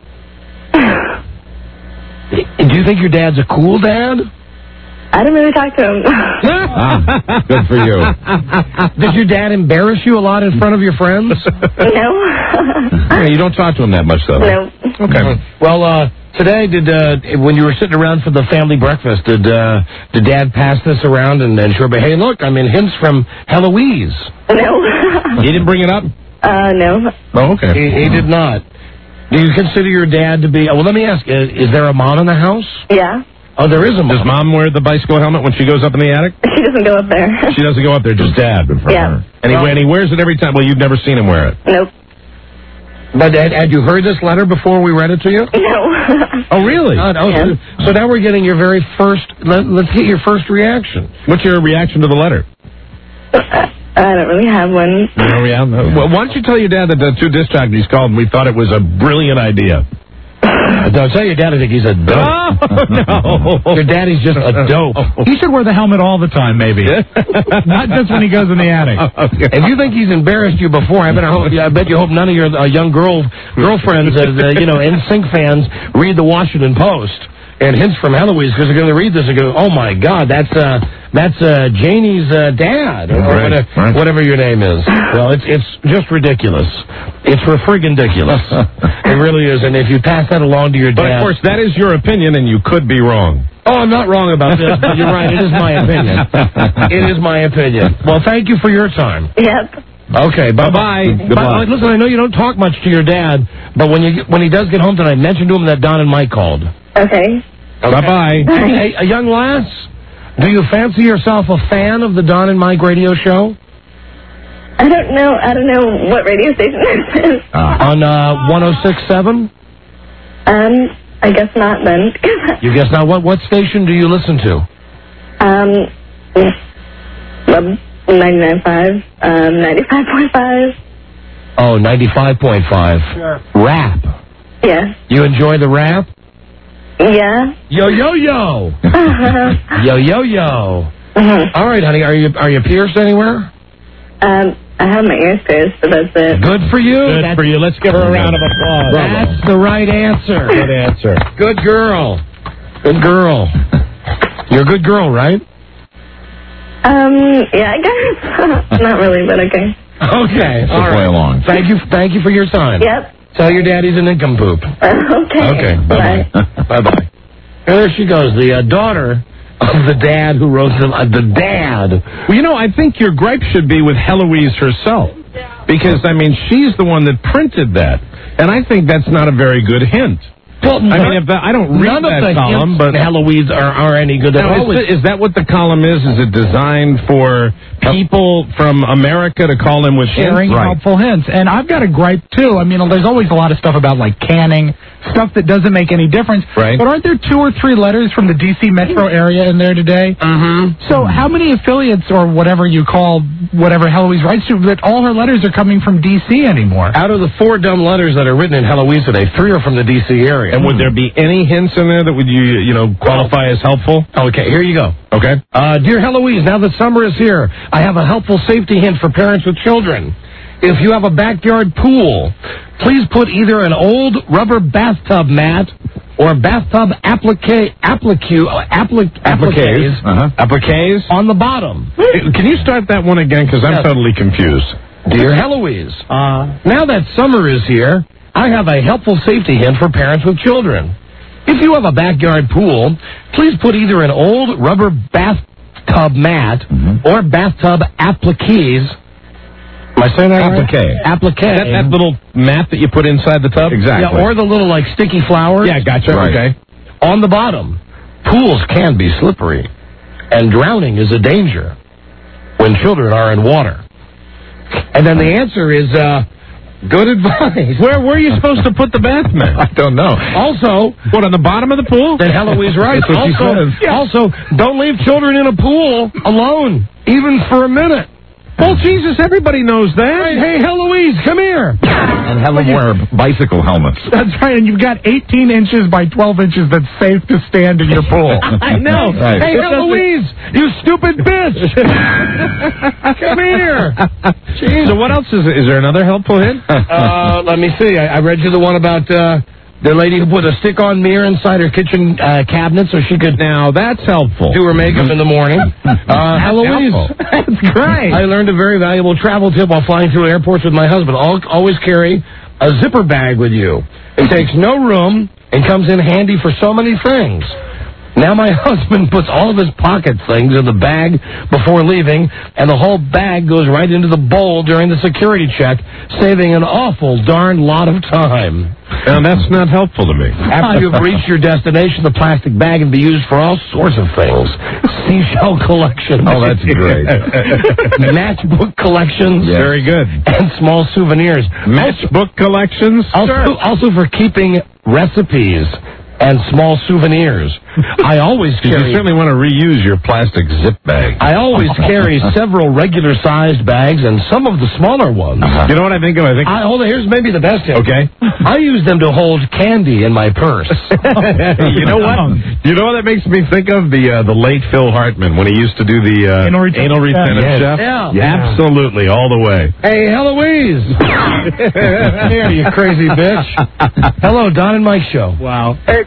Speaker 2: Do you think your dad's a cool dad?
Speaker 7: I didn't really talk to him.
Speaker 12: Good for you.
Speaker 2: Did your dad embarrass you a lot in front of your friends?
Speaker 7: No.
Speaker 12: Yeah, you don't talk to him that much, though.
Speaker 7: No.
Speaker 12: Okay.
Speaker 2: Well, today, when you were sitting around for the family breakfast, did Dad pass this around and show me, hey, look, I'm in hints from Heloise?
Speaker 7: No.
Speaker 12: He didn't bring it up?
Speaker 7: No.
Speaker 12: Oh, okay.
Speaker 2: He did not. Do you consider your dad to be... Well, let me ask, is there a mom in the house?
Speaker 7: Yeah.
Speaker 2: Oh, there is a mom.
Speaker 12: Does Mom wear the bicycle helmet when she goes up in the attic?
Speaker 7: She doesn't go up there.
Speaker 12: She doesn't go up there, just Dad.
Speaker 7: Yeah.
Speaker 12: And he wears it every time. Well, you've never seen him wear it.
Speaker 7: Nope.
Speaker 2: But had you heard this letter before we read it to you?
Speaker 7: No.
Speaker 12: Oh, really?
Speaker 2: Yeah. So now we're getting your very first... Let's get your first reaction.
Speaker 12: What's your reaction to the letter?
Speaker 7: I don't really have one.
Speaker 12: Well, why don't you tell your dad that the two disc jockeys called and we thought it was a brilliant idea?
Speaker 2: Don't tell your dad I think he's a dope.
Speaker 12: Oh, no.
Speaker 2: Your daddy's just a dope.
Speaker 11: He should wear the helmet all the time, maybe. Not just when he goes in the attic.
Speaker 2: If you think he's embarrassed you before, I bet you hope none of your young girlfriends, NSYNC fans, read the Washington Post. and hints from Heloise because they're going to read this and go, oh my God, that's Janie's dad or whatever your name is. Well, it's just ridiculous. It's friggin' ridiculous. It really is. And if you pass that along to your dad,
Speaker 12: but of course that is your opinion, and you could be wrong.
Speaker 2: Oh, I'm not wrong about this, but you're right. It is my opinion. It is my opinion. Well, thank you for your time.
Speaker 7: Yep.
Speaker 2: Okay, bye-bye.
Speaker 13: Goodbye.
Speaker 2: Listen, I know you don't talk much to your dad, but when he does get home tonight, mention to him that Don and Mike called.
Speaker 7: Okay.
Speaker 12: Bye-bye.
Speaker 2: Hey, a young lass, do you fancy yourself a fan of the Don and Mike radio show?
Speaker 7: I don't know what radio station this is.
Speaker 2: On 106.7?
Speaker 7: I guess not then.
Speaker 2: You guess not. What station do you listen to?
Speaker 7: 99.5, 95.5.
Speaker 2: Oh, 95.5.
Speaker 7: Sure.
Speaker 2: Rap.
Speaker 7: Yeah.
Speaker 2: You enjoy the rap?
Speaker 7: Yeah.
Speaker 2: Yo. Yo. All right, honey. Are you pierced anywhere?
Speaker 7: I have my ears pierced, but that's it.
Speaker 2: Good for you.
Speaker 12: Good for you. Let's give her a round of applause.
Speaker 2: That's the right answer.
Speaker 12: Good answer.
Speaker 2: Good girl. Good girl. You're a good girl, right?
Speaker 7: Yeah, I guess. Not really, but okay.
Speaker 2: Okay.
Speaker 13: So play along.
Speaker 2: Thank you for your time.
Speaker 7: Yep.
Speaker 2: Tell your daddy's an nincompoop.
Speaker 7: Okay.
Speaker 2: Bye-bye. Bye-bye. And there she goes, the daughter of the dad who wrote the dad.
Speaker 12: Well, you know, I think your gripe should be with Heloise herself. Because, I mean, she's the one that printed that. And I think that's not a very good hint.
Speaker 2: Well,
Speaker 12: I don't read
Speaker 2: none
Speaker 12: that
Speaker 2: of the
Speaker 12: column,
Speaker 2: hints
Speaker 12: but
Speaker 2: Heloise are any good at all.
Speaker 12: Is that what the column is? Is it designed for people from America to call in with
Speaker 11: sharing helpful hints? And I've got a gripe too. I mean, there's always a lot of stuff about like canning, stuff that doesn't make any difference.
Speaker 12: Right.
Speaker 11: But aren't there 2 or 3 letters from the D.C. metro area in there today?
Speaker 2: Mm-hmm.
Speaker 11: So how many affiliates or whatever you call whatever Heloise writes to, that all her letters are coming from D.C. anymore?
Speaker 2: Out of the 4 dumb letters that are written in Heloise today, 3 are from the D.C. area.
Speaker 12: And would there be any hints in there that would you qualify as helpful?
Speaker 2: Okay, here you go.
Speaker 12: Okay.
Speaker 2: Dear Heloise, now that summer is here, I have a helpful safety hint for parents with children. If you have a backyard pool, please put either an old rubber bathtub mat or bathtub appliques on the bottom.
Speaker 12: Can you start that one again? Because I'm totally confused.
Speaker 2: Dear Heloise, now that summer is here, I have a helpful safety hint for parents with children. If you have a backyard pool, please put either an old rubber bathtub mat or bathtub appliques. Am I saying that right? Applique.
Speaker 12: That little mat that you put inside the tub?
Speaker 13: Exactly.
Speaker 2: Yeah, or the little, like, sticky flowers.
Speaker 12: Yeah, gotcha.
Speaker 13: Right.
Speaker 12: Okay.
Speaker 2: On the bottom. Pools can be slippery, and drowning is a danger when children are in water. And then the answer is, good advice.
Speaker 12: Where were you supposed to put the bath mat?
Speaker 13: I don't know.
Speaker 2: Also,
Speaker 12: what, on the bottom of the pool?
Speaker 2: Then Heloise writes.
Speaker 12: That's what she says.
Speaker 2: Also, don't leave children in a pool alone, even for a minute.
Speaker 12: Well, Jesus, everybody knows that.
Speaker 2: Right, hey, Heloise, come here.
Speaker 13: And have them wear bicycle helmets.
Speaker 11: That's right, and you've got 18 inches by 12 inches that's safe to stand in your pool.
Speaker 2: I know.
Speaker 13: Right.
Speaker 2: Hey, Heloise, you stupid bitch. Come here. Jeez.
Speaker 12: So what else is there another helpful hint?
Speaker 2: Let me see. I read you the one about the lady who put a stick-on mirror inside her kitchen cabinet so she could
Speaker 12: now that's helpful.
Speaker 2: Do her makeup in the morning. Heloise,
Speaker 11: that's great.
Speaker 2: I learned a very valuable travel tip while flying through airports with my husband. Always carry a zipper bag with you. It takes no room and comes in handy for so many things. Now my husband puts all of his pocket things in the bag before leaving, and the whole bag goes right into the bowl during the security check, saving an awful darn lot of time.
Speaker 12: Now, that's not helpful to me.
Speaker 2: After you've reached your destination, the plastic bag can be used for all sorts of things. Seashell collections.
Speaker 13: Oh, that's great.
Speaker 2: Matchbook collections.
Speaker 12: Yes. Very good.
Speaker 2: And small souvenirs.
Speaker 12: Matchbook collections?
Speaker 2: Also for keeping recipes and small souvenirs. I always carry...
Speaker 12: You certainly want to reuse your plastic zip bag.
Speaker 2: I always carry several regular-sized bags and some of the smaller ones.
Speaker 12: You know what I think of?
Speaker 2: Hold on, here's maybe the best hint.
Speaker 12: Okay.
Speaker 2: I use them to hold candy in my purse.
Speaker 12: You know what? You know what that makes me think of? The late Phil Hartman when he used to do the anal retentive chef.
Speaker 2: Yeah.
Speaker 12: Absolutely, all the way.
Speaker 2: Hey, Heloise. Here, you crazy bitch. Hello, Don and Mike show.
Speaker 11: Wow.
Speaker 5: Hey,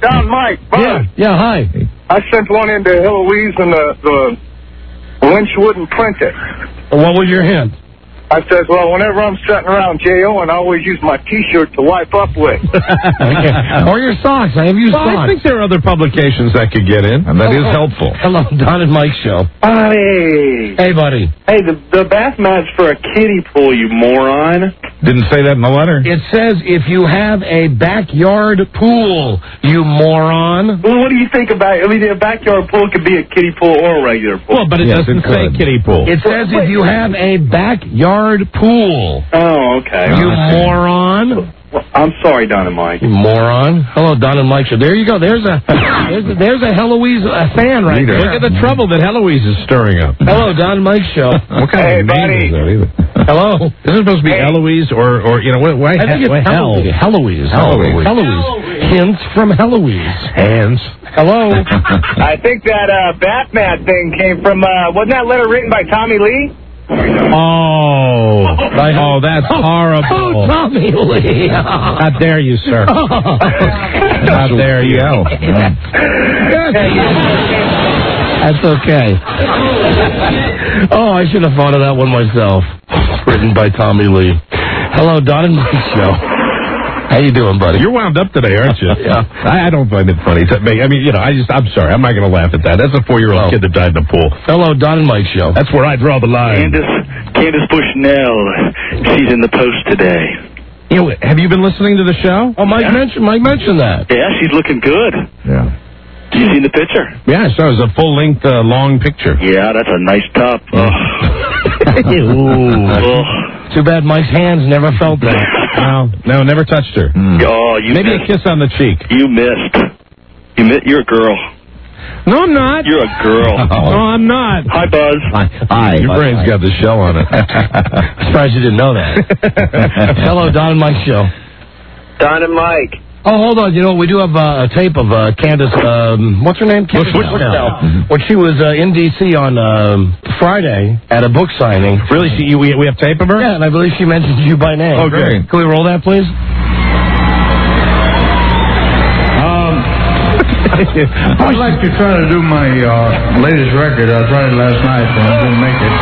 Speaker 5: Don, Mike, Buzz.
Speaker 2: Yeah, hi.
Speaker 5: I sent one into Heloise and the Lynch wouldn't print it.
Speaker 2: What was your hint?
Speaker 5: I said, well, whenever I'm sitting around J.O., and I always use my T-shirt to wipe up with.
Speaker 2: Okay. Or your socks. I have used socks.
Speaker 12: I think there are other publications that could get in, and that is helpful.
Speaker 2: Hello, Don and Mike show.
Speaker 17: Hey.
Speaker 2: Hey, buddy.
Speaker 17: Hey, the bath mat's for a kiddie pool, you moron.
Speaker 13: Didn't say that in the letter.
Speaker 2: It says if you have a backyard pool, you moron.
Speaker 17: Well, what do you think about it? I mean, a backyard pool could be a kiddie pool or a regular pool.
Speaker 12: Well, but it doesn't say kiddie pool.
Speaker 2: It says if you have a backyard pool.
Speaker 17: Oh, okay.
Speaker 2: You moron.
Speaker 17: Well, I'm sorry, Don and Mike.
Speaker 2: You moron. Hello, Don and Mike show. There you go. There's a Heloise fan right there.
Speaker 12: Look at the trouble that Heloise is stirring up.
Speaker 2: Hello, Don and Mike show.
Speaker 12: What kind of name is that either?
Speaker 2: Hello.
Speaker 12: This is supposed to be Eloise or why
Speaker 2: I think it's Heloise. Hints from Heloise.
Speaker 12: Hands.
Speaker 2: Hello.
Speaker 5: I think that bath mat thing came from, wasn't that letter written by Tommy Lee?
Speaker 12: Oh, that's horrible.
Speaker 2: Oh, Tommy Lee.
Speaker 12: How dare you, sir? How dare you?
Speaker 2: That's okay. Oh, I should have thought of that one myself. Written by Tommy Lee. Hello, Don and Mike show. How you doing, buddy?
Speaker 12: You're wound up today, aren't you?
Speaker 2: Yeah.
Speaker 12: I don't find it funny. I mean, I'm sorry. I'm not going to laugh at that. That's a 4-year-old kid that died in the pool.
Speaker 2: Hello, Don and Mike show.
Speaker 12: That's where I draw the line.
Speaker 17: Candace Bushnell, she's in the Post today.
Speaker 12: Have you been listening to the show?
Speaker 2: Oh, Mike mentioned that.
Speaker 17: Yeah, she's looking good.
Speaker 13: Yeah.
Speaker 17: You seen the picture?
Speaker 12: Yeah, so it was a full-length, long picture.
Speaker 17: Yeah, that's a nice top.
Speaker 2: Too bad Mike's hands never felt that.
Speaker 12: No, never touched her.
Speaker 17: Oh, you
Speaker 12: maybe
Speaker 17: missed.
Speaker 12: A kiss on the cheek.
Speaker 17: You missed. You're a girl.
Speaker 12: No, I'm not.
Speaker 17: You're a girl.
Speaker 12: No, I'm not.
Speaker 17: Hi, Buzz.
Speaker 13: Hi.
Speaker 12: Your brain's got the shell on it.
Speaker 2: I'm surprised you didn't know that. Hello, Don and Mike show.
Speaker 5: Don and Mike.
Speaker 2: Oh, hold on. You know, we do have a tape of Candace, what's her name? Candace Bushnell. When she was in D.C. on Friday at a book signing.
Speaker 12: Really? We have tape of her?
Speaker 2: Yeah, and I believe she mentioned you by name.
Speaker 12: Oh, great.
Speaker 2: Can we roll that, please?
Speaker 10: I'd like to try to do my latest record. I tried it last night, but I didn't make it.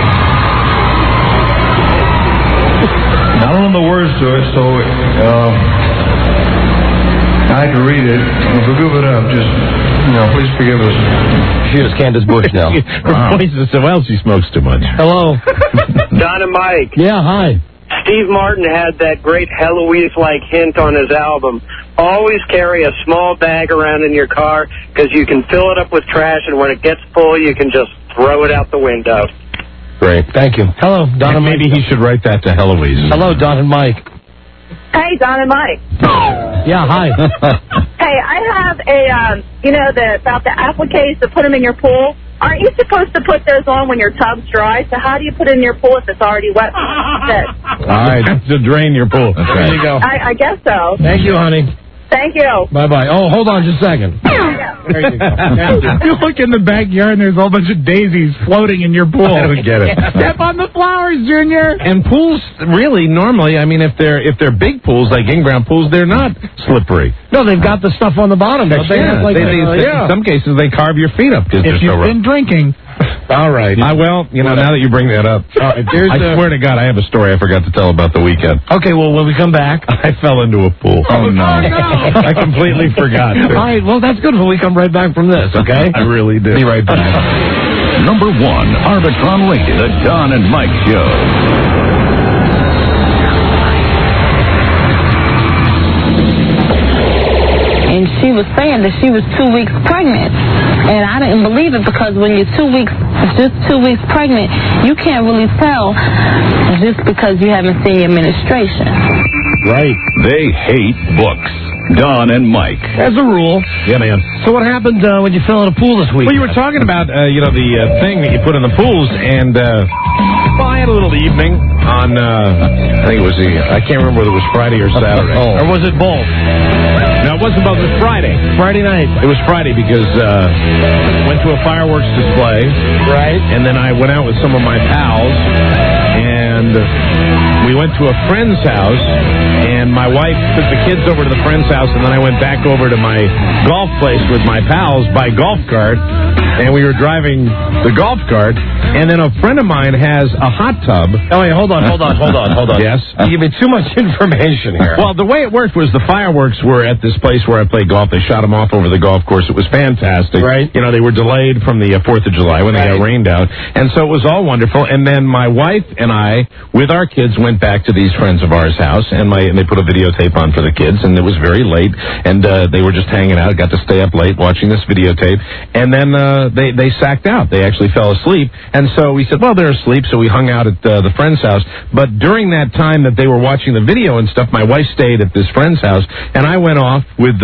Speaker 10: I don't know the words to it, so I had to read it. If we give it up, just, please forgive us.
Speaker 2: She is Candace Bushnell.
Speaker 12: Her voice is so well, she smokes too much.
Speaker 2: Hello.
Speaker 5: Don and Mike.
Speaker 2: Yeah, hi.
Speaker 5: Steve Martin had that great Heloise-like hint on his album. Always carry a small bag around in your car because you can fill it up with trash, and when it gets full, you can just throw it out the window.
Speaker 2: Great. Thank you. Hello, Don and Mike.
Speaker 12: Maybe he should write that to Heloise.
Speaker 2: Hello, Don and Mike.
Speaker 7: Hey, Don and Mike.
Speaker 2: Yeah, hi.
Speaker 7: Hey, I have about the appliques to put them in your pool. Aren't you supposed to put those on when your tub's dry? So how do you put it in your pool if it's already wet?
Speaker 12: All right, to drain your pool.
Speaker 2: There you go.
Speaker 7: I guess so.
Speaker 2: Thank you, honey.
Speaker 7: Thank you.
Speaker 2: Bye-bye. Oh, hold on just a second. There you go.
Speaker 11: You look in the backyard and there's a whole bunch of daisies floating in your pool.
Speaker 12: I don't get it.
Speaker 11: Step on the flowers, Junior.
Speaker 12: And pools, really, normally, I mean, if they're big pools, like in-ground pools, they're not slippery.
Speaker 2: No, they've got the stuff on the bottom. Don't they?
Speaker 12: Yeah. In some cases, they carve your feet up because
Speaker 11: if you've been drinking.
Speaker 2: All right.
Speaker 12: Now that you bring that up, I swear to God, I have a story I forgot to tell about the weekend.
Speaker 2: Okay, well, when we come back.
Speaker 12: I fell into a pool.
Speaker 13: Oh, no.
Speaker 12: I completely forgot.
Speaker 2: All right, well, that's good when we come right back from this, okay?
Speaker 12: I really do.
Speaker 2: Be right back.
Speaker 1: Number 1, Arbitron Radio, the Don and Mike Show.
Speaker 8: And she was saying that she was 2 weeks pregnant. And I didn't believe it because when you're 2 weeks pregnant, you can't really tell just because you haven't seen your menstruation.
Speaker 1: Right. They hate books. Don and Mike.
Speaker 2: As a rule.
Speaker 12: Yeah, man.
Speaker 2: So what happened when you fell in a pool this week?
Speaker 12: Well, you were talking about, the thing that you put in the pools, and Well, I had a little evening on, I think it was I can't remember whether it was Friday or Saturday.
Speaker 2: Or was it both?
Speaker 12: No, it wasn't both. It was Friday.
Speaker 2: Friday night.
Speaker 12: It was Friday because went to a fireworks display.
Speaker 2: Right.
Speaker 12: And then I went out with some of my pals, and we went to a friend's house, and my wife took the kids over to the friend's house, and then I went back over to my golf place with my pals by golf cart, and we were driving the golf cart, and then a friend of mine has a hot tub.
Speaker 2: Oh, wait, hold on.
Speaker 12: Yes?
Speaker 2: You give me too much information here.
Speaker 12: Well, the way it worked was the fireworks were at this place where I play golf. They shot them off over the golf course. It was fantastic.
Speaker 2: Right.
Speaker 12: You know, they were delayed from the 4th of July when they got rained out. And so it was all wonderful. And then my wife and I, with our kids, went back to these friends of ours' house, and they put a videotape on for the kids, and it was very late, and they were just hanging out, got to stay up late watching this videotape, and then they sacked out. They actually fell asleep, and so we said, well, they're asleep, so we hung out at the friend's house. But during that time that they were watching the video and stuff, my wife stayed at this friend's house, and I went off with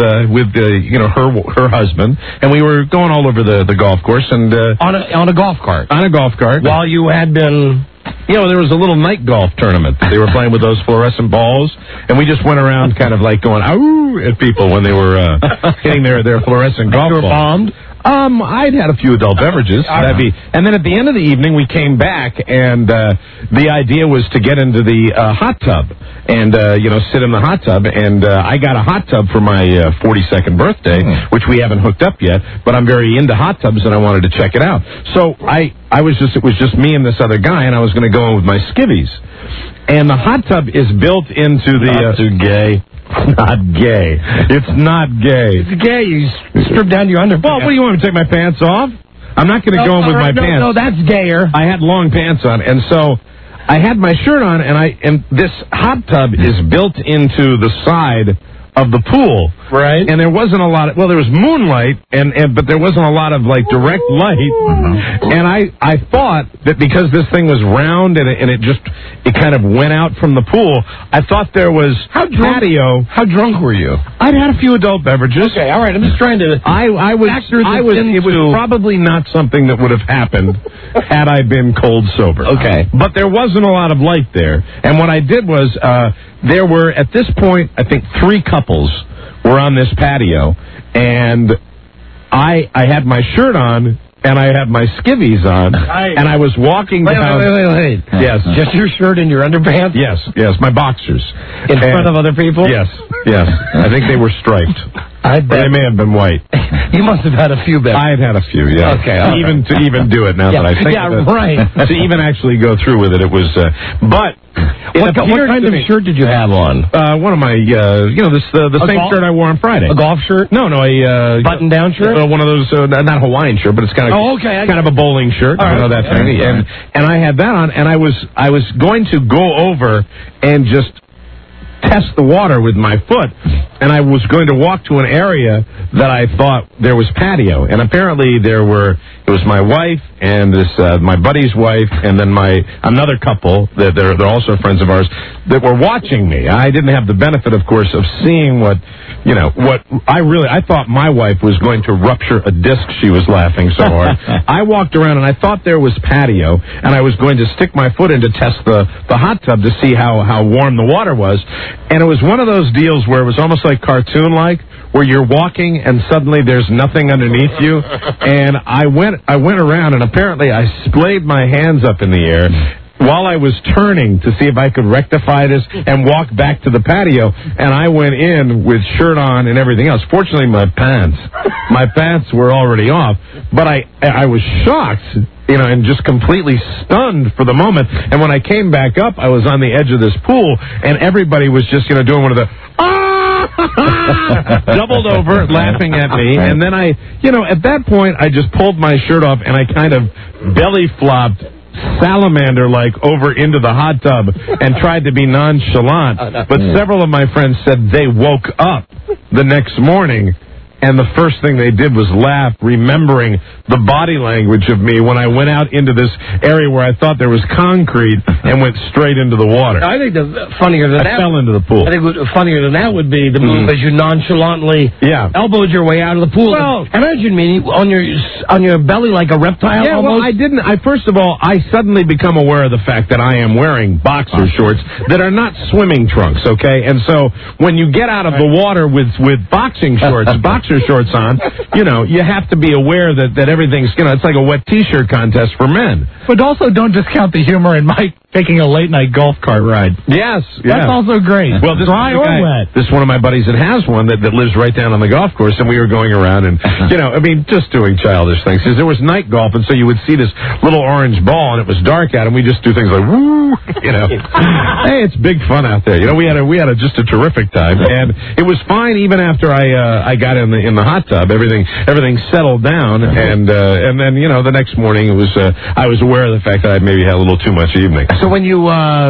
Speaker 12: her husband, and we were going all over the golf course, and
Speaker 2: on a golf cart.
Speaker 12: On a golf cart.
Speaker 2: While you had been...
Speaker 12: You know, there was a little night golf tournament. They were playing with those fluorescent balls, and we just went around kind of like going, "Ow!" at people when they were hitting their fluorescent golf balls.
Speaker 2: Bombed?
Speaker 12: I'd had a few adult beverages. And then at the end of the evening, we came back, and the idea was to get into the hot tub and, sit in the hot tub. And I got a hot tub for my 42nd birthday, which we haven't hooked up yet, but I'm very into hot tubs, and I wanted to check it out. So it was just me and this other guy, and I was going to go in with my skivvies. And the hot tub is built into the...
Speaker 2: Not too gay.
Speaker 12: Not gay. It's not gay.
Speaker 2: It's gay. You strip down your underpants.
Speaker 12: Well, what do you want me to take my pants off? I'm not going to go in with my pants.
Speaker 2: No, that's gayer.
Speaker 12: I had long pants on, and so I had my shirt on, and this hot tub is built into the side of the pool.
Speaker 2: Right.
Speaker 12: And there wasn't a lot of, there was moonlight, but there wasn't a lot of, direct light. And I thought that because this thing was round and it kind of went out from the pool, I thought there was patio.
Speaker 2: How drunk were you?
Speaker 12: I'd had a few adult beverages.
Speaker 2: Okay, all right, I'm just trying to...
Speaker 12: It was probably not something that would have happened had I been cold sober.
Speaker 2: Okay.
Speaker 12: But there wasn't a lot of light there. And what I did was, there were, at this point, I think 3 couples were on this patio, and I had my shirt on, and I had my skivvies on, and I was walking down...
Speaker 2: Wait.
Speaker 12: Yes.
Speaker 2: Just your shirt and your underpants?
Speaker 12: Yes, my boxers.
Speaker 2: In front of other people?
Speaker 12: Yes. I think they were striped.
Speaker 2: I bet.
Speaker 12: They may have been white.
Speaker 2: You must have had a few beverages.
Speaker 12: I had had a few, yeah.
Speaker 2: Okay.
Speaker 12: To even do it now that I think of it.
Speaker 2: Right.
Speaker 12: To even actually go through with it, it was... But...
Speaker 2: What kind of shirt did you have on?
Speaker 12: One of my, the same shirt I wore on Friday.
Speaker 2: A golf shirt?
Speaker 12: No, a
Speaker 2: button-down shirt.
Speaker 12: One of those, not Hawaiian shirt, but it's kind of kind of a bowling shirt. That thing. And I had that on, and I was going to go over and just test the water with my foot, and I was going to walk to an area that I thought there was patio, and apparently it was my wife and my buddy's wife, and then another couple that they're also friends of ours that were watching me. I didn't have the benefit, of course, of seeing what I thought my wife was going to rupture a disc. She was laughing so hard. I walked around and I thought there was patio, and I was going to stick my foot in to test the hot tub to see how warm the water was. And it was one of those deals where it was almost like cartoon-like, where you're walking and suddenly there's nothing underneath you. And I went around, and apparently I splayed my hands up in the air while I was turning to see if I could rectify this and walk back to the patio. And I went in with shirt on and everything else. Fortunately, my pants were already off. But I was shocked, and just completely stunned for the moment. And when I came back up, I was on the edge of this pool, and everybody was just, doing one of the, doubled over, laughing at me. And then at that point, I just pulled my shirt off, and I kind of belly flopped salamander-like over into the hot tub and tried to be nonchalant. But several of my friends said they woke up the next morning and the first thing they did was laugh, remembering the body language of me when I went out into this area where I thought there was concrete and went straight into the water.
Speaker 2: I think funnier than that.
Speaker 12: I fell into the pool.
Speaker 2: I think funnier than that would be the move as you nonchalantly elbowed your way out of the pool.
Speaker 12: Well,
Speaker 2: imagine me on your belly like a reptile.
Speaker 12: Yeah,
Speaker 2: almost.
Speaker 12: well, I didn't. First of all, I suddenly become aware of the fact that I am wearing boxer shorts that are not swimming trunks. Okay, and so when you get out of the water with boxing shorts, boxer shorts on, you have to be aware that everything's it's like a wet T-shirt contest for men.
Speaker 11: But also, don't discount the humor in Mike taking a late-night golf cart ride.
Speaker 12: Yes.
Speaker 11: That's also great.
Speaker 12: Well,
Speaker 11: dry or wet.
Speaker 12: This is one of my buddies that has one that lives right down on the golf course, and we were going around and, just doing childish things. Because there was night golf, and so you would see this little orange ball, and it was dark out, and we just do things like, woo, Hey, it's big fun out there. We had just a terrific time, and it was fine even after I got in the hot tub. Everything settled down, and then, the next morning it was, I was aware of the fact that I maybe had a little too much evening.
Speaker 2: So when you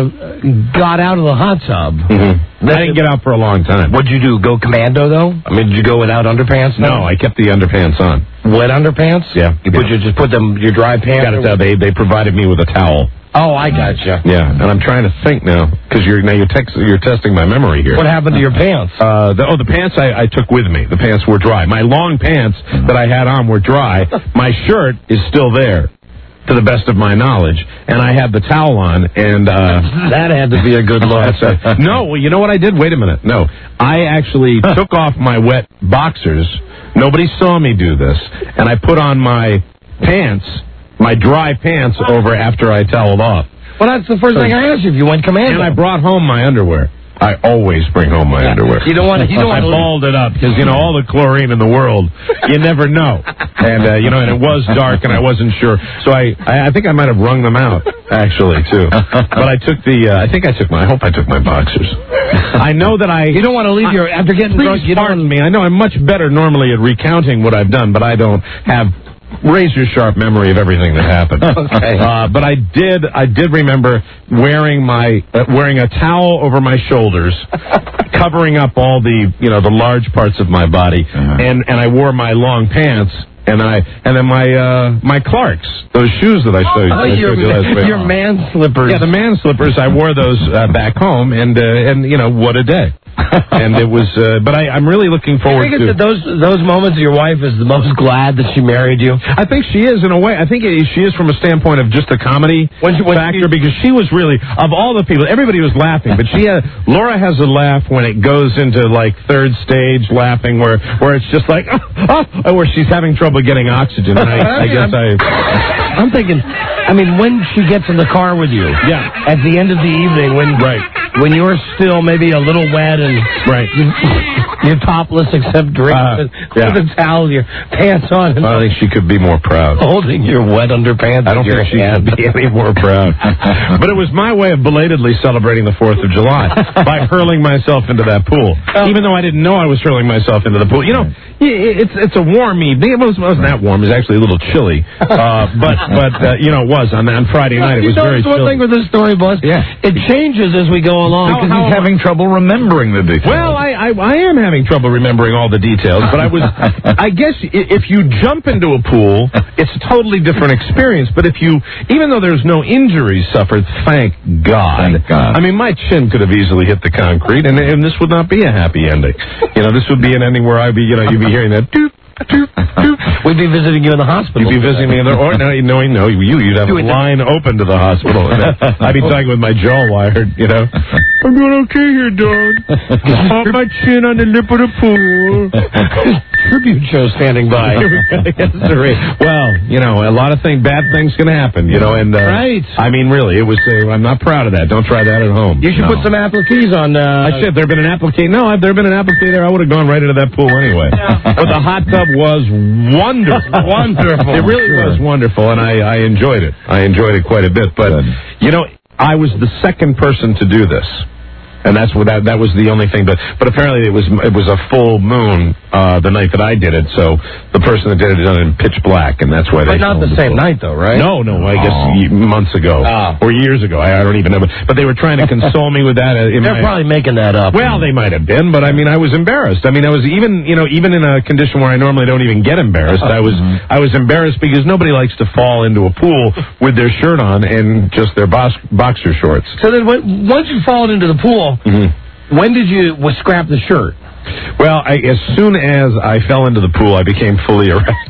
Speaker 2: got out of the hot tub,
Speaker 12: I didn't get out for a long time.
Speaker 2: What'd you do? Go commando though? I mean, did you go without underpants?
Speaker 12: No, I kept the underpants on.
Speaker 2: Wet underpants?
Speaker 12: Yeah.
Speaker 2: You put your dry pants.
Speaker 12: They provided me with a towel.
Speaker 2: Oh, I gotcha.
Speaker 12: Yeah, and I'm trying to think now because you're testing my memory here.
Speaker 2: What happened to your pants?
Speaker 12: The pants I took with me. The pants were dry. My long pants that I had on were dry. My shirt is still there, to the best of my knowledge, and I had the towel on, and
Speaker 2: that had to be a good look.
Speaker 12: No, well, you know what I did? Wait a minute. No, I actually took off my wet boxers. Nobody saw me do this, and I put on my pants, my dry pants, over after I toweled off.
Speaker 2: Well, that's the first thing I asked you if you went commando.
Speaker 12: And I brought home my underwear. I always bring home my underwear.
Speaker 2: You don't want to.
Speaker 12: I balled it up because all the chlorine in the world, you never know. And and it was dark, and I wasn't sure, so I think I might have wrung them out actually too. But I took I hope I took my boxers. I know that
Speaker 2: You don't want to leave after getting drunk.
Speaker 12: Pardon me. I know I'm much better normally at recounting what I've done, but I don't have razor sharp memory of everything that happened.
Speaker 2: Okay.
Speaker 12: But I did remember wearing a towel over my shoulders, covering up all the the large parts of my body, and I wore my long pants. And then my Clarks, those shoes that I showed you last week.
Speaker 2: Your man slippers.
Speaker 12: Yeah, the man slippers. I wore those back home, and what a day. And it was, but I'm really looking forward to.
Speaker 2: I think that those moments your wife is the most glad that she married you.
Speaker 12: I think she is in a way. I think she is from a standpoint of just a comedy factor, because she was really, of all the people, everybody was laughing, but Laura has a laugh when it goes into like third stage laughing, where it's just like where she's having trouble getting oxygen. And
Speaker 2: I'm thinking, when she gets in the car with you, at the end of the evening, when you're still maybe a little wet and you're topless except draped with a towel, your pants on.
Speaker 12: I think she could be more proud.
Speaker 2: Holding your wet underpants.
Speaker 12: I don't think she could be any more proud. But it was my way of belatedly celebrating the 4th of July by hurling myself into that pool, even though I didn't know I was hurling myself into the pool. It's a warm evening. It wasn't that warm. It was actually a little chilly. But it was on Friday night. It was very chilly.
Speaker 2: One thing with this story, boss.
Speaker 12: Yeah.
Speaker 2: It changes as we go along.
Speaker 13: Because he's having trouble remembering the details.
Speaker 12: Well, I am having trouble remembering all the details, but I guess if you jump into a pool, it's a totally different experience. But even though there's no injuries suffered, thank God. I mean, my chin could have easily hit the concrete, and this would not be a happy ending. This would be an ending where you'd be hearing that doop.
Speaker 2: We'd be visiting you in the hospital.
Speaker 12: You'd be visiting me in the you'd have a line open to the hospital. I'd be talking with my jaw wired, I'm doing okay here, Don. Pop my chin on the lip of the pool.
Speaker 2: Tribute show standing by.
Speaker 12: Well, a lot of bad things can happen, and
Speaker 2: right.
Speaker 12: I mean, really, it was. I'm not proud of that. Don't try that at home.
Speaker 2: You should put some appliques on.
Speaker 12: I said, there been an applique. No, if there been an applique there, I would have gone right into that pool anyway. But the hot tub was wonderful.
Speaker 2: Wonderful.
Speaker 12: It really was wonderful, and I enjoyed it. I enjoyed it quite a bit. But I was the second person to do this. And that was the only thing. But apparently it was a full moon the night that I did it. So the person that did it done it in pitch black, and that's why they.
Speaker 2: But not the same night, though, right?
Speaker 12: No. I guess months ago or years ago. I don't even know. But they were trying to console me with that.
Speaker 2: They're probably making that up.
Speaker 12: Well, they might have been, but I mean, I was embarrassed. I mean, I was even in a condition where I normally don't even get embarrassed. I was embarrassed because nobody likes to fall into a pool with their shirt on and just their boxer shorts.
Speaker 2: So then, once you fall into the pool, when did you scrap the shirt?
Speaker 12: Well, as soon as I fell into the pool, I became fully erect.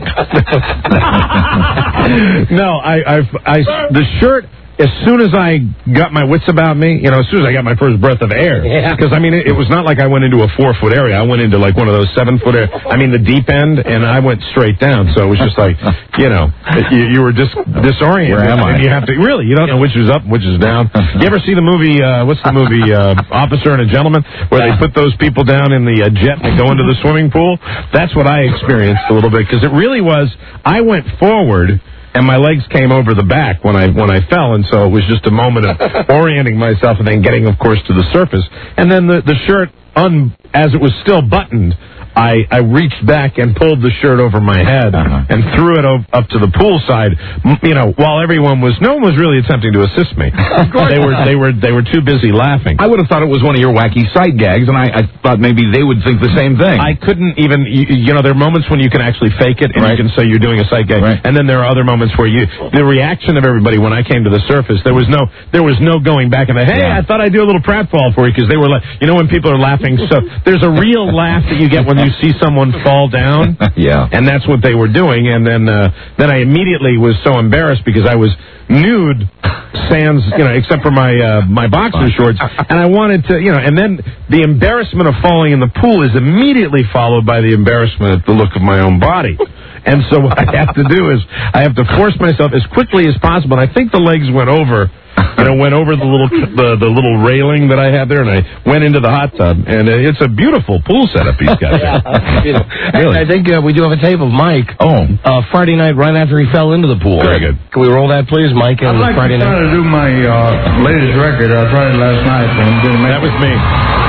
Speaker 12: No, the shirt. As soon as I got my wits about me, as soon as I got my first breath of air, because I mean, it was not like I went into a 4-foot area. I went into like one of those 7-foot areas. I mean, the deep end, and I went straight down. So it was just like, you were disoriented.
Speaker 13: Where am I?
Speaker 12: And you have to you don't know which is up, which is down. You ever see the movie? What's the movie? Officer and a Gentleman, where they put those people down in the jet and go into the swimming pool. That's what I experienced a little bit, because it really was. I went forward. And my legs came over the back when I fell, and so it was just a moment of orienting myself and then getting, of course, to the surface. And then the shirt, as it was still buttoned, I reached back and pulled the shirt over my head and threw it up to the pool side. While no one was really attempting to assist me. Of course, they were too busy laughing.
Speaker 13: I would have thought it was one of your wacky sight gags, and I thought maybe they would think the same thing.
Speaker 12: I couldn't even. There are moments when you can actually fake it and you can say you're doing a sight gag, and then there are other moments where the reaction of everybody when I came to the surface, there was no going back and I thought I'd do a little pratfall for you, because they were like, when people are laughing, so there's a real laugh that you get when you see someone fall down. And that's what they were doing. And then I immediately was so embarrassed because I was nude, sans, except for my boxer shorts. And I wanted to, and then the embarrassment of falling in the pool is immediately followed by the embarrassment at the look of my own body. And so what I have to do is I have to force myself as quickly as possible. And I think the legs went over the little railing that I had there, and I went into the hot tub, and it's a beautiful pool setup he's got there.
Speaker 2: Really? I think we do have a tape of Mike. Friday night, right after he fell into the pool.
Speaker 12: Very good.
Speaker 2: Can we roll that, please, Mike?
Speaker 10: I'd like
Speaker 2: Friday
Speaker 10: to try to do my latest record. I tried it last night, and didn't make
Speaker 12: that was me.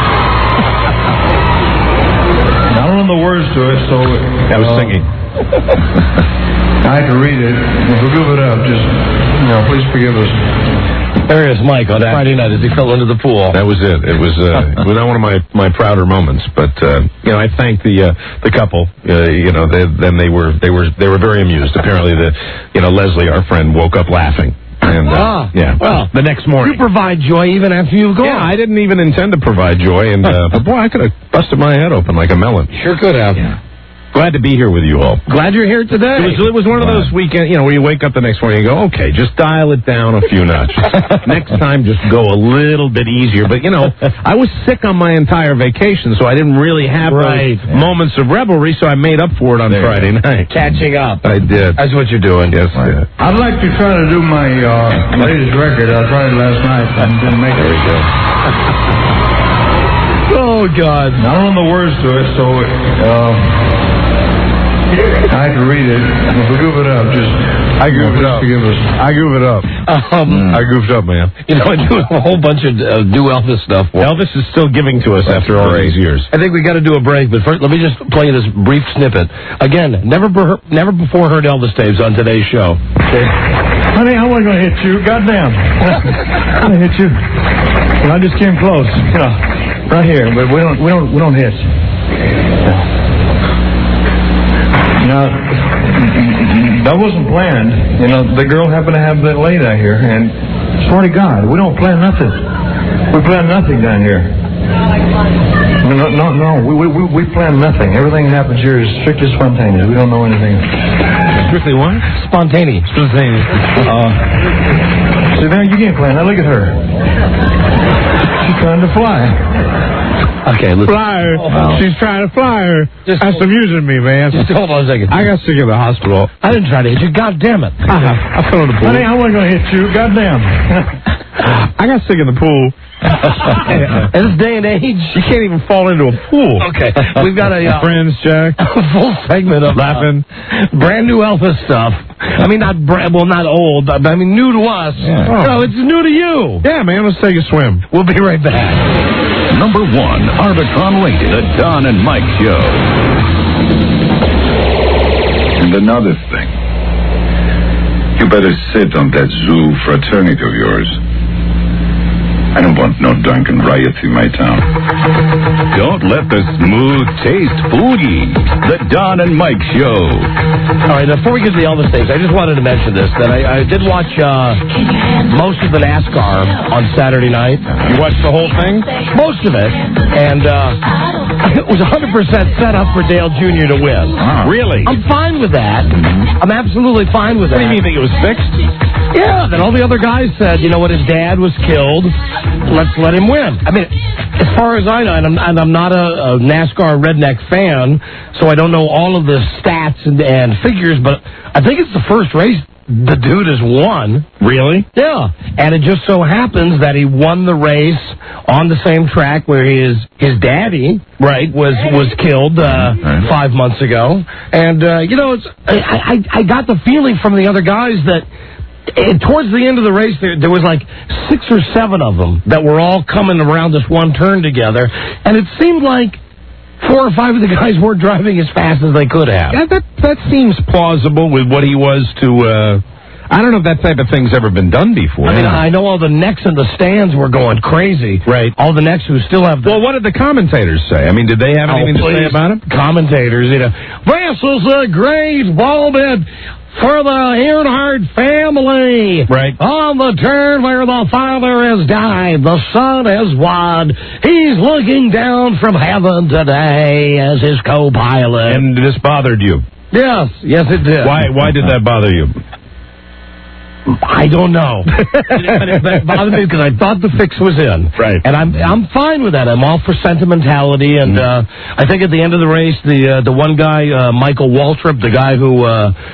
Speaker 10: I don't know the words to it, so
Speaker 12: I was singing.
Speaker 10: I had to read it. If we give it up, just please forgive us.
Speaker 2: There is Mike on Friday night as he fell into the pool.
Speaker 12: That was it. It was not one of my prouder moments, but I thank the couple. Then they were very amused. Apparently, Leslie, our friend, woke up laughing. And, well, the next morning.
Speaker 2: You provide joy even after you've gone.
Speaker 12: Yeah, I didn't even intend to provide joy, and but boy, I could have busted my head open like a melon.
Speaker 2: Sure could have.
Speaker 12: Yeah. Glad to be here with you all.
Speaker 2: Glad you're here today.
Speaker 12: It was one of those weekends, where you wake up the next morning and go, okay, just dial it down a few notches. Next time, just go a little bit easier. But, I was sick on my entire vacation, so I didn't really have those moments of revelry, so I made up for it on Friday night.
Speaker 2: Catching up.
Speaker 12: I did.
Speaker 2: That's what you're doing.
Speaker 12: Yes,
Speaker 10: I'd like to try to do my latest record. I tried it last night, and didn't make it.
Speaker 12: Very good.
Speaker 2: Oh, God.
Speaker 10: I don't know the words to it, so I had to read it. If we goof it up,
Speaker 12: I goofed it up.
Speaker 10: Forgive us.
Speaker 12: I goof it up. I goofed up, man.
Speaker 2: I do a whole bunch of new Elvis stuff.
Speaker 12: Elvis is still giving to us after all these years.
Speaker 2: I think we got to do a break, but first, let me just play you this brief snippet. Again, never before heard Elvis tapes on today's show.
Speaker 10: Okay. Honey, I wasn't going to hit you. Goddamn. I'm going to hit you. I just came close. Right here, but we don't hit. That wasn't planned. The girl happened to have that lay down here, and swear to God, we don't plan nothing. We plan nothing down here. No, we plan nothing. Everything that happens here is strictly spontaneous. We don't know anything.
Speaker 12: Strictly what?
Speaker 2: Spontaneous.
Speaker 12: Spontaneous.
Speaker 10: See, now you can't plan that. Look at her. She's trying to fly.
Speaker 2: Okay, listen.
Speaker 3: Fly her.
Speaker 2: Wow.
Speaker 3: She's trying to fly her. That's amusing me, man.
Speaker 2: Just hold on a second.
Speaker 3: I got sick at the hospital.
Speaker 2: I didn't try to hit you. God damn it.
Speaker 3: I fell in the pool.
Speaker 10: Honey, I wasn't going to hit you. God damn.
Speaker 3: I got sick in the pool.
Speaker 2: In this day and age,
Speaker 12: you can't even fall into a pool.
Speaker 2: Okay, we've got a
Speaker 3: Friends, Jack.
Speaker 2: a full segment of
Speaker 3: laughing,
Speaker 2: brand new Elvis stuff. I mean, not old, but I mean new to us.
Speaker 3: Yeah.
Speaker 2: No, it's new to you.
Speaker 3: Yeah, man. Let's take a swim.
Speaker 2: We'll be right back.
Speaker 1: #1 Arbitron rated, The Don and Mike Show.
Speaker 9: And another thing. You better sit on that zoo fraternity of yours. I don't want no drunken riots in my town.
Speaker 1: Don't let the smooth taste fool ye. The Don and Mike Show.
Speaker 2: All right, before we get to the Elvis things, I just wanted to mention this, that I did watch most of the NASCAR on Saturday night.
Speaker 12: You watched the whole thing?
Speaker 2: Most of it. And it was 100% set up for Dale Jr. to win.
Speaker 12: Oh. Really?
Speaker 2: I'm fine with that. I'm absolutely fine with that.
Speaker 12: What do you mean, think it was fixed?
Speaker 2: Yeah, then all the other guys said, you know what, his dad was killed. Let's let him win. I mean, as far as I know, and I'm not a NASCAR redneck fan, so I don't know all of the stats and figures, but I think it's the first race the dude has won.
Speaker 12: Really?
Speaker 2: Yeah. And it just so happens that he won the race on the same track where his daddy was killed 5 months ago. And, you know, I got the feeling from the other guys that towards the end of the race, there was like 6 or 7 of them that were all coming around this one turn together, and it seemed like 4 or 5 of the guys weren't driving as fast as they could have.
Speaker 12: Yeah, that seems plausible with what he was to. I don't know if that type of thing's ever been done before.
Speaker 2: I mean, I know all the necks in the stands were going crazy.
Speaker 12: Right.
Speaker 2: All the necks who still have.
Speaker 12: Well, what did the commentators say? I mean, did they have anything to say about it?
Speaker 2: Commentators, you know, this is a great moment for the Earnhardt family.
Speaker 12: Right.
Speaker 2: On the turn where the father has died, the son has won. He's looking down from heaven today as his co-pilot.
Speaker 12: And this bothered you?
Speaker 2: Yes, it did.
Speaker 12: Why did that bother you?
Speaker 2: I don't know. It bothered me because I thought the fix was in.
Speaker 12: Right.
Speaker 2: And I'm fine with that. I'm all for sentimentality. And I think at the end of the race, the one guy, Michael Waltrip, the guy who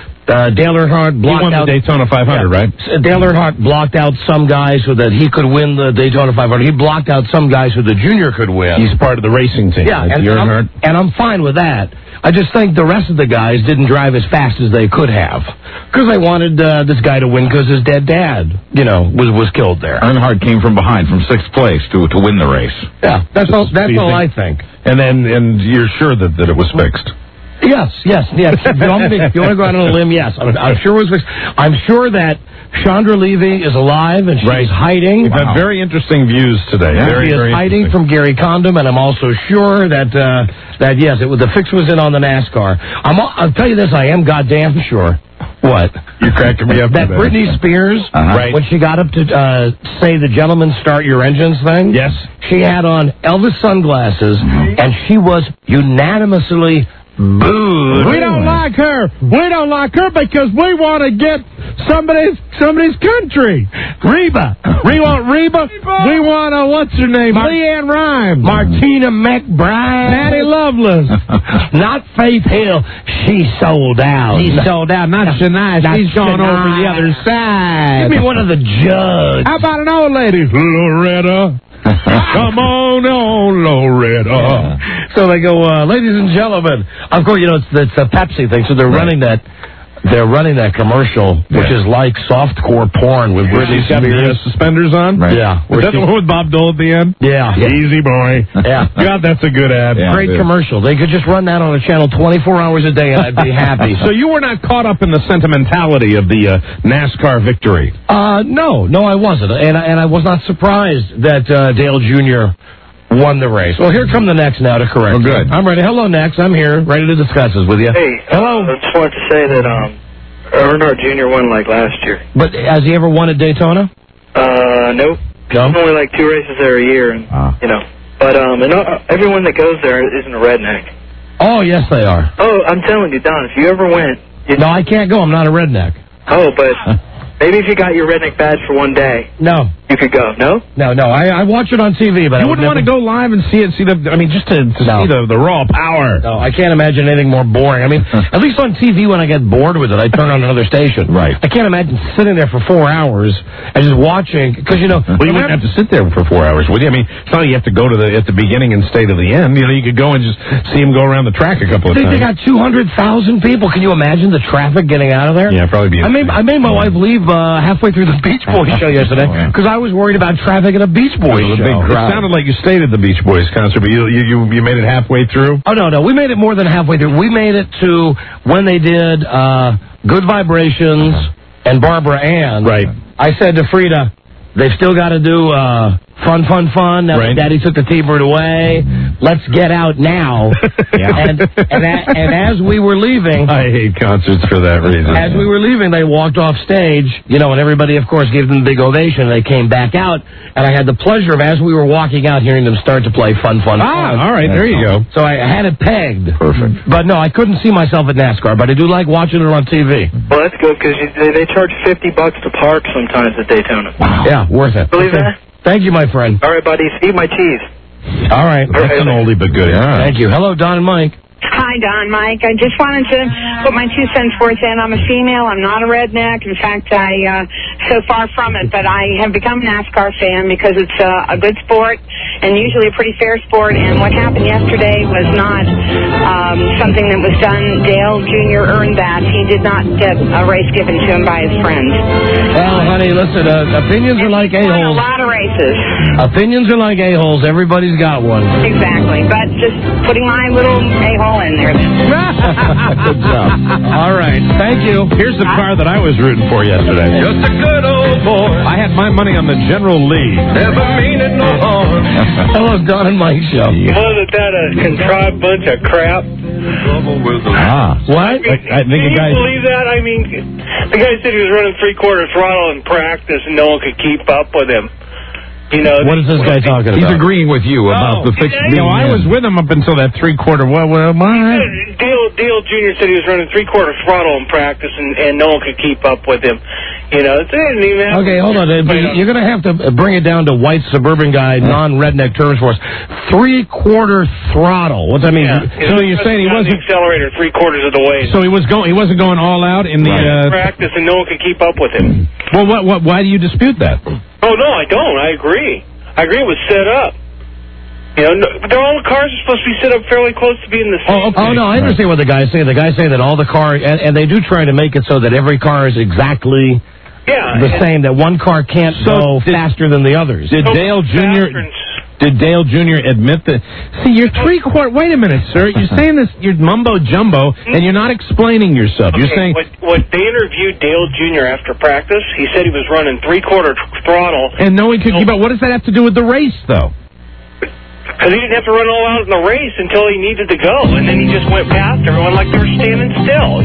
Speaker 2: Dale Earnhardt blocked out.
Speaker 12: He won the Daytona 500, right?
Speaker 2: Dale Earnhardt blocked out some guys so that he could win the Daytona 500. He blocked out some guys so the junior could win.
Speaker 12: He's part of the racing team.
Speaker 2: Yeah, and I'm fine with that. I just think the rest of the guys didn't drive as fast as they could have because they wanted this guy to win because his dead dad, you know, was killed there.
Speaker 13: Earnhardt came from behind, from 6th place to win the race.
Speaker 2: Yeah, that's all I think.
Speaker 12: And you're sure that it was fixed?
Speaker 2: Yes. If you want to go out on a limb, yes. I'm sure it was fixed. I'm sure that Chandra Levy is alive and she's hiding.
Speaker 12: We've had very interesting views today.
Speaker 2: Yeah. She is hiding from Gary Condom, and I'm also sure that yes, the fix was in on the NASCAR. I'll tell you this, I am goddamn sure. What?
Speaker 12: You're cracking me up.
Speaker 2: That Britney Spears, when she got up to say the gentlemen start your engines thing,
Speaker 12: yes,
Speaker 2: she had on Elvis sunglasses, and she was unanimously booed.
Speaker 11: We don't like her. We don't like her because we want to get somebody's country. Reba. We want Reba. We want, what's her name? Leanne Rimes.
Speaker 2: Martina McBride.
Speaker 11: Patty Loveless.
Speaker 2: Not Faith Hill. She sold out.
Speaker 11: She sold out. Not Shania. She's gone over the other side.
Speaker 2: Give me one of the jugs.
Speaker 11: How about an old lady? Loretta. Come on, Loretta.
Speaker 2: Yeah. So they go, ladies and gentlemen. Of course, you know, it's a Pepsi thing, so they're running that. They're running that commercial, which is like softcore porn with Britney Spears.
Speaker 12: Suspenders on?
Speaker 2: Right. Yeah.
Speaker 12: Was that the one with Bob Dole at the end?
Speaker 2: Yeah.
Speaker 12: Easy boy.
Speaker 2: Yeah.
Speaker 12: God, that's a good ad.
Speaker 2: Yeah, great commercial. They could just run that on a channel 24 hours a day and I'd be happy.
Speaker 12: So you were not caught up in the sentimentality of the NASCAR victory?
Speaker 2: No, I wasn't. And I was not surprised that Dale Jr. won the race. Well, here come the Necks now to correct.
Speaker 13: Oh, good.
Speaker 2: I'm ready. Hello, Necks. I'm here, ready to discuss this with you.
Speaker 22: Hey.
Speaker 2: Hello.
Speaker 22: I just wanted to say that Earnhardt Jr. won like last year.
Speaker 2: But has he ever won at Daytona?
Speaker 22: Nope.
Speaker 2: No?
Speaker 22: Only like 2 races there a year, and you know. But everyone that goes there isn't a redneck.
Speaker 2: Oh, yes, they are.
Speaker 22: Oh, I'm telling you, Don, if you ever went...
Speaker 2: No, I can't go. I'm not a redneck.
Speaker 22: Oh, but maybe if you got your redneck badge for one day...
Speaker 2: No.
Speaker 22: You could go, no?
Speaker 2: No, I watch it on TV, but
Speaker 12: you wouldn't want to go live and see just to see the raw power.
Speaker 2: No, I can't imagine anything more boring. I mean, at least on TV when I get bored with it, I turn on another station.
Speaker 12: Right.
Speaker 2: I can't imagine sitting there for 4 hours and just watching, because, you know...
Speaker 12: Well, you wouldn't have to sit there for 4 hours, would you? I mean, it's not like you have to go at the beginning and stay to the end. You know, you could go and just see him go around the track a couple of times.
Speaker 2: They got 200,000 people. Can you imagine the traffic getting out of there?
Speaker 12: Yeah, probably be...
Speaker 2: I made my wife leave halfway through the Beach Boys show yesterday because I was worried about traffic at a Beach Boys show.
Speaker 12: It sounded like you stayed at the Beach Boys concert, but you made it halfway through?
Speaker 2: Oh, no, we made it more than halfway through. We made it to when they did Good Vibrations and Barbara Ann.
Speaker 12: Right.
Speaker 2: I said to Frida, they've still got to do Fun. Now that Daddy took the T-Bird away, let's get out now. and as we were leaving...
Speaker 12: I hate concerts for that reason.
Speaker 2: As we were leaving, they walked off stage, and everybody, of course, gave them a big ovation. They came back out, and I had the pleasure of, as we were walking out, hearing them start to play Fun.
Speaker 12: All right, there you go.
Speaker 2: So I had it pegged.
Speaker 12: Perfect.
Speaker 2: But no, I couldn't see myself at NASCAR, but I do like watching it on TV.
Speaker 16: Well, that's good, because they charge $50 to park sometimes at Daytona.
Speaker 2: Wow. Yeah, worth it.
Speaker 16: Believe that?
Speaker 2: Thank you, my friend.
Speaker 16: All right, buddy. Eat my cheese.
Speaker 2: All right.
Speaker 12: That's an oldie but good. Yeah.
Speaker 2: Thank you. Hello, Don and Mike.
Speaker 4: Hi, Don, Mike. I just wanted to put my 2 cents worth in. I'm a female. I'm not a redneck. In fact, so far from it, but I have become a NASCAR fan because it's a good sport and usually a pretty fair sport. And what happened yesterday was not something that was done. Dale Jr. earned that. He did not get a race given to him by his friends.
Speaker 2: Well, honey, listen, opinions are like
Speaker 4: a
Speaker 2: a-holes.
Speaker 4: lot of races.
Speaker 2: Opinions are like a-holes. Everybody's got one.
Speaker 4: Exactly. But just putting my little a-hole in there.
Speaker 2: Good job. All right. Thank you.
Speaker 12: Here's the car that I was rooting for yesterday.
Speaker 1: Just a good old boy.
Speaker 12: I had my money on the General Lee.
Speaker 1: Never meaning no harm.
Speaker 2: Hello, Don and Mike show.
Speaker 16: Wasn't that a contrived bunch of crap?
Speaker 12: What? I think
Speaker 16: Can you believe that? I mean, the guy said he was running 3/4 throttle in practice and no one could keep up with him.
Speaker 2: What is this guy talking about?
Speaker 13: He's agreeing with you about the fixed being.
Speaker 12: I was with him up until that 3/4. What?
Speaker 16: Dale Jr. said he was running 3/4 throttle in practice and no one could keep up with him. It didn't even happen.
Speaker 2: Okay, hold on. You're going to have to bring it down to white suburban guy, non-redneck terms for us. 3/4 throttle. What's that mean?
Speaker 16: Yeah.
Speaker 12: So you're saying he wasn't
Speaker 16: the accelerator 3/4 of the way.
Speaker 12: So he wasn't going all out in the
Speaker 16: practice, and no one could keep up with him.
Speaker 12: Well, why do you dispute that?
Speaker 16: Oh no, I don't. I agree. It was set up. All the cars are supposed to be set up fairly close to being the same.
Speaker 2: Oh no, I understand what the guy's saying. The guy's saying that all the cars, and they do try to make it so that every car is exactly the same. That one car can't go faster than the others.
Speaker 12: Did Dale Jr. admit that? See, you're 3/4. Wait a minute, sir. You're saying this. You're mumbo jumbo, and you're not explaining yourself.
Speaker 16: Okay,
Speaker 12: you're saying
Speaker 16: when they interviewed Dale Jr. after practice, he said he was running 3/4 throttle,
Speaker 12: and no one could keep up. What does that have to do with the race, though?
Speaker 16: Because he didn't have to run all out in the race until he needed to go, and then he just went past everyone like they were standing still.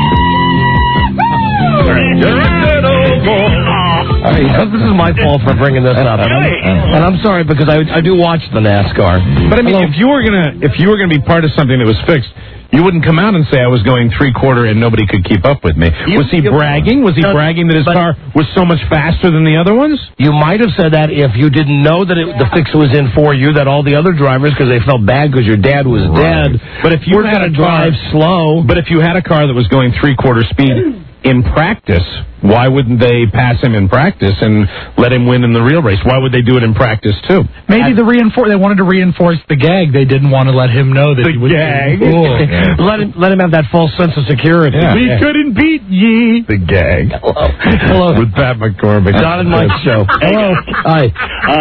Speaker 2: This is my fault for bringing this up, and I'm sorry because I do watch the NASCAR.
Speaker 12: But I mean, if you were gonna be part of something that was fixed, you wouldn't come out and say I was going 3/4 and nobody could keep up with me. Was he bragging? Was he bragging that his car was so much faster than the other ones?
Speaker 2: You might have said that if you didn't know that the fix was in for you, that all the other drivers, because they felt bad because your dad was dead.
Speaker 12: But if you
Speaker 2: were going to drive slow.
Speaker 12: But if you had a car that was going 3/4 speed in practice, why wouldn't they pass him in practice and let him win in the real race? Why would they do it in practice too?
Speaker 11: Maybe they wanted to reinforce the gag. They didn't want to let him know that he was
Speaker 2: gag.
Speaker 11: Cool.
Speaker 2: Let him have that false sense of security.
Speaker 12: Yeah.
Speaker 11: We couldn't beat ye.
Speaker 12: The gag.
Speaker 2: Hello.
Speaker 12: With Pat McCormick.
Speaker 2: Don and Mike show. Hello. Hi.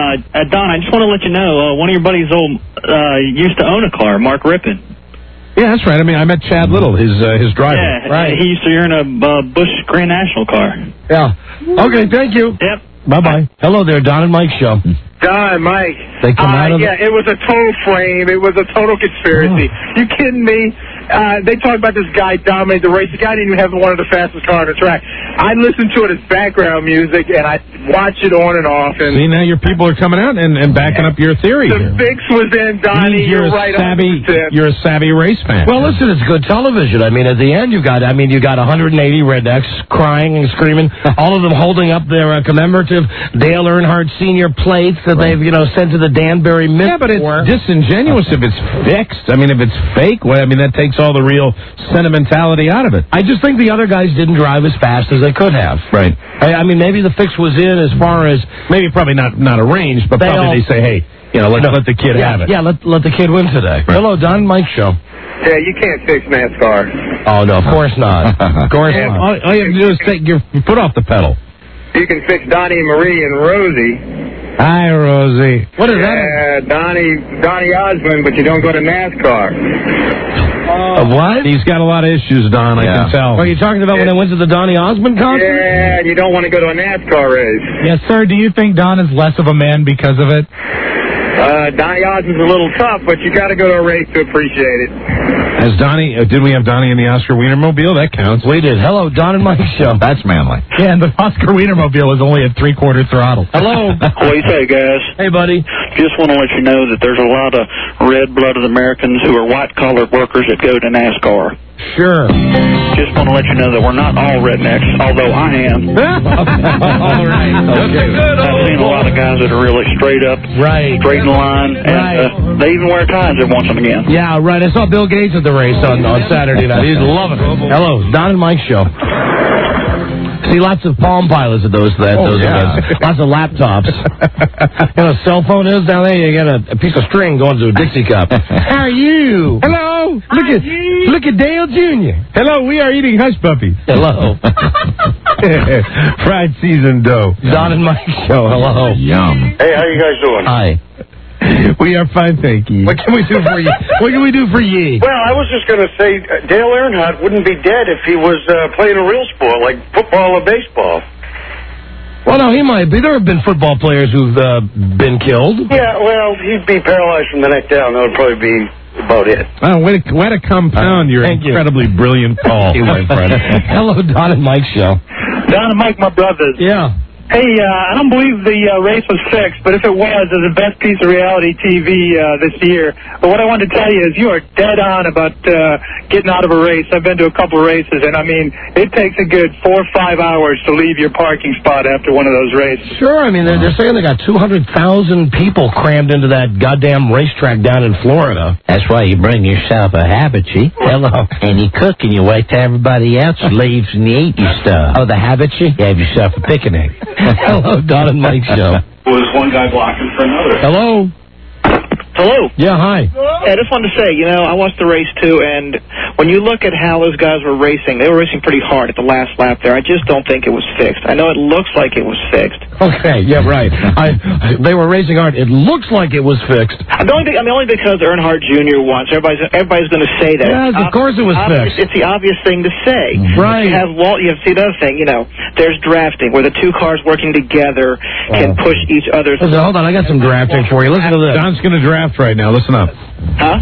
Speaker 17: Don, I just want to let you know, one of your buddies used to own a car, Mark Rippon.
Speaker 12: Yeah, that's right. I mean, I met Chad Little, his driver.
Speaker 17: Yeah,
Speaker 2: right.
Speaker 17: He used to own a Busch Grand National car.
Speaker 2: Yeah. Okay, thank you.
Speaker 17: Yep.
Speaker 2: Bye-bye. Hello there, Don and Mike show.
Speaker 22: Don, Mike.
Speaker 2: They come out of
Speaker 22: it was a total frame. It was a total conspiracy. You kidding me? They talk about this guy dominated the race. The guy didn't even have one of the fastest cars on the track. I listened to it as background music, and I watched it on and off. And
Speaker 12: see, now your people are coming out and backing up your theory.
Speaker 22: The fix was in, Donnie. You're right on the tip.
Speaker 12: You're a savvy race fan.
Speaker 2: Well, listen, it's good television. I mean, at the end, you got 180 rednecks crying and screaming, all of them holding up their commemorative Dale Earnhardt Sr. plates that they've, sent to the Danbury Mint.
Speaker 12: Yeah, but it's disingenuous if it's fixed. I mean, if it's fake, that takes all the real sentimentality out of it.
Speaker 2: I just think the other guys didn't drive as fast as they could have.
Speaker 12: Right.
Speaker 2: I mean, maybe the fix was in as far as
Speaker 12: probably not arranged, but probably they say, hey, let the kid have it.
Speaker 2: Yeah, let the kid win today. Right. Hello, Don Mike show.
Speaker 22: Yeah, you can't fix NASCAR.
Speaker 2: Oh no, of course not. Of course not.
Speaker 12: All you have to do is take your foot off the pedal.
Speaker 22: you can fix Donnie, Marie, and Rosie.
Speaker 3: Hi, Rosie.
Speaker 2: What is that?
Speaker 22: Yeah, Donnie Osmond, but you don't go to NASCAR.
Speaker 2: What?
Speaker 12: He's got a lot of issues, Don, I can tell.
Speaker 2: Are you talking about when I went to the Donnie Osmond concert?
Speaker 22: Yeah, you don't want to go to a NASCAR race.
Speaker 11: Yes, sir. Do you think Don is less of a man because of it?
Speaker 22: Donnie Osmond's a little tough, but you got to go to a race to appreciate it.
Speaker 12: As Donnie, did we have Donnie in the Oscar Wienermobile? That counts.
Speaker 2: We did. Hello, Don and Mike show.
Speaker 13: That's manly.
Speaker 11: Yeah, and the Oscar Wienermobile was only at 3/4 throttle.
Speaker 2: Hello.
Speaker 21: What do you say, guys?
Speaker 2: Hey, buddy.
Speaker 21: Just want to let you know that there's a lot of red-blooded Americans who are white-collar workers that go to NASCAR.
Speaker 2: Sure.
Speaker 21: Just want to let you know that we're not all rednecks, although I am.
Speaker 2: All right. Okay.
Speaker 21: I've seen a lot of guys that are really straight up, straight in line, and they even wear ties every once and again.
Speaker 2: Yeah, right. I saw Bill Gates at the race on Saturday night. He's loving it. Hello, Don and Mike show. See lots of Palm Pilots at those events. Lots of laptops. You know what a cell phone is down there? You got a piece of string going to a Dixie cup. How are you?
Speaker 3: Hello.
Speaker 2: Look at Dale Jr.
Speaker 3: Hello, we are eating hush puppies.
Speaker 2: Hello.
Speaker 3: Fried seasoned dough.
Speaker 2: Don and Mike show. Hello.
Speaker 13: Yum.
Speaker 21: Hey, how you guys doing?
Speaker 2: Hi.
Speaker 3: We are fine, thank you.
Speaker 2: What can we do for you? What can we do for ye?
Speaker 21: Well, I was just going to say Dale Earnhardt wouldn't be dead if he was playing a real sport like football or baseball.
Speaker 2: Well, no, he might be. There have been football players who've been killed.
Speaker 21: Yeah, well, he'd be paralyzed from the neck down. That would probably be about it.
Speaker 12: Oh, way to compound your incredibly brilliant call.
Speaker 2: Thank you, my friend. Hello, Don and Mike show.
Speaker 21: Don and Mike, my brothers.
Speaker 2: Yeah.
Speaker 21: Hey, I don't believe the race was fixed, but if it was, it's the best piece of reality TV this year. But what I wanted to tell you is you are dead on about getting out of a race. I've been to a couple of races, and I mean, it takes a good 4 or 5 hours to leave your parking spot after one of those races.
Speaker 2: Sure, I mean, they're saying they got 200,000 people crammed into that goddamn racetrack down in Florida.
Speaker 14: That's why you bring yourself a habitchi.
Speaker 2: Hello.
Speaker 14: And you cook and you wait till everybody else leaves and you eat your stuff.
Speaker 2: Oh, the habitchi?
Speaker 14: You have yourself a picnic.
Speaker 2: Hello, Don and Mike show.
Speaker 15: Was one guy blocking for another?
Speaker 2: Hello.
Speaker 17: Hello.
Speaker 2: Yeah, hi.
Speaker 17: I just wanted to say, I watched the race too, and when you look at how those guys were racing, they were racing pretty hard at the last lap there. I just don't think it was fixed. I know it looks like it was fixed.
Speaker 2: Okay, yeah, right. They were racing hard. It looks like it was fixed.
Speaker 17: Only because Earnhardt Jr. won. So everybody's going to say that.
Speaker 2: Yes, of course it was fixed.
Speaker 17: It's the obvious thing to say.
Speaker 2: Right.
Speaker 17: You have see the other thing. There's drafting where the two cars working together can push each other.
Speaker 2: Listen, hold on. I got some drafting for you. Listen to this.
Speaker 12: Don's going to draft right now. Listen up.
Speaker 17: Huh?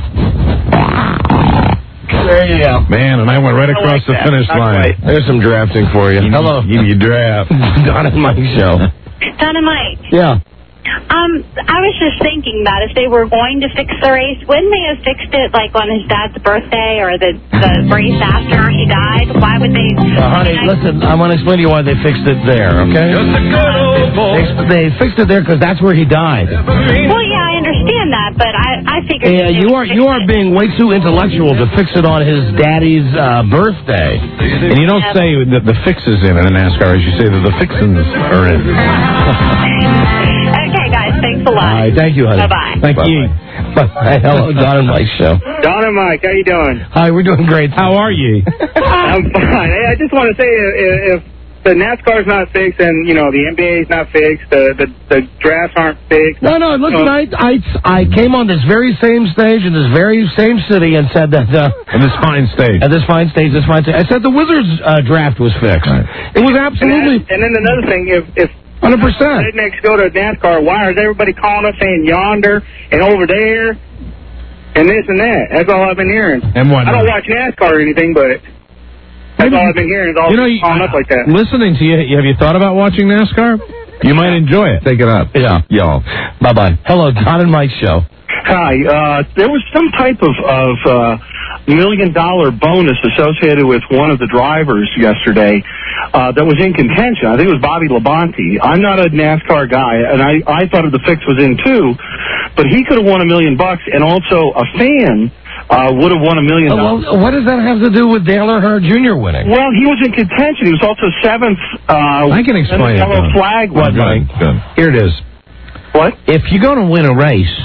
Speaker 2: There you go.
Speaker 12: Man, and I went right across the finish line.
Speaker 17: Right.
Speaker 2: There's some drafting for you. Hello.
Speaker 12: You draft.
Speaker 2: Don and Mike show.
Speaker 18: Don and Mike.
Speaker 2: Yeah.
Speaker 18: I was just thinking that if they were going to fix the race, wouldn't they have fixed it like on his dad's birthday or the race after he died? Why would they?
Speaker 2: Honey, listen, I want to explain to you why they fixed it there, okay? They fixed it there because that's where he died.
Speaker 18: Well, yeah, I understand that, but I figured.
Speaker 2: Yeah, you are being way too intellectual to fix it on his daddy's birthday.
Speaker 12: And you don't say that the fix is in NASCAR, as you say that the fixins are in.
Speaker 18: Okay, guys, thanks a lot.
Speaker 2: All right, thank you, honey.
Speaker 18: Bye-bye.
Speaker 2: Thank you. Bye. Hello, Don and Mike show.
Speaker 22: Don and Mike, how you doing?
Speaker 2: Hi, we're doing great. How are you?
Speaker 22: I'm fine. Hey, I just want to say if the NASCAR's not fixed and, the NBA's not fixed, the drafts aren't fixed.
Speaker 2: No, listen, I came on this very same stage in this very same city and said that...
Speaker 12: on this fine stage.
Speaker 2: At this fine stage, I said the Wizards draft was fixed. Right. It was absolutely...
Speaker 22: And then another thing, if
Speaker 2: 100%.
Speaker 22: Rednecks go to NASCAR, why is everybody calling us saying yonder and over there and this and that? That's all I've been hearing.
Speaker 12: And what?
Speaker 22: I don't watch NASCAR or anything, but that's all I've been hearing is all calling up like that.
Speaker 12: Listening to you, have you thought about watching NASCAR? You might enjoy it.
Speaker 13: Take it up.
Speaker 2: Yeah.
Speaker 13: Y'all.
Speaker 2: Bye-bye. Hello, Don and Mike show.
Speaker 15: Hi. There was some type of $1 million bonus associated with one of the drivers yesterday that was in contention. I think it was Bobby Labonte. I'm not a NASCAR guy, and I thought the fix was in too, but he could have won $1 million, and also a fan would have won $1 million.
Speaker 2: Well, what does that have to do with Dale Earnhardt Jr. winning?
Speaker 15: Well, he was in contention. He was also seventh.
Speaker 12: I can explain it.
Speaker 15: Yellow flag.
Speaker 2: What, Mike?
Speaker 12: Here it is.
Speaker 15: What?
Speaker 14: If you're going to win a race,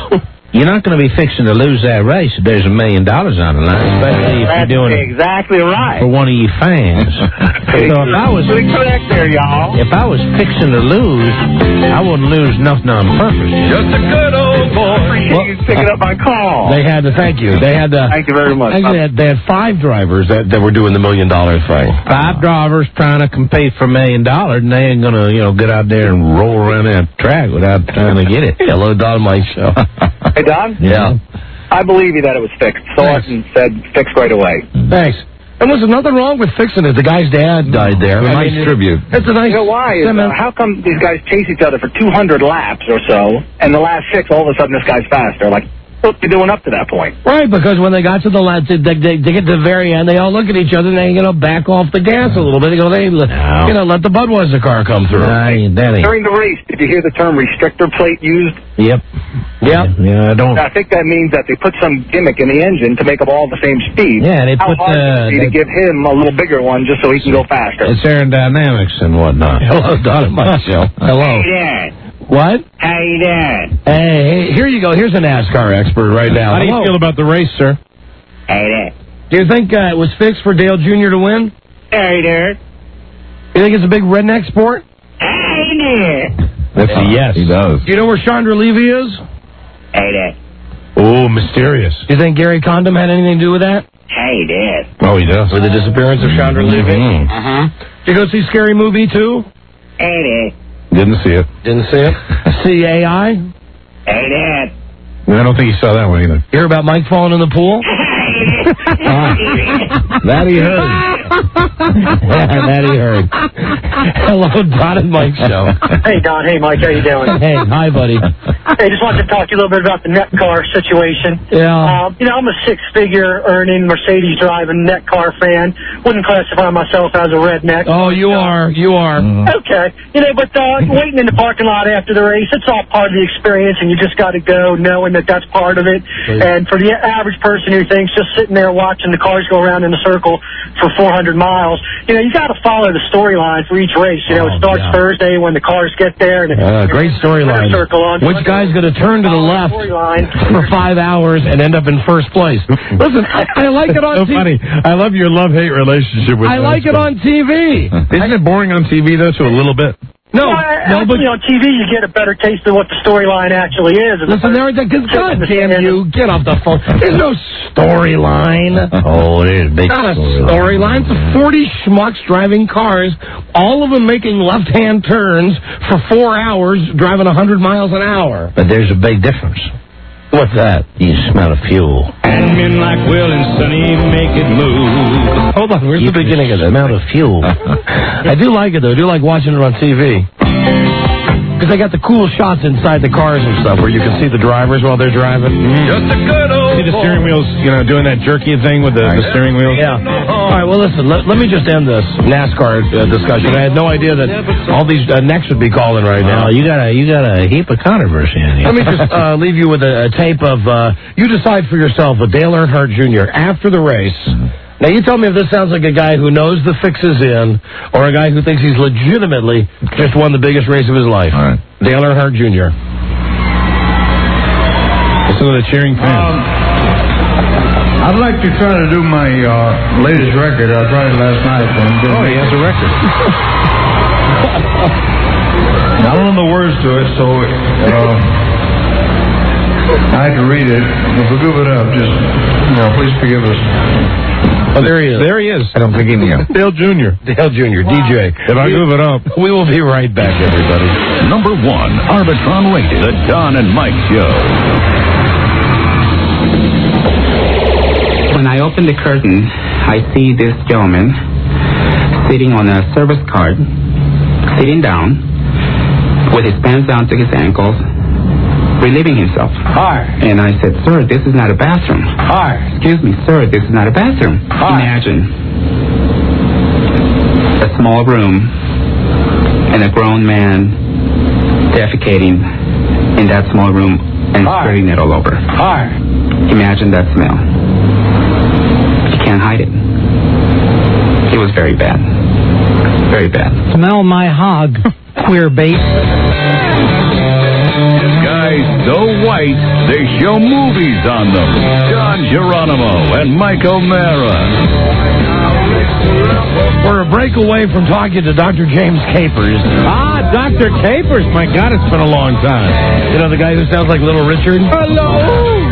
Speaker 14: You're not going to be fixing to lose that race if there's $1 million on the line, especially if you're doing it
Speaker 21: exactly right
Speaker 14: for one of your fans. So if I was
Speaker 21: correct there, y'all.
Speaker 14: If I was fixing to lose, I wouldn't lose nothing on purpose.
Speaker 21: Just a good old boy. Appreciate you picking up my call.
Speaker 2: They had to thank you. They had to.
Speaker 21: Thank you very much.
Speaker 2: Actually, they had 5 drivers that were doing the $1 million thing.
Speaker 14: 5 drivers trying to compete for $1 million, and they ain't gonna, get out there and roll around that track without trying to get it.
Speaker 2: Hello, Don Mike Show.
Speaker 21: Hey, Don?
Speaker 2: Yeah.
Speaker 21: I believe you that it was fixed. Saw it and said fixed right away.
Speaker 2: Thanks. And was there nothing wrong with fixing it? The guy's dad died there.
Speaker 13: A nice tribute.
Speaker 2: It's a nice.
Speaker 21: You know why? How come these guys chase each other for 200 laps or so, and the last 6, all of a sudden this guy's faster? Like, what are you doing up to that point?
Speaker 2: Right, because when they got to the last, they get to the very end, they all look at each other and they back off the gas a little bit. They go, let the Budweiser car come through.
Speaker 21: During the race, did you hear the term restrictor plate used?
Speaker 14: Yep.
Speaker 2: Yeah,
Speaker 14: I don't.
Speaker 21: I think that means that they put some gimmick in the engine to make them all the same speed.
Speaker 14: Yeah, they
Speaker 21: How
Speaker 14: put
Speaker 21: hard would it be to give him a little bigger one just so he can go faster?
Speaker 14: It's aerodynamics and whatnot.
Speaker 2: Hello, Don Mike Show. Hello.
Speaker 21: Hey, Dad.
Speaker 2: What?
Speaker 21: How you doing?
Speaker 2: Hey, here you go. Here's a NASCAR expert right now.
Speaker 12: How do you feel about the race, sir?
Speaker 21: Hey, Dad.
Speaker 2: Do you think it was fixed for Dale Jr. to win?
Speaker 21: Hey, Dad.
Speaker 2: You think it's a big redneck sport?
Speaker 21: Hey, Dad.
Speaker 12: That's a yes.
Speaker 13: He does.
Speaker 2: Do you know where Chandra Levy is?
Speaker 21: Hey, Dad.
Speaker 12: Oh, mysterious.
Speaker 2: Do you think Gary Condom had anything to do with that?
Speaker 21: Hey, Dad.
Speaker 12: Oh, he does.
Speaker 2: With the disappearance of Chandra Levy? Did you go see Scary Movie 2?
Speaker 21: Hey, Dad.
Speaker 12: Didn't see it.
Speaker 2: Didn't see it. CAI?
Speaker 21: Hey, Dad.
Speaker 12: I don't think he saw that one either.
Speaker 2: You hear about Mike falling in the pool?
Speaker 14: That he heard.
Speaker 2: That he heard. Hello, Don and Mike Show.
Speaker 21: Hey, Don. Hey, Mike. How you doing?
Speaker 2: Hey, hi, buddy.
Speaker 21: Hey, just wanted to talk to you a little bit about the net car situation.
Speaker 2: Yeah.
Speaker 21: I'm a 6-figure earning Mercedes driving net car fan. Wouldn't classify myself as a redneck.
Speaker 2: Oh, you are. You are.
Speaker 21: Okay. But waiting in the parking lot after the race, it's all part of the experience, and you just got to go knowing that that's part of it. And for the average person who thinks just sitting there watching the cars go around in a circle for 400 miles, you got to follow the storyline for each race. It starts Thursday when the cars get there. And
Speaker 2: great storyline. Which guy's going to turn to the left for 5 hours and end up in first place? Listen, I like it on
Speaker 12: so
Speaker 2: TV.
Speaker 12: Funny. I love your love-hate relationship with
Speaker 2: I like it on TV.
Speaker 12: Isn't it boring on TV, though, to a little bit?
Speaker 21: No, but on TV you get a better taste of what the storyline actually is.
Speaker 2: Listen, God damn you, get off the phone. There's no storyline.
Speaker 14: Oh, it is a big
Speaker 2: not a storyline. It's 40 schmucks driving cars, all of them making left-hand turns for 4 hours, driving 100 miles an hour.
Speaker 14: But there's a big difference. What's that? You smell of fuel.
Speaker 1: And men like Will and Sonny make it move.
Speaker 2: Hold on, where's the beginning of that?
Speaker 14: Smell of fuel.
Speaker 2: I do like it, though. I do like watching it on TV. Because they got the cool shots inside the cars and stuff where you can see the drivers while they're driving.
Speaker 1: Just a good old
Speaker 12: See the steering wheels, doing that jerky thing with the steering wheels?
Speaker 2: Yeah. All right, well, listen, let me just end this NASCAR discussion. I had no idea that all these necks would be calling right now.
Speaker 14: You got a heap of controversy in here.
Speaker 2: Let me just leave you with a tape of, you decide for yourself with Dale Earnhardt Jr. after the race. Now, you tell me if this sounds like a guy who knows the fix is in or a guy who thinks he's legitimately just won the biggest race of his life.
Speaker 13: All right.
Speaker 2: Dale Earnhardt Jr.
Speaker 12: Listen to the cheering fans.
Speaker 10: I'd like to try to do my latest record. I tried it last night.
Speaker 12: Oh, he has a record.
Speaker 10: I don't know the words to it, so I had to read it. If we goof it up, just, please forgive us.
Speaker 2: Oh, there he is.
Speaker 12: There he is.
Speaker 13: I don't think he knew.
Speaker 12: Dale Jr.
Speaker 2: Dale Jr., DJ.
Speaker 12: If I move it up.
Speaker 2: We will be right back, everybody.
Speaker 1: Number 1, Arbitron Radio, the Don and Mike Show.
Speaker 19: When I open the curtain, I see this gentleman sitting on a service card, sitting down, with his pants down to his ankles, relieving himself.
Speaker 21: Hi.
Speaker 19: And I said, sir, this is not a bathroom.
Speaker 21: Hi.
Speaker 19: Excuse me, sir, this is not a bathroom.
Speaker 21: Hi.
Speaker 19: Imagine a small room and a grown man defecating in that small room and spreading it all over.
Speaker 21: Hi.
Speaker 19: Imagine that smell. You can't hide it. It was very bad. Very bad.
Speaker 11: Smell my hog, queer bait.
Speaker 1: This guy eyes so white they show movies on them. Don Geronimo and Mike O'Mara.
Speaker 2: We're a break away from talking to Dr. James Capers.
Speaker 14: Ah, Dr. Capers. My God, it's been a long time.
Speaker 2: You know the guy who sounds like Little Richard?
Speaker 14: Hello.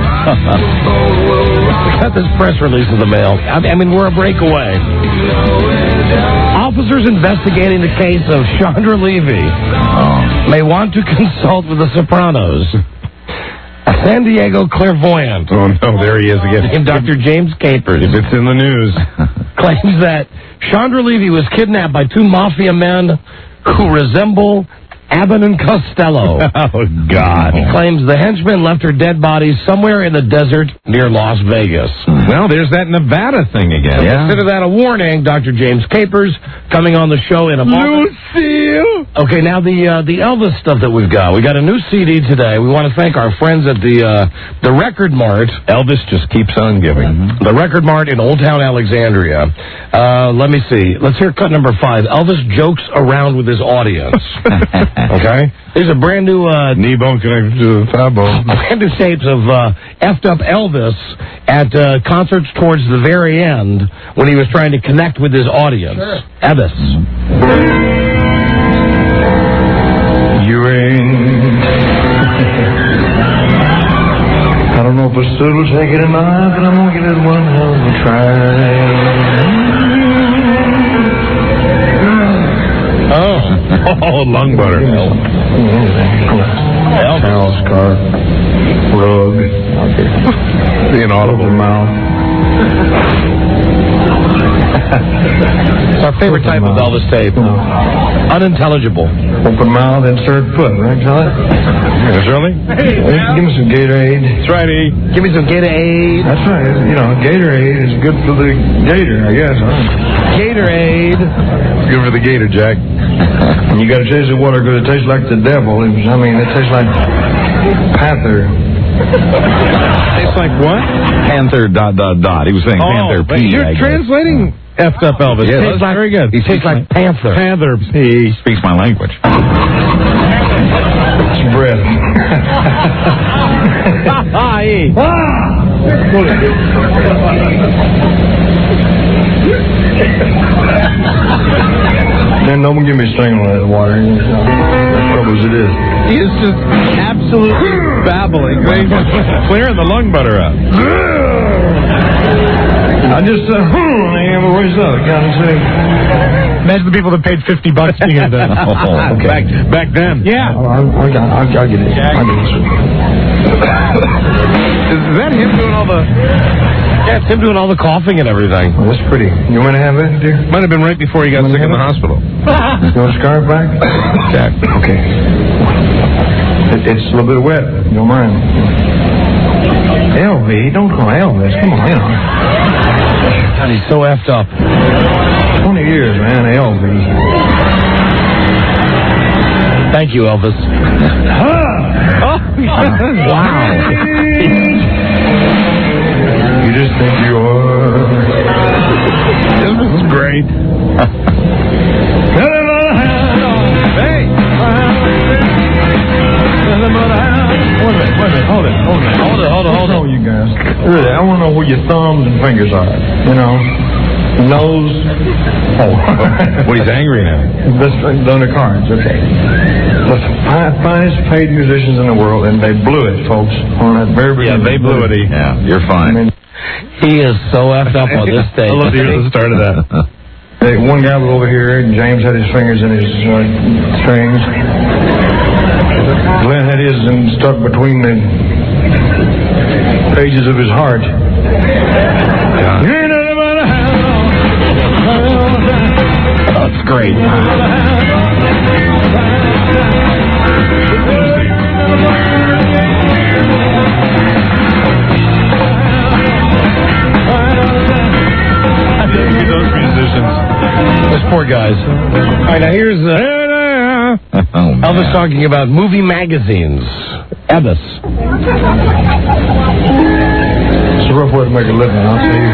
Speaker 2: We got this press release in the mail. I mean, we're a break away. Officers investigating the case of Chandra Levy may want to consult with the Sopranos. A San Diego clairvoyant.
Speaker 12: Oh, no, there he is again.
Speaker 2: Named Dr. James Capers.
Speaker 12: If it's in the news.
Speaker 2: Claims that Chandra Levy was kidnapped by two mafia men who resemble Abbott and Costello.
Speaker 12: Oh, God.
Speaker 2: He claims the henchmen left her dead body somewhere in the desert near Las Vegas.
Speaker 12: Well, there's that Nevada thing again.
Speaker 2: Yeah. Consider that a warning. Dr. James Capers coming on the show in a moment.
Speaker 14: Lucille!
Speaker 2: Okay, now the Elvis stuff that we've got. We got a new CD today. We want to thank our friends at the Record Mart.
Speaker 12: Elvis just keeps on giving.
Speaker 2: The Record Mart in Old Town Alexandria. Let me see. Let's hear cut number 5. Elvis jokes around with his audience. Okay? There's a brand new...
Speaker 12: knee bone connected to the thigh bone.
Speaker 2: Brand new tapes of effed up Elvis at concerts towards the very end when he was trying to connect with his audience. Sure. Elvis.
Speaker 10: You ain't... I don't know if I still will take it or not, but I'm going to give it one hell of a try.
Speaker 12: Oh, lung butter.
Speaker 10: Towel, scarf, rug.
Speaker 12: The inaudible
Speaker 10: mouth.
Speaker 2: It's our favorite type of Elvis tape. Unintelligible.
Speaker 10: Open mouth, insert foot, right, Charlie?
Speaker 12: Yes, Charlie?
Speaker 10: Hey, give me some Gatorade.
Speaker 12: That's right, E.
Speaker 2: Give me some Gatorade.
Speaker 10: That's right. You know, Gatorade is good for the gator, I guess, huh?
Speaker 2: Gatorade.
Speaker 12: Good for the gator, Jack.
Speaker 10: You got to chase the water because it tastes like the devil. It tastes like panther.
Speaker 12: Tastes like what?
Speaker 13: Panther ... He was saying Panther P.
Speaker 12: You're translating effed up Elvis.
Speaker 13: Yeah,
Speaker 12: Tastes like, very good.
Speaker 2: He tastes like Panther.
Speaker 12: Panther P.
Speaker 13: Speaks my language.
Speaker 10: It's breath. Man, don't give me a string on that water. As trouble as it is.
Speaker 12: He is just absolutely babbling. Clearing the lung butter out.
Speaker 10: I just said, where's that?
Speaker 11: Imagine the people that paid $50 to hear that.
Speaker 10: Okay.
Speaker 12: Back then.
Speaker 11: Yeah.
Speaker 10: I'll get it.
Speaker 12: Is that him doing all the...
Speaker 2: Yeah, it's him doing all the coughing and everything.
Speaker 10: Well, that's pretty. You want to have it, dear?
Speaker 12: Might have been right before he got sick in the hospital.
Speaker 10: You want a scarf back?
Speaker 12: Jack.
Speaker 10: Okay. It's a little bit wet. You don't mind. LV, don't call Elvis. Come on,
Speaker 2: God, he's so effed up.
Speaker 10: 20 years, man, LV.
Speaker 2: Thank you, Elvis. Wow.
Speaker 10: You just think you are.
Speaker 12: This is great.
Speaker 10: Hey! Wait a minute. Hold it. Oh, you guys. Really, I want to know where your thumbs and fingers are. You know? Nose. Oh.
Speaker 12: Well, he's angry now.
Speaker 10: Best friend on the cards, okay. The finest paid musicians in the world, and they blew it, folks. On that very beginning.
Speaker 12: Yeah, they blew it.
Speaker 13: Yeah, you're fine.
Speaker 10: I mean,
Speaker 2: He is so effed up on this stage.
Speaker 12: I love to hear the start of that.
Speaker 10: one guy was over here, and James had his fingers in his strings. Glenn had his stuck between the pages of his heart.
Speaker 2: That's great.
Speaker 12: Those musicians.
Speaker 2: Those poor guys. All right, now here's Elvis talking about movie magazines. Elvis.
Speaker 10: It's a rough way to make a living, I'll tell you.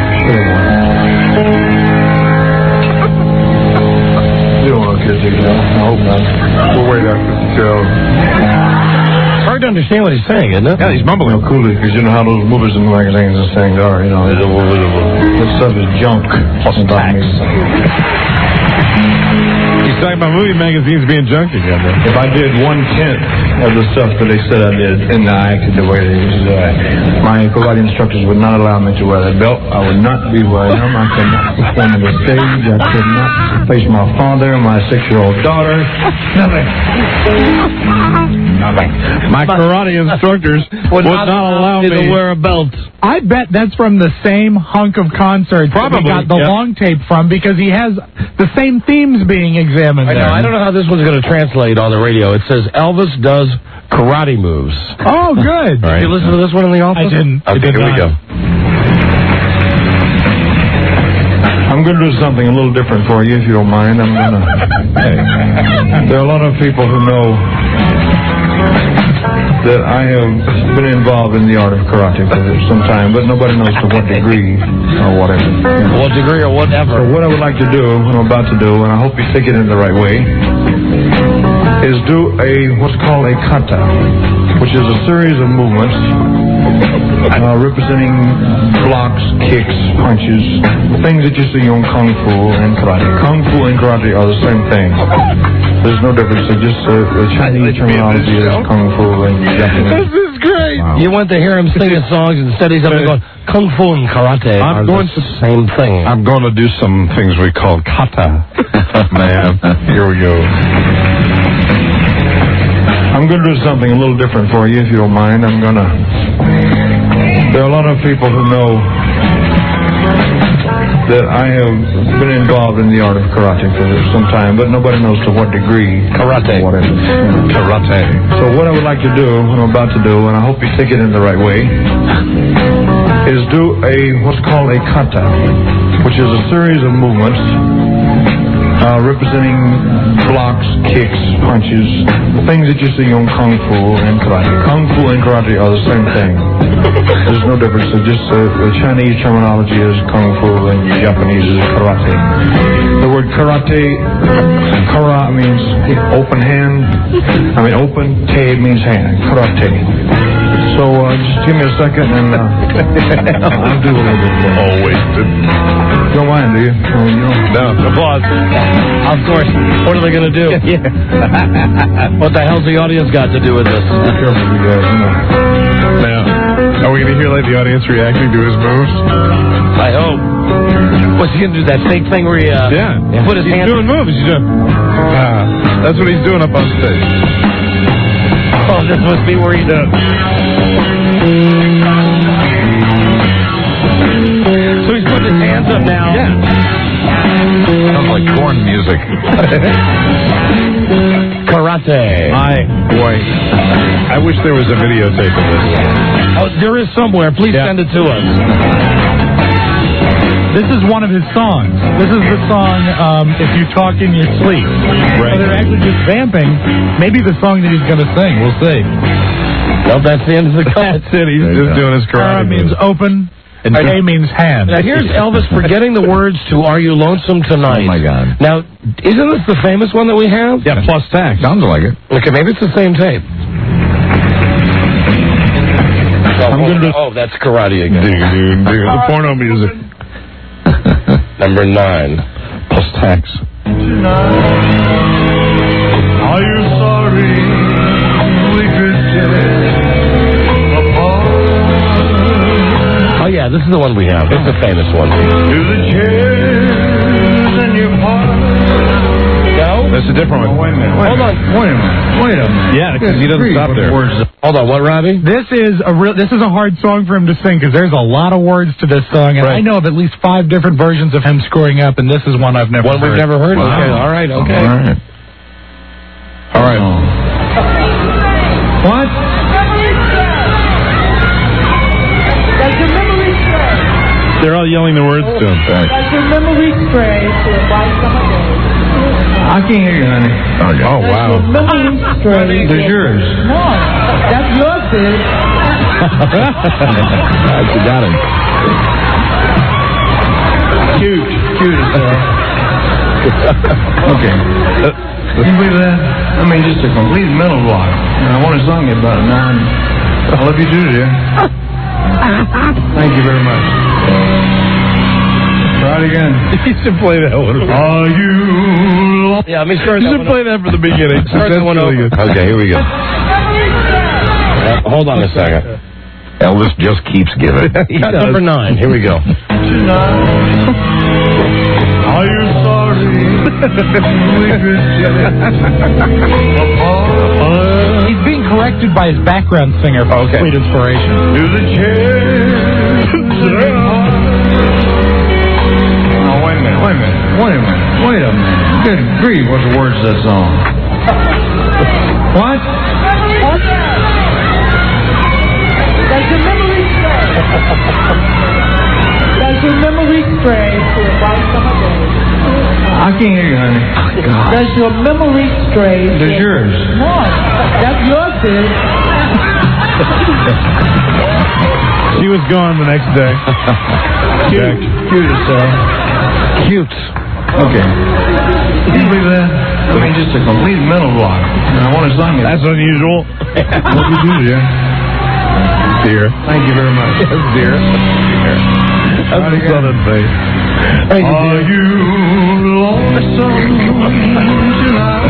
Speaker 10: You don't want to kiss it, I hope not. We'll wait after the show.
Speaker 2: Hard to understand what he's saying, isn't it?
Speaker 12: Yeah, he's mumbling.
Speaker 10: Coolly, because you know how those movies and magazines and things are, you know. This stuff is junk.
Speaker 12: Plus tax. He's talking about movie magazines being junk again.
Speaker 10: If I did 1/10 of the stuff that they said I did, and I acted the way they used to, my karate instructors would not allow me to wear that belt. I would not be where I am. I could not perform on the stage. I could not face my father, my 6-year-old daughter. Nothing.
Speaker 12: My karate instructors would not allow me
Speaker 2: to wear a belt.
Speaker 11: I bet that's from the same hunk of concerts
Speaker 12: Probably,
Speaker 11: that we got the long tape from, because he has the same themes being examined there.
Speaker 2: I don't know how this one's going to translate on the radio. It says Elvis does karate moves.
Speaker 11: Oh, good.
Speaker 2: Did you listen to this one in the office?
Speaker 11: I didn't.
Speaker 2: Okay, here we go.
Speaker 10: I'm going to do something a little different for you, if you don't mind. I'm going to... There are a lot of people who know that I have been involved in the art of karate for some time, but nobody knows to what degree or whatever.
Speaker 2: What degree or whatever.
Speaker 10: So what I would like to do, what I'm about to do, and I hope you take it in the right way, is do what's called a kata, which is a series of movements representing blocks, kicks, punches, things that you see on Kung Fu and karate. Kung Fu and karate are the same thing. There's no difference. They're just the Chinese terminology is Kung Fu and Japanese.
Speaker 2: This is great.
Speaker 10: Wow.
Speaker 2: You want to hear him singing songs instead he's up there going, Kung Fu and karate are the same thing.
Speaker 12: I'm going to do some things we call kata. Man, here we go.
Speaker 10: I'm going to do something a little different for you, if you don't mind. There are a lot of people who know that I have been involved in the art of karate for some time, but nobody knows to what degree.
Speaker 2: Karate.
Speaker 10: Or whatever.
Speaker 12: Karate.
Speaker 10: So what I would like to do, what I'm about to do, and I hope you take it in the right way, is do what's called a kata, which is a series of movements representing blocks, kicks, punches, things that you see on Kung Fu and karate. Kung Fu and karate are the same thing. There's no difference. It's just the Chinese terminology is Kung Fu and Japanese is karate. The word karate, kara means open hand. Open, te means hand. Karate. So just give me a second and I'll do a little bit more.
Speaker 12: All wasted.
Speaker 10: Don't mind, do you?
Speaker 12: No. Applause.
Speaker 2: Of course. What are they going to do? What the hell's the audience got to do with this?
Speaker 10: Be careful, you guys.
Speaker 12: Now, are we going to hear the audience reacting to his moves?
Speaker 2: I hope. What's he going to do? That fake thing where he put his hands...
Speaker 12: He's doing moves. He's doing... that's what he's doing up on stage.
Speaker 2: Oh, this must be where he does. So he's putting his hands up now.
Speaker 13: Yeah. Sounds like corn music.
Speaker 2: Karate.
Speaker 12: I wish there was a videotape of this.
Speaker 2: Oh, there is somewhere. Please send it to us.
Speaker 11: This is one of his songs. This is the song, If You Talk in Your Sleep.
Speaker 12: Right.
Speaker 11: So they're actually just vamping. Maybe the song that he's going to sing. We'll see.
Speaker 2: Well, that's the end of the class.
Speaker 12: That's it. He's just doing his karate
Speaker 11: means open, and A means hand.
Speaker 2: Now, here's Elvis forgetting the words to Are You Lonesome Tonight?
Speaker 13: Oh, my God.
Speaker 2: Now, isn't this the famous one that we have?
Speaker 12: Yeah, plus tax.
Speaker 13: Sounds like it.
Speaker 2: Okay, maybe it's the same tape. Oh, that's karate again.
Speaker 12: The porno music.
Speaker 2: Number 9.
Speaker 12: Plus tax.
Speaker 10: Are you sorry we drifted apart?
Speaker 2: Oh, yeah, this is the one we have. This is the famous one.
Speaker 10: To the chairs in your park.
Speaker 2: No?
Speaker 12: That's a different one.
Speaker 10: Wait a minute.
Speaker 2: Hold on.
Speaker 10: Wait a minute.
Speaker 12: Yeah, because he doesn't stop there.
Speaker 2: Hold on, what, Robbie?
Speaker 11: This is a hard song for him to sing because there's a lot of words to this song, and I know of at least 5 different versions of him screwing up, and this is one I've never heard.
Speaker 2: One we've never heard?
Speaker 11: Wow.
Speaker 2: Okay, all right, okay.
Speaker 12: All right.
Speaker 10: What?
Speaker 6: Does your memory stray?
Speaker 12: They're all yelling the words to him.
Speaker 6: Does your memory stray to a bright summer day?
Speaker 10: I can't hear you, honey.
Speaker 12: Oh, wow.
Speaker 6: Does your memory stray?
Speaker 10: There's yours.
Speaker 6: No, that's yours, sis.
Speaker 13: You got him.
Speaker 10: Cute. Okay. Can you believe that? I mean, just a complete mental block. And I want to song you about it now. And I love you too, dear. Thank you very much. Try it again.
Speaker 12: You should play that one.
Speaker 10: Are you...
Speaker 2: Yeah, let me start
Speaker 12: You
Speaker 2: that
Speaker 12: should
Speaker 2: one
Speaker 12: play that from the beginning.
Speaker 2: Start that one
Speaker 12: really
Speaker 2: over.
Speaker 12: good. Okay, here we go.
Speaker 13: Hold on a second. Elvis just keeps giving.
Speaker 2: Cut number 9. Here we go.
Speaker 10: Tonight, are you sorry we drifted apart?
Speaker 11: He's being corrected by his background singer for complete inspiration.
Speaker 10: To the chairs Oh, wait a minute. Good grief, what's the words of that song? What?
Speaker 6: Does your memory stray? Does your memory stray to a bright summer day?
Speaker 10: I can't hear you, honey.
Speaker 6: Does your memory stray?
Speaker 10: Does yours?
Speaker 6: No, that's yours, Sid.
Speaker 3: She was gone the next day.
Speaker 10: Cute yourself.
Speaker 2: Cute.
Speaker 10: Okay. Can you believe that? I mean, just a complete mental block. And I want to song it.
Speaker 3: That's unusual.
Speaker 10: What you do, dear?
Speaker 12: Dear.
Speaker 10: Thank you very much.
Speaker 12: Dear. That's a southern thing.
Speaker 10: Are you lonesome tonight?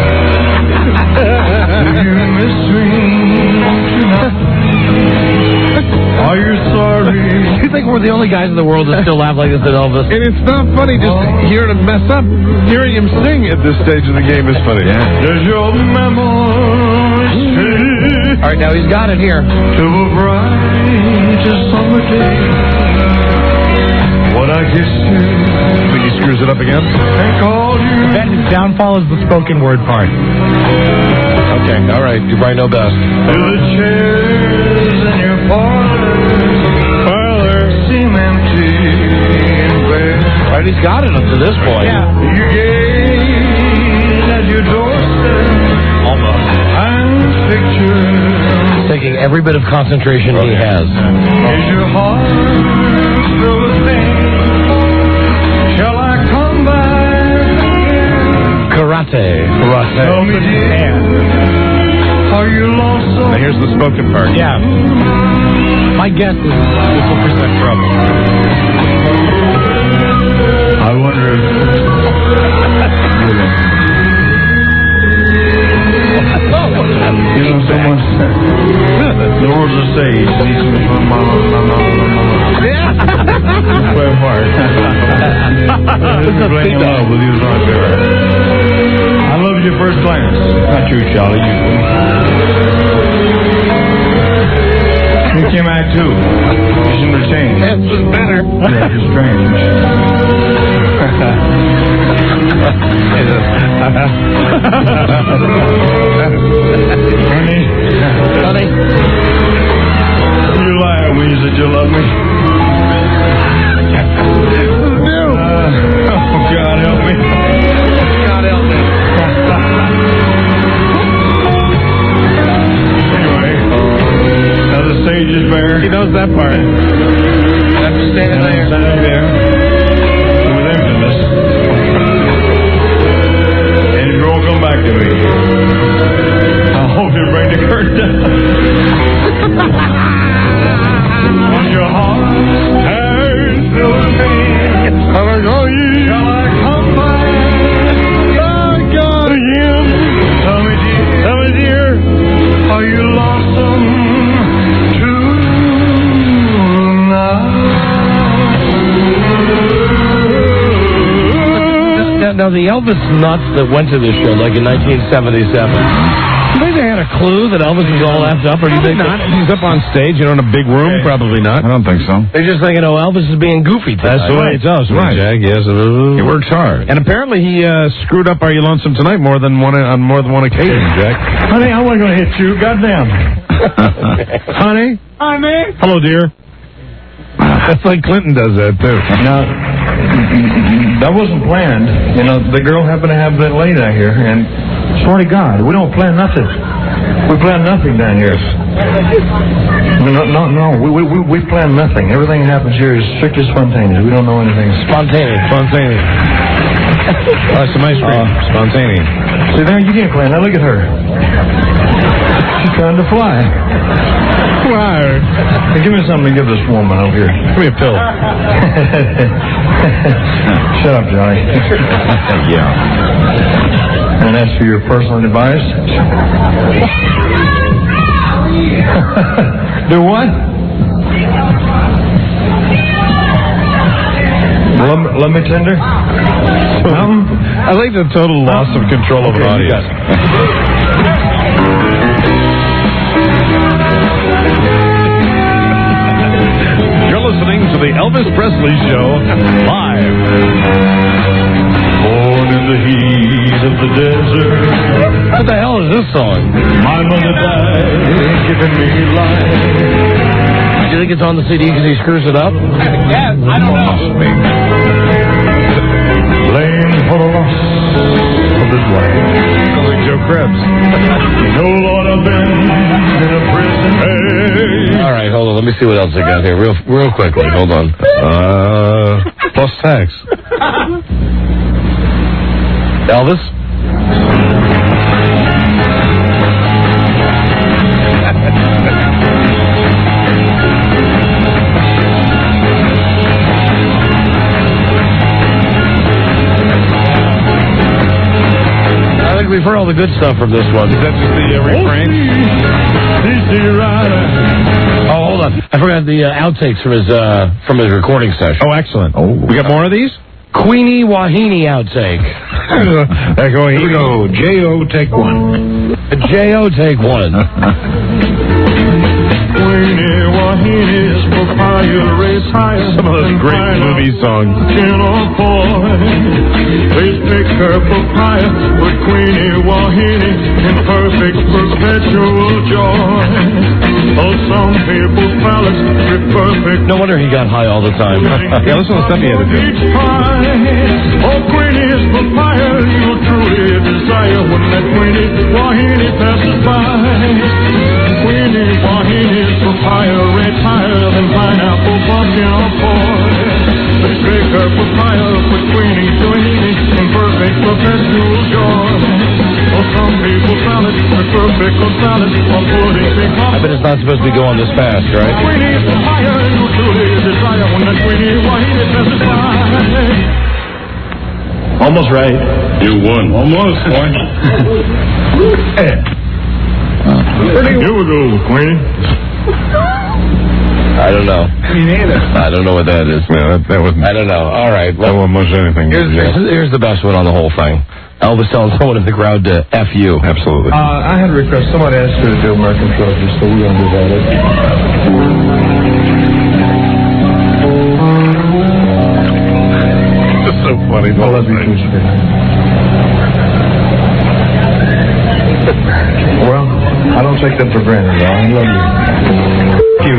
Speaker 10: Do you miss me tonight? Are you sorry?
Speaker 2: You think we're the only guys in the world that still laugh like this at Elvis?
Speaker 12: And it's not funny just hearing him mess up. Hearing him sing at this stage of the game is funny.
Speaker 10: Yeah. Does your memory stay?
Speaker 2: All right, now he's got it here.
Speaker 10: To a bright summer day. When I kissed you.
Speaker 12: Think he screws it up again?
Speaker 10: And called you.
Speaker 11: Then his downfall is the spoken word part.
Speaker 2: Okay, all right. You probably know best.
Speaker 10: To the chairs in your parlor seem empty and bare.
Speaker 2: All right, he's got it up to this point.
Speaker 11: Yeah.
Speaker 10: You gaze at your doorstep.
Speaker 2: Almost.
Speaker 10: And picture.
Speaker 2: He's taking every bit of concentration he has.
Speaker 10: Is your heart still the same? Shall I come back again?
Speaker 2: Karate.
Speaker 10: Tell me, dear, are you lonesome?
Speaker 12: Now here's the spoken part.
Speaker 11: Yeah. My guess is this will present trouble.
Speaker 10: I wonder if... You know, someone said, the words are sage, needs me from my play a part. Playing love with you is not fair. I loved you first glance. Not true, Charlie. You came out too. You shouldn't have changed.
Speaker 2: This is better.
Speaker 10: Yeah, you're strange. Honey. You lied when you said you love me. Oh, God help me.
Speaker 2: God help me.
Speaker 10: Anyway, now the sage is bare.
Speaker 2: He knows that part. I'm just standing there.
Speaker 10: Standing there. With emptiness. And you won't come back to me. I hope you bring the curtain down. On your heart, there's no pain. Shall I come back? Oh, God, again. Tell me, dear, are you lonesome tonight?
Speaker 2: Now, the Elvis nuts that went to this show, like in 1977, do you think they had a clue that Elvis was all laughed up, or do you think
Speaker 12: not? He's up on stage, in a big room? Probably not.
Speaker 13: I don't think so.
Speaker 2: They're just thinking, oh, Elvis is being goofy tonight.
Speaker 12: That's the way it does, right, Jack? Yes.
Speaker 13: He works hard.
Speaker 12: And apparently he screwed up Are You Lonesome Tonight on more than one occasion, Jack.
Speaker 10: Honey, I wasn't going to hit you. Goddamn.
Speaker 12: Honey?
Speaker 6: Honey?
Speaker 12: Hello, dear. That's like Clinton does that, too.
Speaker 10: Now, that wasn't planned. You know, the girl happened to have that lady out here, and swear to God, we don't plan nothing. We plan nothing down here. No, we plan nothing. Everything that happens here is strictly spontaneous. We don't know anything.
Speaker 2: Spontaneous.
Speaker 12: Some ice cream. Spontaneous.
Speaker 10: See there, you can't play. Now look at her. She's trying to fly. Fly. Hey, give me something to give this woman over here.
Speaker 12: Give me a pill.
Speaker 10: Shut up, Johnny.
Speaker 12: Yeah.
Speaker 10: And as for your personal advice? Do what? Let me tender?
Speaker 12: I like the total loss of control of an audience. You're listening to the Elvis Presley Show live.
Speaker 10: Born in the heat of the desert.
Speaker 2: What the hell is this song?
Speaker 10: My mother died, giving me life.
Speaker 2: Do you think it's on the CD because he screws it up?
Speaker 10: Yeah, I don't know. Blame for the loss of his wife.
Speaker 12: Like Joe Krebs.
Speaker 10: No, Lord, I've been in a prison. Hey.
Speaker 2: All right, hold on. Let me see what else I got here real quickly. Hold on.
Speaker 12: Plus tax.
Speaker 2: Elvis? We've heard all the good stuff from this one.
Speaker 12: Is that just the refrain?
Speaker 2: Oh, hold on. I forgot the outtakes from his recording session.
Speaker 12: Oh, excellent. We got more of these?
Speaker 2: Queenie Wahine outtake.
Speaker 12: Here we go. J.O. take one.
Speaker 2: J.O. take one.
Speaker 10: Queenie Wahine's papaya race higher.
Speaker 12: Some of those great movie songs.
Speaker 10: Please pick her papaya with Queenie Wahine in perfect perpetual joy. Oh, some people's palace with perfect.
Speaker 2: No wonder he got high all the time.
Speaker 12: Yeah, listen to the stuff he had to do.
Speaker 10: Oh, Queenie's papaya, you truly desire when that Queenie Wahine passes by. Queenie Wahine's papaya rates higher than pineapple pumpkin or poi. Let's take her papaya with Queenie Wahine in perfect perpetual joy. Oh, some people salad with perfect salad or pudding big.
Speaker 2: I bet it's not supposed to be going this fast, right?
Speaker 10: Queenie's papaya, you truly desire when that Queenie Wahine passes by. Almost right.
Speaker 9: You won.
Speaker 10: Almost one. Here we go, Queenie.
Speaker 2: I don't know.
Speaker 10: Me neither.
Speaker 2: I don't know what that is.
Speaker 12: Yeah, that wasn't.
Speaker 2: I don't know. All right.
Speaker 12: That wasn't much anything.
Speaker 2: Here's the best one on the whole thing. Elvis telling someone in the crowd to F you.
Speaker 12: Absolutely.
Speaker 10: I had a request. Somebody asked you to do American Soldier, so we're going to do that.
Speaker 12: It's so funny.
Speaker 10: I love you too, sweetheart. Well, I don't take that for granted, though. I love you.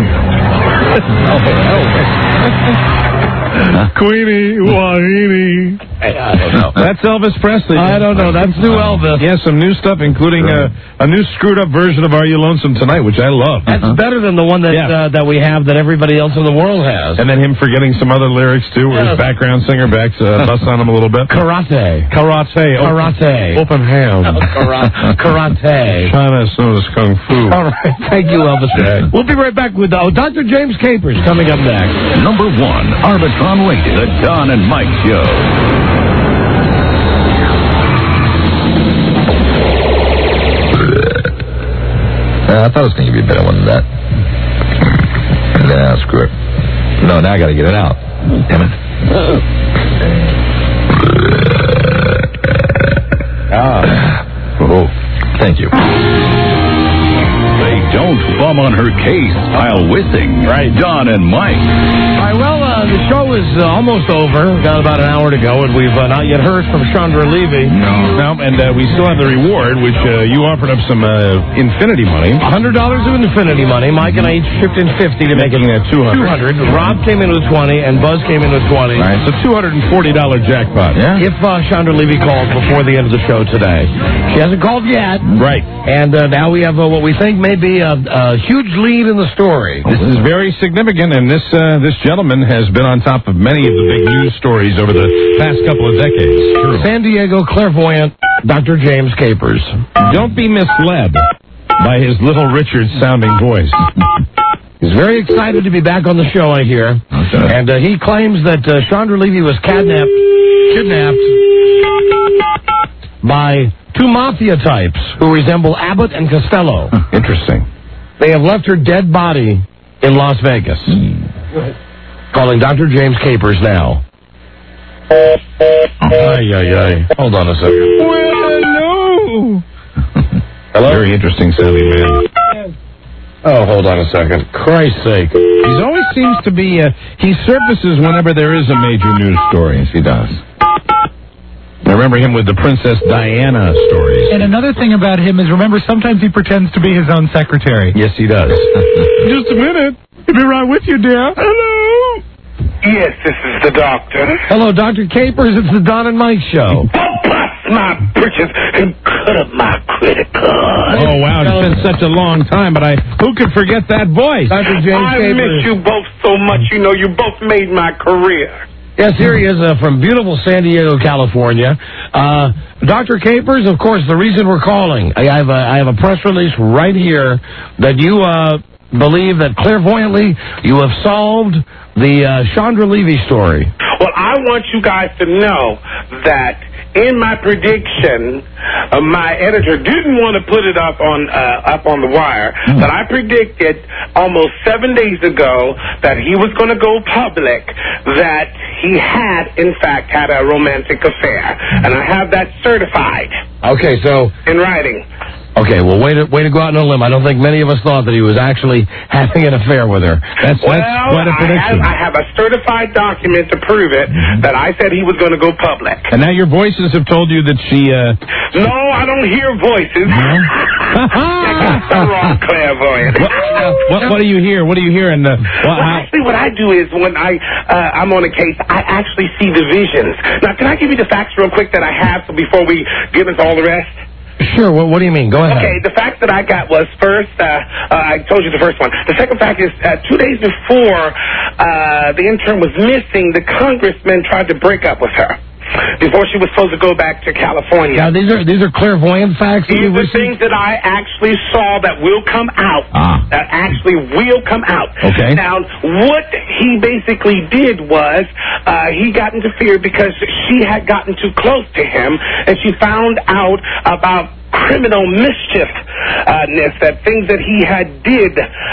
Speaker 12: Queenie Wahine.
Speaker 2: I don't know.
Speaker 12: That's Elvis Presley.
Speaker 2: I don't know. That's new Elvis.
Speaker 12: He has some new stuff, including a new screwed up version of Are You Lonesome Tonight, which I love.
Speaker 2: That's better than the one that that we have that everybody else in the world has.
Speaker 12: And then him forgetting some other lyrics, too, where his background singer busts on him a little bit.
Speaker 2: Karate.
Speaker 12: Open hand.
Speaker 2: Karate.
Speaker 12: China is known as Kung Fu.
Speaker 2: All right. Thank you, Elvis. We'll be right back with Dr. James Capers coming up next.
Speaker 1: Number 1, Arbitron Radio, the Don and Mike Show.
Speaker 13: I thought it was going to give you a better one than that. Nah, screw it. No, now I got to get it out. Damn it. Oh, thank you.
Speaker 1: They don't bum on her case, I'll whizzing.
Speaker 2: Right.
Speaker 1: Don and Mike.
Speaker 2: All right, well, the show is almost over. We've got about an hour to go, and we've not yet heard from Chandra Levy.
Speaker 12: No, and we still have the reward, which you offered up some infinity money.
Speaker 2: $100 of infinity money. Mike and I each chipped in 50 to make it 200. Rob came in with 20, and Buzz came in with 20.
Speaker 12: Right, so $240 jackpot.
Speaker 13: Yeah.
Speaker 2: If Chandra Levy calls before the end of the show today. She hasn't called yet.
Speaker 12: Right.
Speaker 2: And now we have what we think may be a huge lead in the story.
Speaker 12: This is very significant, and this gentleman has been on top
Speaker 13: top of many of the big news stories over the past couple of decades. True.
Speaker 2: San Diego clairvoyant Dr. James Capers.
Speaker 13: Don't be misled by his Little Richard sounding voice.
Speaker 2: He's very excited to be back on the show, I hear.
Speaker 13: Okay.
Speaker 2: And he claims that Chandra Levy was kidnapped by two mafia types who resemble Abbott and Costello.
Speaker 13: Interesting.
Speaker 2: They have left her dead body in Las Vegas. Calling Dr. James Capers now. Hold on a second.
Speaker 3: Well,
Speaker 2: Hello?
Speaker 13: Very interesting sounding man.
Speaker 2: Oh, hold on a second. Christ's sake.
Speaker 13: He always seems to be, he surfaces whenever there is a major news story, as he does. I remember him with the Princess Diana stories.
Speaker 11: And another thing about him is, remember, sometimes he pretends to be his own secretary.
Speaker 13: Yes, he does.
Speaker 3: just a minute. I'll be right with you, dear. Hello.
Speaker 5: Yes, this is the doctor.
Speaker 2: Hello, Dr. Capers. It's the Don and Mike show.
Speaker 5: Bust my britches and cut up my credit card.
Speaker 13: Oh, wow. It's been such a long time, but who could forget that voice?
Speaker 2: Dr. James
Speaker 5: I
Speaker 2: Capers.
Speaker 5: miss you both so much. You know, you both made my career.
Speaker 2: Yes, here he is from beautiful San Diego, California. Dr. Capers, of course, the reason we're calling, I have a press release right here that you believe that clairvoyantly you have solved the Chandra Levy story.
Speaker 5: Well, I want you guys to know that in my prediction, my editor didn't want to put it up on the wire, but I predicted almost 7 days ago that he was going to go public, that he had, in fact, had a romantic affair. And I have that certified.
Speaker 2: Okay, so...
Speaker 5: in writing.
Speaker 2: Okay, well, way to go out on a limb. I don't think many of us thought that he was actually having an affair with her. That's quite a prediction.
Speaker 5: I have a certified document to prove it that I said he was going to go public.
Speaker 13: And now your voices have told you that she...
Speaker 5: No, I don't hear voices. That's the wrong clairvoyant.
Speaker 13: What do you hear? What do you hear?
Speaker 5: Actually, what I do is when I'm on a case, I actually see the visions. Now, can I give you the facts real quick that I have before we get into all the rest?
Speaker 2: Sure, what do you mean? Go ahead.
Speaker 5: Okay, the fact that I got was first, I told you the first one. The second fact is 2 days before the intern was missing, the congressman tried to break up with her before she was supposed to go back to California.
Speaker 2: Now, these are clairvoyant facts?
Speaker 5: These are things that I actually saw that will come out. That actually will come out.
Speaker 2: Okay.
Speaker 5: Now, what he basically did was he got interfered because she had gotten too close to him, and she found out about criminal mischiefness, that things that he had did,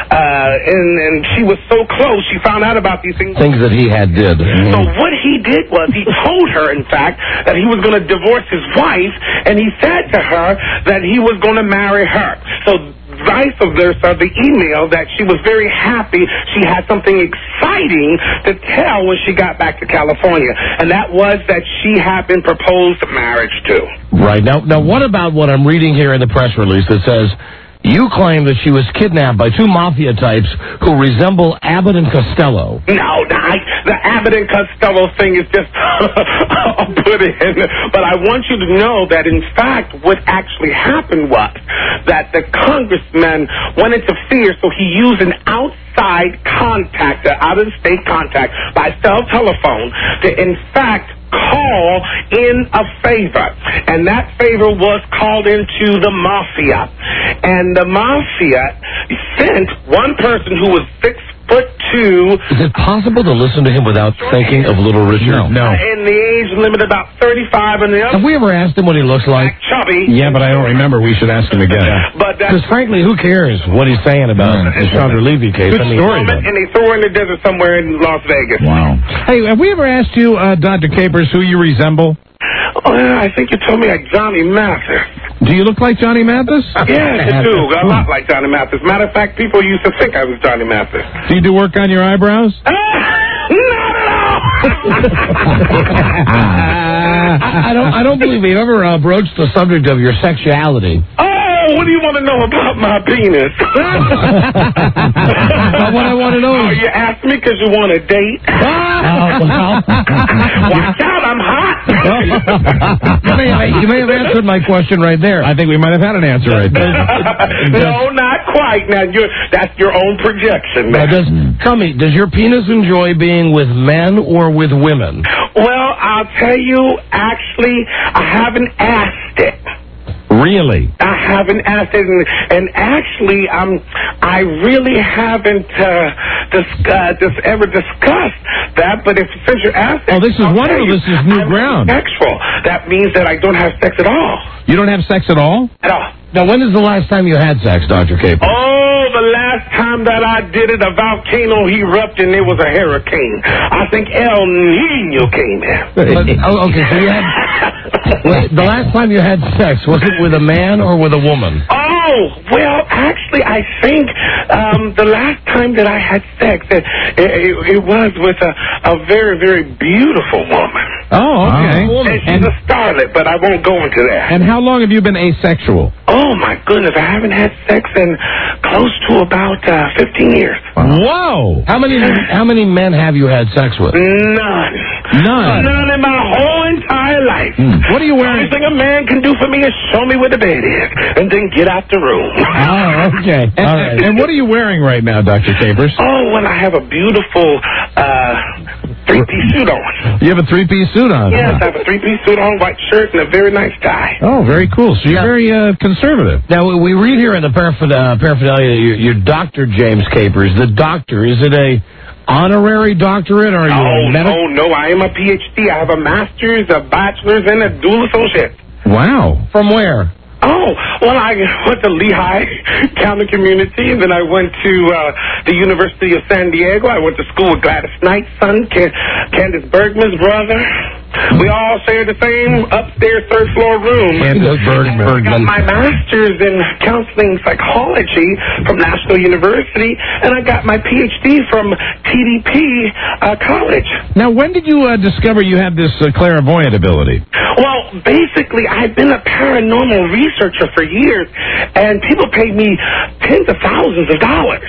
Speaker 5: and she was so close, she found out about these things.
Speaker 2: Things that he had did.
Speaker 5: So what he did was he told her, in fact, that he was going to divorce his wife, and he said to her that he was going to marry her. So vice versa, the email that she was very happy she had something exciting to tell when she got back to California, and that was that she had been proposed marriage to.
Speaker 2: Right. Now, what about what I'm reading here in the press release that says you claim that she was kidnapped by two mafia types who resemble Abbott and Costello?
Speaker 5: No, the Abbott and Costello thing is just put in. But I want you to know that, in fact, what actually happened was that the congressman went into fear, so he used an outside contact, an out-of-state contact, by cell telephone to, in fact, call in a favor, and that favor was called into the mafia, and the mafia sent one person who was 6'2".
Speaker 2: Is it possible to listen to him without thinking of Little Richard? No.
Speaker 5: And the age limit about 35, and the other...
Speaker 2: Have we ever asked him what he looks like?
Speaker 5: Chubby.
Speaker 13: Yeah, but I don't remember. We should ask him again.
Speaker 2: Because frankly, who cares what he's saying about the Chandra Levy case?
Speaker 13: Good story, though.
Speaker 5: And they threw her in the desert somewhere in Las Vegas.
Speaker 13: Wow. Hey, have we ever asked you, Dr. Capers, who you resemble?
Speaker 5: I think you told me like Johnny Mathis.
Speaker 13: Do you look like Johnny Mathis?
Speaker 5: Yes, I do. A lot like Johnny Mathis. Matter of fact, people used to think I was Johnny Mathis.
Speaker 13: Do you do work on your eyebrows?
Speaker 5: Not at all.
Speaker 2: I don't believe we've ever broached the subject of your sexuality.
Speaker 5: Oh, what do you want to know about my penis?
Speaker 2: What I want to know is...
Speaker 5: you asked me because you want a date?
Speaker 2: Well,
Speaker 5: watch out, I'm hot.
Speaker 2: You may have answered my question right there.
Speaker 13: I think we might have had an answer right there.
Speaker 5: No, not quite. Now, that's your own projection.
Speaker 2: Now, tell me, does your penis enjoy being with men or with women?
Speaker 5: Well, I'll tell you, actually, I haven't asked it.
Speaker 13: Really?
Speaker 5: I haven't asked it, and actually, I really haven't ever discussed that. But since you're asking,
Speaker 13: this is wonderful. This is new ground.
Speaker 5: Sexual. That means that I don't have sex at all.
Speaker 13: You don't have sex at all?
Speaker 5: At all.
Speaker 2: Now, when is the last time you had sex, Dr. Capers?
Speaker 5: Oh, the last time that I did it, a volcano erupted and it was a hurricane. I think El Nino came in.
Speaker 2: Okay, so you had... the last time you had sex, was it with a man or with a woman?
Speaker 5: Oh, well, actually, I think the last time that I had sex, it was with a very, very beautiful woman.
Speaker 13: Oh, okay.
Speaker 5: And she's a starlet, but I won't go into that.
Speaker 13: And how long have you been asexual?
Speaker 5: Oh, my goodness, I haven't had sex in close to about 15 years.
Speaker 13: Whoa!
Speaker 2: How many men have you had sex with?
Speaker 5: None. None in my whole entire life.
Speaker 13: What are you wearing?
Speaker 5: The only thing a man can do for me is show me where the bed is and then get out the room.
Speaker 13: Oh, okay. All right. And what are you wearing right now, Dr. Capers?
Speaker 5: Oh, well, I have a beautiful three-piece suit on.
Speaker 13: You have a three-piece suit on?
Speaker 5: Yes, I have a three-piece suit on, white shirt, and a very nice tie.
Speaker 13: Oh, very cool. So you're very conservative.
Speaker 2: Now, we read here in the paraphernalia, your Dr. James Capers. The doctor, is it a honorary doctorate or are you
Speaker 5: No, I am a PhD. I have a master's, a bachelor's, and a dual associate.
Speaker 13: Wow.
Speaker 2: From where?
Speaker 5: Oh, well, I went to Lehigh County Community, and then I went to the University of San Diego. I went to school with Gladys Knight's son, Candace Bergman's brother. We all share the same upstairs third-floor room.
Speaker 2: Candace Bergman.
Speaker 5: I got my master's in counseling psychology from National University, and I got my PhD from TDP College.
Speaker 13: Now, when did you discover you had this clairvoyant ability?
Speaker 5: Well, basically, I've been a paranormal researcher for years, and people pay me tens of thousands of dollars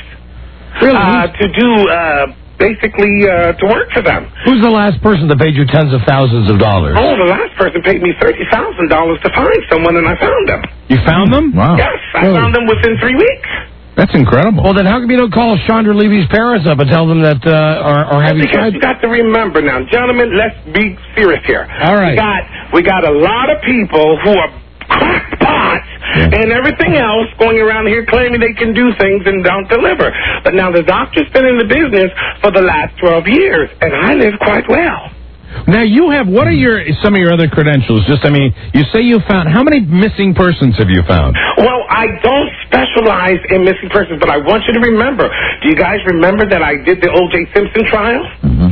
Speaker 5: to do, basically, to work for them.
Speaker 2: Who's the last person that paid you tens of thousands of dollars?
Speaker 5: Oh, the last person paid me $30,000 to find someone, and I found them.
Speaker 13: You found them? Wow.
Speaker 5: Yes, I found them within 3 weeks.
Speaker 13: That's incredible.
Speaker 2: Well, then how come you don't call Chandra Levy's parents up and tell them that, or have you tried?
Speaker 5: Because you got to remember now, gentlemen, let's be serious here.
Speaker 2: All right.
Speaker 5: We got a lot of people who are crackpots and everything else going around here claiming they can do things and don't deliver. But now the doctor's been in the business for the last 12 years, and I live quite well.
Speaker 13: Now, what are some of your other credentials? You say you found, how many missing persons have you found?
Speaker 5: Well, I don't specialize in missing persons, but I want you to remember. Do you guys remember that I did the O.J. Simpson trial?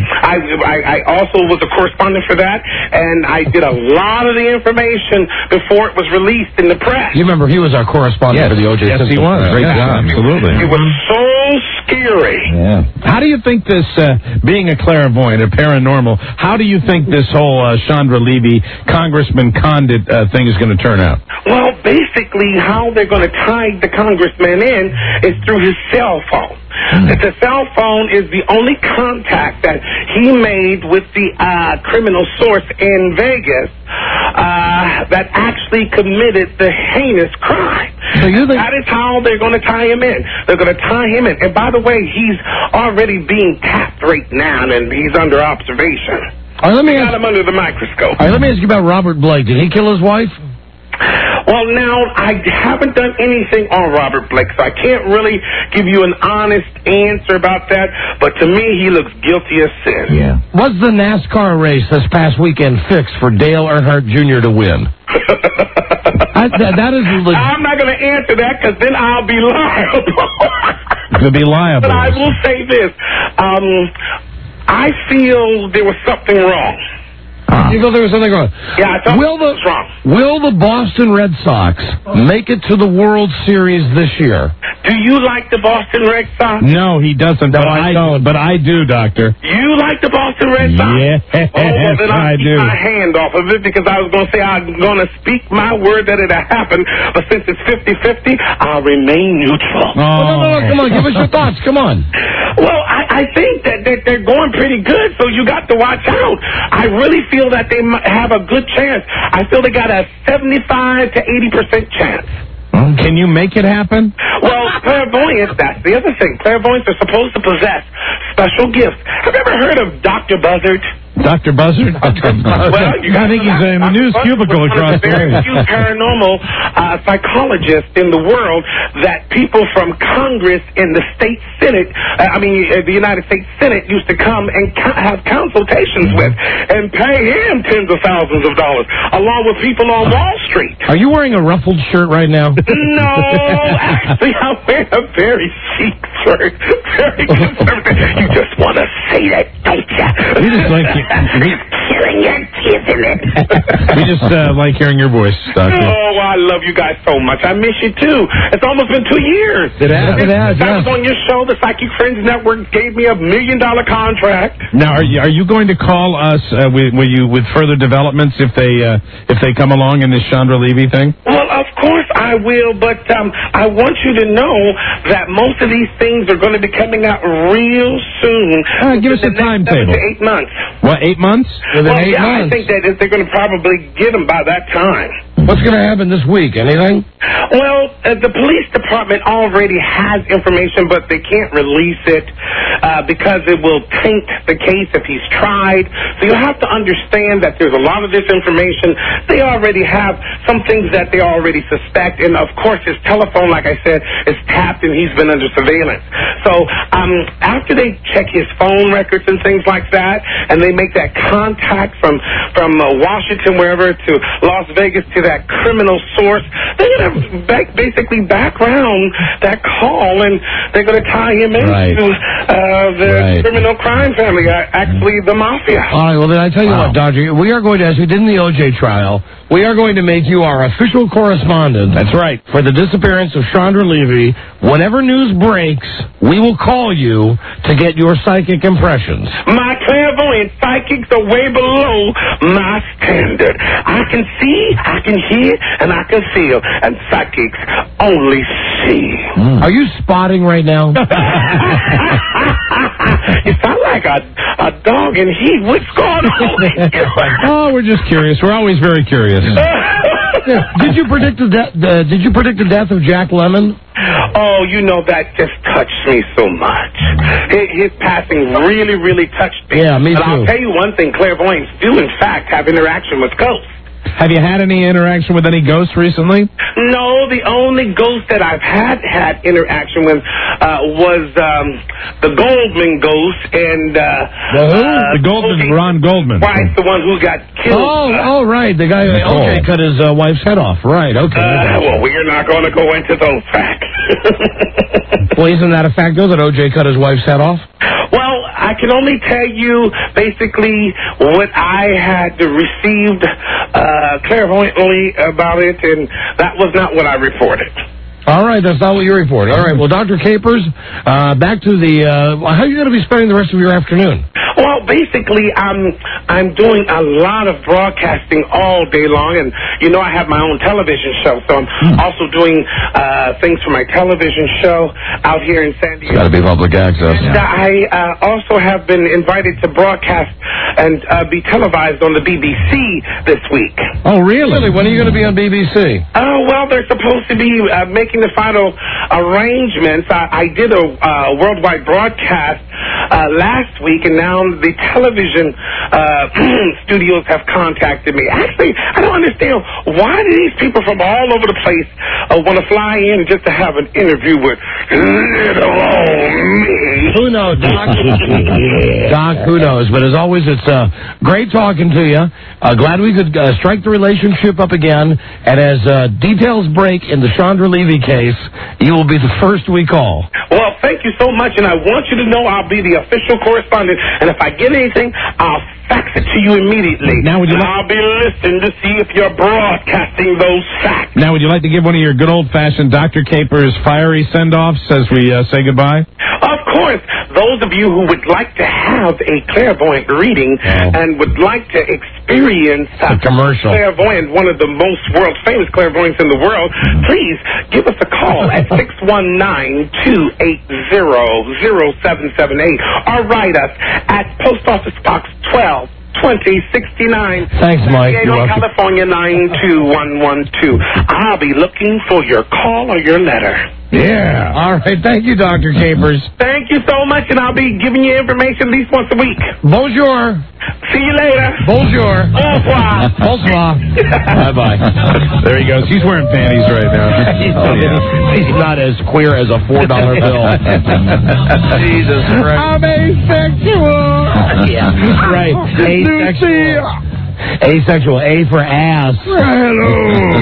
Speaker 5: I also was a correspondent for that, and I did a lot of the information before it was released in the press.
Speaker 2: You remember he was our correspondent for the O.J. Simpson.
Speaker 13: Yes, he was.
Speaker 2: Great job.
Speaker 13: Absolutely.
Speaker 5: It was so scary.
Speaker 13: Yeah. How do you think this, being a clairvoyant, a paranormal, how do you think this whole Chandra Levy, Congressman Condit thing is going to turn out?
Speaker 5: Well, basically, how they're going to tie the congressman in is through his cell phone. The cell phone is the only contact that he made with the criminal source in Vegas that actually committed the heinous crime.
Speaker 2: So
Speaker 5: that is how they're going to tie him in. They're going to tie him in. And by the way, he's already being tapped right now, and he's under observation.
Speaker 2: Let me
Speaker 5: got him under the microscope.
Speaker 2: Let me ask you about Robert Blake. Did he kill his wife?
Speaker 5: Well, now, I haven't done anything on Robert Blake, so I can't really give you an honest answer about that, but to me, he looks guilty as sin.
Speaker 2: Yeah. Was the NASCAR race this past weekend fixed for Dale Earnhardt Jr. to win? That is
Speaker 5: I'm not going to answer that, because then I'll be liable.
Speaker 13: You'll be liable.
Speaker 5: But I will say this. I feel there was something wrong.
Speaker 2: You feel there was something wrong?
Speaker 5: Yeah, I thought it was wrong.
Speaker 2: Will the Boston Red Sox make it to the World Series this year?
Speaker 5: Do you like the Boston Red Sox?
Speaker 13: No, he doesn't. But I don't. But I do, Doctor.
Speaker 5: You like the Boston Red Sox?
Speaker 13: Yes,
Speaker 5: well, then
Speaker 13: I do.
Speaker 5: Keep my hand off of it, because I was going to say I'm going to speak my word that it'll happen. But since it's 50-50, I'll remain neutral.
Speaker 2: No, come on. Give us your thoughts. Come on.
Speaker 5: Well, I think that they're going pretty good, so you got to watch out. I really feel that they have a good chance. I feel they got a 75 to 80% chance.
Speaker 12: Can you make it happen?
Speaker 5: Well, clairvoyance, that's the other thing. Clairvoyants are supposed to possess special gifts. Have you ever heard of Dr. Buzzard?
Speaker 12: Dr. Buzzard?
Speaker 5: Well,
Speaker 12: I think he's in the news cubicle across the way.
Speaker 5: Very few paranormal psychologists in the world that people from Congress and the state Senate, the United States Senate used to come and have consultations with and pay him tens of thousands of dollars, along with people on Wall Street.
Speaker 2: Are you wearing a ruffled shirt right now?
Speaker 5: No, actually, I'm wearing a very chic shirt, very conservative. You just want to say that, don't you?
Speaker 12: We just like you.
Speaker 5: Killing your teeth in it.
Speaker 12: We just like hearing your voice, Doctor.
Speaker 5: Oh, I love you guys so much. I miss you too. It's almost been 2 years.
Speaker 12: It has.
Speaker 5: I was on your show, the Psychic Friends Network gave me $1 million contract.
Speaker 12: Now, are you going to call us? Will you with further developments if they come along in this Chandra Levy thing?
Speaker 5: Well, of course I will, but I want you to know that most of these things are going to be coming out real soon.
Speaker 12: Give us a timetable.
Speaker 5: 7 to 8 months.
Speaker 12: What, 8 months?
Speaker 2: Within 8
Speaker 5: I
Speaker 2: months?
Speaker 5: think that they're going to probably get them by that time.
Speaker 2: What's going to happen this week? Anything?
Speaker 5: Well, the police department already has information, but they can't release it because it will taint the case if he's tried. So you have to understand that there's a lot of this information. They already have some things that they already suspect, and of course his telephone, like I said, is tapped and he's been under surveillance. So after they check his phone records and things like that, and they make that contact from Washington, wherever, to Las Vegas to that criminal source, they're going to basically background that call, and they're going to tie him into the criminal crime family, actually the mafia.
Speaker 2: All right, well, then I tell you what, Dodger, we are going to, as we did in the O.J. trial, we are going to make you our official correspondent.
Speaker 12: That's right.
Speaker 2: For the disappearance of Chandra Levy. Whenever news breaks, we will call you to get your psychic impressions.
Speaker 5: My clairvoyant psychics are way below my standard. I can see, I can hear, and I can feel, and psychics only see.
Speaker 2: Are you spotting right now?
Speaker 5: You sound like a dog in heat. What's going on?
Speaker 12: Oh, we're just curious. We're always very curious.
Speaker 2: Did you predict the death of Jack Lemmon?
Speaker 5: Oh, you know, that just touched me so much. His passing really, really touched me.
Speaker 2: Yeah, me
Speaker 5: but
Speaker 2: too.
Speaker 5: I'll tell you one thing, clairvoyants do, in fact, have interaction with ghosts.
Speaker 12: Have you had any interaction with any ghosts recently?
Speaker 5: No, the only ghost that I've had interaction with was the Goldman ghost and
Speaker 12: the Goldman, Ron Goldman.
Speaker 5: Right, the one who got killed.
Speaker 2: Oh, right, the guy who cut his wife's head off. Right, okay.
Speaker 5: Well, we're not going to go into those facts.
Speaker 2: Well, isn't that a fact, though, that O.J. cut his wife's head off?
Speaker 5: Well, I can only tell you basically what I had received clairvoyantly about it, and that was not what I reported.
Speaker 2: All right, that's not what you reported. All right, well, Dr. Capers, back to the, how are you going to be spending the rest of your afternoon?
Speaker 5: Well, basically, I'm doing a lot of broadcasting all day long, and you know I have my own television show, so I'm also doing things for my television show out here in San Diego.
Speaker 13: It's got to be public access.
Speaker 5: And I also have been invited to broadcast and be televised on the BBC this week.
Speaker 2: Oh, really? When are you going to be on BBC?
Speaker 5: Oh, well, they're supposed to be making the final arrangements. I did a worldwide broadcast last week, and now the television studios have contacted me. Actually, I don't understand, why do these people from all over the place want to fly in just to have an interview with little old me?
Speaker 2: Who knows, Doc? Doc, who knows? But as always, it's great talking to you. Glad we could strike the relationship up again. And as details break in the Chandra Levy case, you will be the first we call.
Speaker 5: Well, thank you so much, and I want you to know I'll be the official correspondent, and if I get anything, I'll fax it to you immediately.
Speaker 12: Now,
Speaker 5: I'll be listening to see if you're broadcasting those facts.
Speaker 12: Now, would you like to give one of your good old-fashioned Dr. Capers fiery send-offs as we say goodbye?
Speaker 5: Of course. those of you who would like to have a clairvoyant reading and would like to experience
Speaker 2: a commercial
Speaker 5: clairvoyant, one of the most world famous clairvoyants in the world, please give us a call at 619-280-0778 or write us at Post Office Box 12-2069.
Speaker 2: Thanks, Mike.
Speaker 5: San Diego, California 92112. I'll be looking for your call or your letter.
Speaker 2: Yeah. All right. Thank you, Dr. Capers.
Speaker 5: Thank you so much, and I'll be giving you information at least once a week.
Speaker 2: Bonjour.
Speaker 5: See you later.
Speaker 2: Bonjour.
Speaker 5: Au revoir.
Speaker 2: Bonsoir. Bye-bye.
Speaker 12: There he goes. He's wearing panties right now.
Speaker 2: He's not as queer as a $4 bill.
Speaker 12: Jesus Christ.
Speaker 2: I'm asexual. Yeah. Right. Asexual. Asexual. A for ass.
Speaker 3: Hello.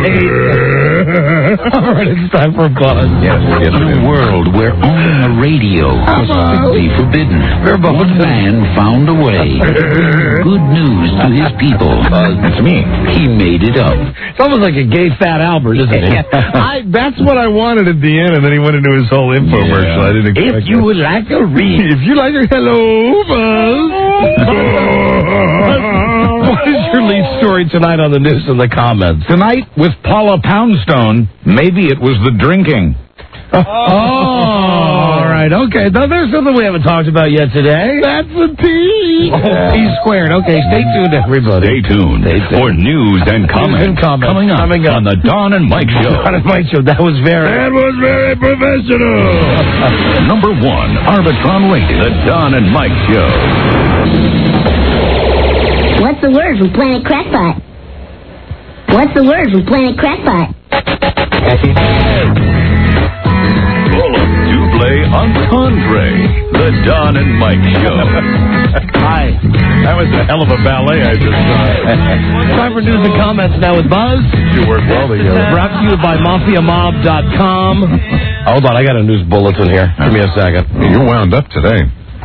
Speaker 2: All right, it's time for Buzz.
Speaker 1: Yes, in a world where owning a radio was strictly forbidden, one man found a way. Good news to his people.
Speaker 12: That's me.
Speaker 1: He made it up.
Speaker 2: It's almost like a gay Fat Albert, isn't it?
Speaker 12: That's what I wanted at the end, and then he went into his whole infomercial. I didn't expect
Speaker 2: If you would like to read.
Speaker 12: If you like to... Hello, Buzz.
Speaker 2: What is your lead story tonight on the news in the comments?
Speaker 13: Tonight with Paula Poundstone, maybe it was the drinking.
Speaker 2: All right, okay. Now, there's something we haven't talked about yet today. That's a P. P squared. Okay, stay tuned, everybody.
Speaker 1: Stay tuned for news and comments coming up on the Don and Mike Show.
Speaker 2: Don and Mike Show. That was very
Speaker 3: professional.
Speaker 1: Number 1, Arbitron Radio, the Don and Mike Show.
Speaker 7: What's the word from Planet Crackpot? What's the word from Planet Crackpot?
Speaker 1: Full of double entendre, the Don and Mike Show.
Speaker 2: Hi.
Speaker 12: That was a hell of a ballet I just saw.
Speaker 2: Time for news and comments now with Buzz.
Speaker 12: You work well together.
Speaker 2: Brought to you by MafiaMob.com. Hold on, I got a news bulletin here. Give me a second.
Speaker 12: You're wound up today.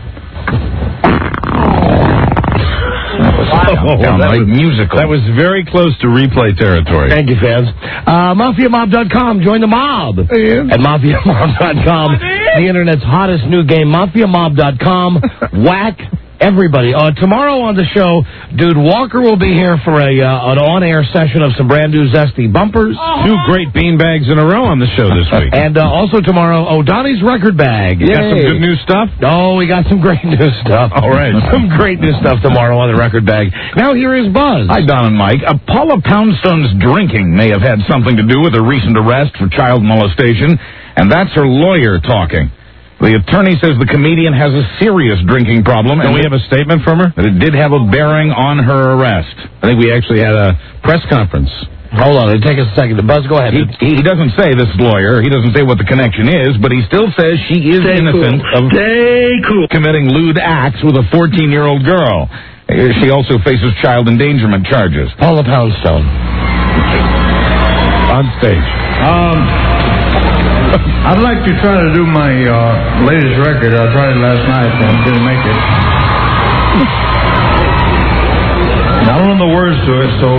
Speaker 13: Musical.
Speaker 12: That was very close to replay territory.
Speaker 2: Thank you, fans. MafiaMob.com. Join the mob at MafiaMob.com. The internet's hottest new game, MafiaMob.com. Whack everybody. Tomorrow on the show, Dude Walker will be here for an on-air session of some brand new Zesty bumpers.
Speaker 12: 2 great beanbags in a row on the show this week.
Speaker 2: And also tomorrow, Donnie's record bag.
Speaker 12: You got some good new stuff?
Speaker 2: Oh, we got some great new stuff.
Speaker 12: All right.
Speaker 2: Some great new stuff tomorrow on the record bag. Now here is Buzz.
Speaker 13: Hi, Don and Mike. Paula Poundstone's drinking may have had something to do with her recent arrest for child molestation, and that's her lawyer talking. The attorney says the comedian has a serious drinking problem.
Speaker 12: Don't we have a statement from her?
Speaker 13: That it did have a bearing on her arrest.
Speaker 12: I think we actually had a press conference.
Speaker 2: Hold on, it'll take us a second. Buzz, go ahead.
Speaker 13: He doesn't say, this lawyer, he doesn't say what the connection is, but he still says she is innocent of committing lewd acts with a 14-year-old girl. She also faces child endangerment charges.
Speaker 2: Paula Poundstone.
Speaker 12: On stage.
Speaker 10: I'd like to try to do my latest record. I tried it last night and didn't make it. I don't know the words to it, so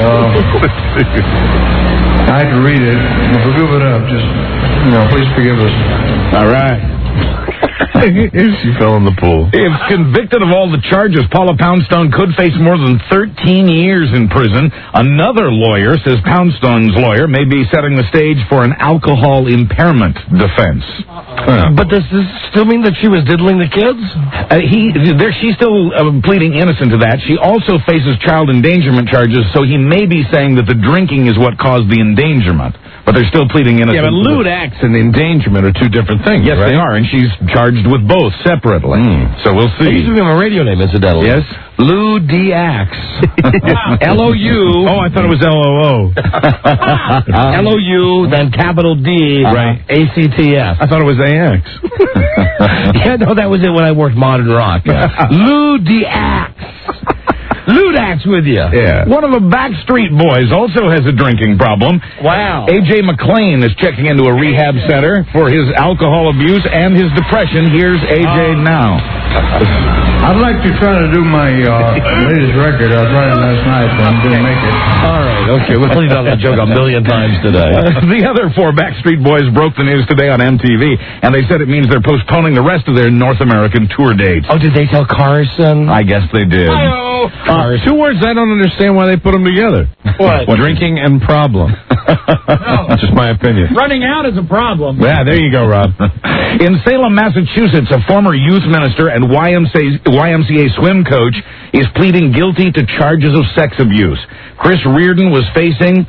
Speaker 10: I had to read it. If we give it up, just, please forgive us.
Speaker 12: All right. She fell in the pool.
Speaker 13: If convicted of all the charges, Paula Poundstone could face more than 13 years in prison. Another lawyer says Poundstone's lawyer may be setting the stage for an alcohol impairment defense.
Speaker 2: But does this still mean that she was diddling the kids?
Speaker 13: She's still pleading innocent to that. She also faces child endangerment charges, so he may be saying that the drinking is what caused the endangerment. But they're still pleading innocent.
Speaker 12: Yeah, but lewd acts and endangerment are 2 different things.
Speaker 13: Yes,
Speaker 12: right?
Speaker 13: they are, and she's charged with both separately. So we'll see.
Speaker 2: They used to give him a radio name, incidentally.
Speaker 12: Yes?
Speaker 2: Lou D. Axe. L-O-U.
Speaker 12: Oh, I thought it was L-O-O.
Speaker 2: L-O-U, then capital D.
Speaker 12: Right.
Speaker 2: A-C-T-S.
Speaker 12: I thought it was A-X.
Speaker 2: Yeah, no, that was it when I worked Modern Rock. Lou D. Axe. Ludax with you.
Speaker 13: Yeah. One of the Backstreet Boys also has a drinking problem.
Speaker 2: Wow.
Speaker 13: A.J. McClain is checking into a rehab center for his alcohol abuse and his depression. Here's A.J. now.
Speaker 10: I'd like to try to do my latest record. I was writing last night, but I didn't make it.
Speaker 2: All right, okay. We've only done that joke a million times today.
Speaker 13: The other 4 Backstreet Boys broke the news today on MTV, and they said it means they're postponing the rest of their North American tour dates.
Speaker 2: Oh, did they tell Carson?
Speaker 13: I guess they did.
Speaker 14: Two words I don't understand why they put them together.
Speaker 2: What?
Speaker 14: Drinking and problem. That's just my opinion.
Speaker 11: Running out is a problem.
Speaker 14: Yeah, there you go, Rob.
Speaker 13: In Salem, Massachusetts, a former youth minister and YMCA swim coach is pleading guilty to charges of sex abuse. Chris Reardon was facing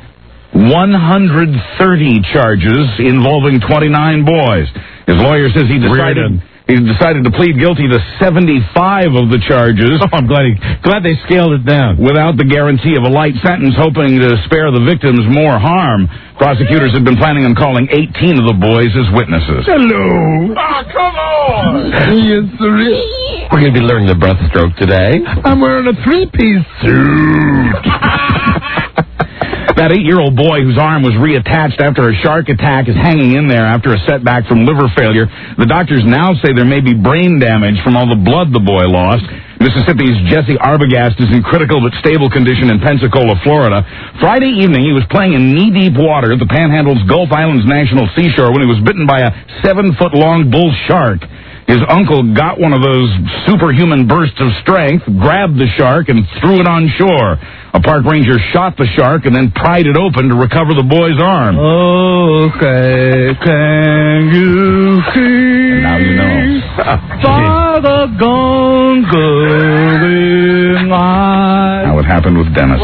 Speaker 13: 130 charges involving 29 boys. His lawyer says he decided to plead guilty to 75 of the charges.
Speaker 14: Oh, I'm glad they scaled it down.
Speaker 13: Without the guarantee of a light sentence, hoping to spare the victims more harm. Prosecutors had been planning on calling 18 of the boys as witnesses.
Speaker 14: Hello.
Speaker 13: Come on!
Speaker 14: Yes, sir.
Speaker 2: We're going to be learning the breaststroke today.
Speaker 14: I'm wearing a 3-piece suit.
Speaker 13: That 8-year-old boy whose arm was reattached after a shark attack is hanging in there after a setback from liver failure. The doctors now say there may be brain damage from all the blood the boy lost. Mississippi's Jesse Arbogast is in critical but stable condition in Pensacola, Florida. Friday evening, he was playing in knee-deep water at the Panhandle's Gulf Islands National Seashore when he was bitten by a 7-foot-long bull shark. His uncle got one of those superhuman bursts of strength, grabbed the shark, and threw it on shore. A park ranger shot the shark and then pried it open to recover the boy's arm.
Speaker 14: Okay, can you see?
Speaker 13: And now you know.
Speaker 14: By the going eye.
Speaker 13: How it happened with Dennis.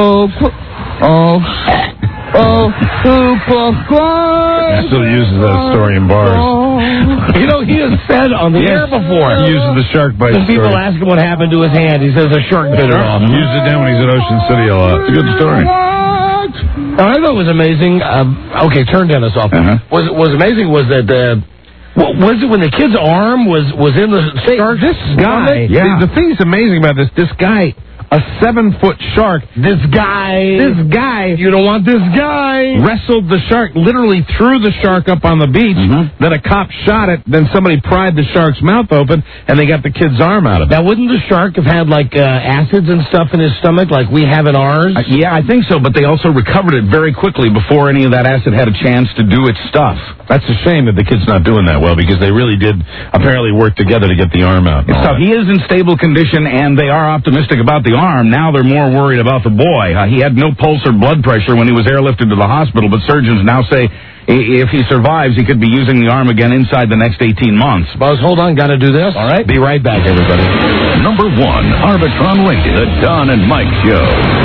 Speaker 14: He still uses that story in bars.
Speaker 2: You know, he has said on the air before.
Speaker 14: He uses the shark bite
Speaker 2: When people
Speaker 14: story.
Speaker 2: ask him what happened to his hand, he says a shark bit it off.
Speaker 14: He uses it down when he's at Ocean City a lot. It's a good story.
Speaker 2: I thought it was amazing. Okay, turn Dennis off. Was amazing was that was it when the kid's arm was in the shark?
Speaker 14: This guy.
Speaker 2: Yeah.
Speaker 14: The thing that's amazing about this guy. A 7-foot shark.
Speaker 2: This guy. You don't want this guy.
Speaker 14: Wrestled the shark, literally threw the shark up on the beach. Then a cop shot it. Then somebody pried the shark's mouth open, and they got the kid's arm out of it.
Speaker 2: Now, wouldn't the shark have had, like, acids and stuff in his stomach like we have in ours?
Speaker 13: Yeah, I think so, but they also recovered it very quickly before any of that acid had a chance to do its stuff.
Speaker 14: That's a shame that the kid's not doing that well, because they really did apparently work together to get the arm out.
Speaker 13: It's tough. He is in stable condition, and they are optimistic about the arm. Now they're more worried about the boy. He had no pulse or blood pressure when he was airlifted to the hospital, but surgeons now say if he survives, he could be using the arm again inside the next 18 months.
Speaker 2: Buzz, hold on. Got to do this.
Speaker 13: All right.
Speaker 2: Be right back, everybody.
Speaker 1: Number 1, Arbitron Radio, the Don and Mike Show.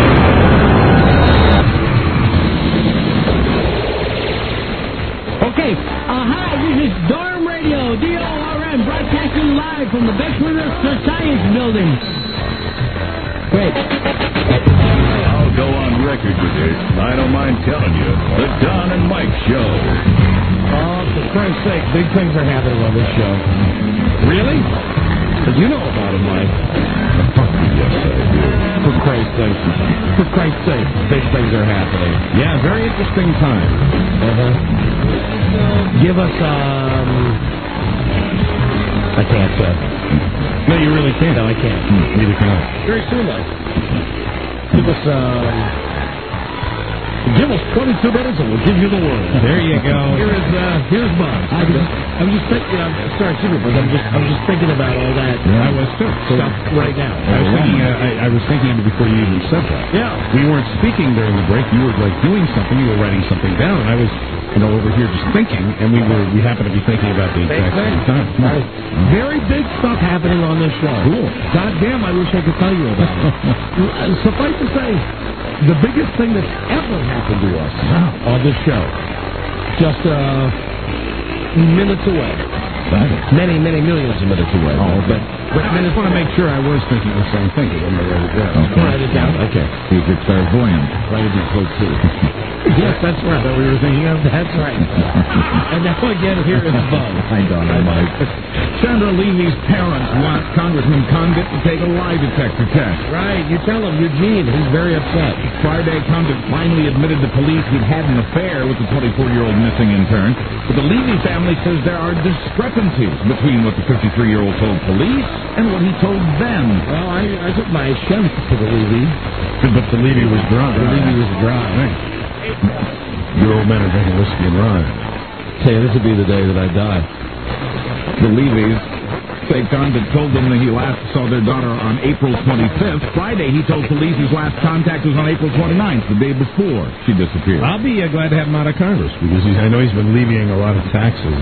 Speaker 8: Okay, hi, this is Dorm Radio, DORM, broadcasting live from the Beckwither Science Building. Great.
Speaker 1: I'll go on record with this. I don't mind telling you, the Don and Mike Show.
Speaker 2: Oh, for Christ's sake, big things are happening on this show. Really? Because you know about them, Mike.
Speaker 1: Yes, I do.
Speaker 2: For Christ's sake. For Christ's sake, big things are happening.
Speaker 14: Yeah, very interesting time.
Speaker 2: Give us, I can't say.
Speaker 14: No, you really can't.
Speaker 2: No, I can't.
Speaker 14: Neither can I.
Speaker 2: Very soon, though. Give us 22 minutes and we'll give you the word.
Speaker 14: There you go.
Speaker 2: Here's Buzz. I'm just thinking. Sorry, Superbuzz. I'm just thinking about all that.
Speaker 14: I was too.
Speaker 2: Stuff right now.
Speaker 14: I was thinking of it before you even said that.
Speaker 2: Yeah.
Speaker 14: We weren't speaking during the break. You were like doing something. You were writing something down, and I was, over here just thinking, and we happened to be thinking about the exact same time.
Speaker 2: Right. Very big stuff happening on this show.
Speaker 14: Cool.
Speaker 2: God damn, I wish I could tell you about it. Suffice to say, the biggest thing that's ever happened to us on this show, just minutes away. Many, many millions of minutes away. But
Speaker 14: I just want to make sure I was thinking the same thing.
Speaker 2: Write it down. Okay.
Speaker 14: He's a clairvoyant. Write it down too.
Speaker 2: Yes, that's right.
Speaker 14: That we were thinking of?
Speaker 2: That's right. And now again, here is Buzz.
Speaker 14: I don't know, Mike. Chandra Levy's parents want Congressman Condit to take a lie detector test.
Speaker 2: Right. You tell him, Eugene. He's very upset.
Speaker 14: Friday, Condit finally admitted to police he'd had an affair with the 24-year-old missing intern. But the Levy family says there are discrepancies
Speaker 13: discrepancies between what the 53-year-old told police and what he told them.
Speaker 2: Well, I took my chef to the Levy.
Speaker 14: But the Levy was dry.
Speaker 2: The Levy was dry.
Speaker 14: Your old men are drinking whiskey and rye.
Speaker 2: Say, this would be the day that I die.
Speaker 13: The Levys say Condit told them that he last saw their daughter on April 25th. Friday, he told police his last contact was on April 29th, the day before she disappeared.
Speaker 14: I'll be glad to have him out of Congress because I know he's been levying a lot of taxes.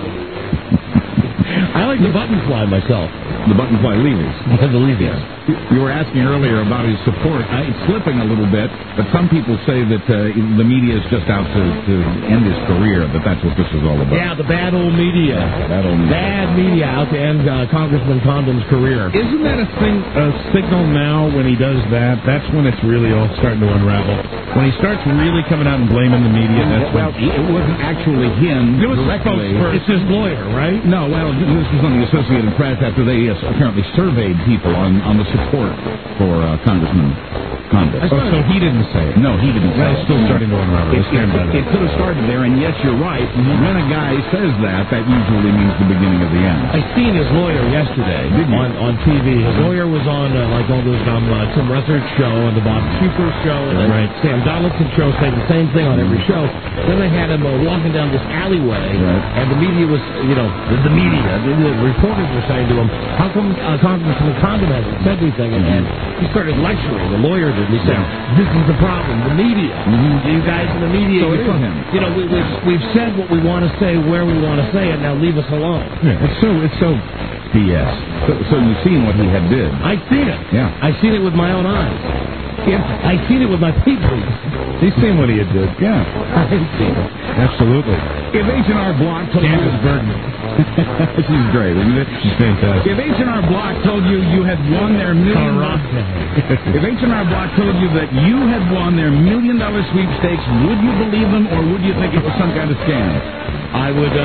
Speaker 2: I like the button fly myself.
Speaker 13: The button fly Levys.
Speaker 2: The Levys.
Speaker 13: You were asking earlier about his support. It's slipping a little bit, but some people say that the media is just out to end his career, that that's what this is all about.
Speaker 2: Yeah, the bad old media.
Speaker 13: Bad old media.
Speaker 2: Bad media out to end Congressman Condon's career.
Speaker 14: Isn't that a signal now when he does that? That's when it's really all starting to unravel. When he starts really coming out and blaming the media, that's
Speaker 13: well, it wasn't actually him directly.
Speaker 2: It's his lawyer, right?
Speaker 13: No, well, this was on the Associated Press after they apparently surveyed people on the support for Congressman Condon.
Speaker 14: So he didn't say it.
Speaker 13: No, he didn't say it.
Speaker 14: It's still starting to unravel.
Speaker 13: It could have started there, and yes, you're right. When a guy says that usually means the beginning of the end.
Speaker 2: I seen his lawyer yesterday on TV. His lawyer was on like all those Tim Rutherford show and the Bob Schuper show and the Sam Donaldson show, saying the same thing on every show. Then they had him walking down this alleyway, and the media was, the media, the reporters were saying to him, how come Congressman Condon hasn't said anything? And he started lecturing, the lawyer did. He said, this is the problem, the media. You guys in the media, we've said what we want to say, where we want to say it, now leave us alone.
Speaker 14: Yeah, it's so BS.
Speaker 13: So you've seen what he had did.
Speaker 2: I've seen it.
Speaker 13: Yeah.
Speaker 2: I've seen it with my own eyes. I've seen it with my people.
Speaker 14: He's seen what he had did.
Speaker 13: Yeah.
Speaker 2: I've seen it.
Speaker 14: Absolutely.
Speaker 13: If H&R Block told you...
Speaker 14: Candace Bergman.
Speaker 13: She's great, isn't it?
Speaker 14: She's fantastic.
Speaker 13: If H&R Block told you had won their $1 million... If H&R Block told you that you had won their $1 million sweepstakes, would you believe them or would you think it was some kind of scam?
Speaker 2: I would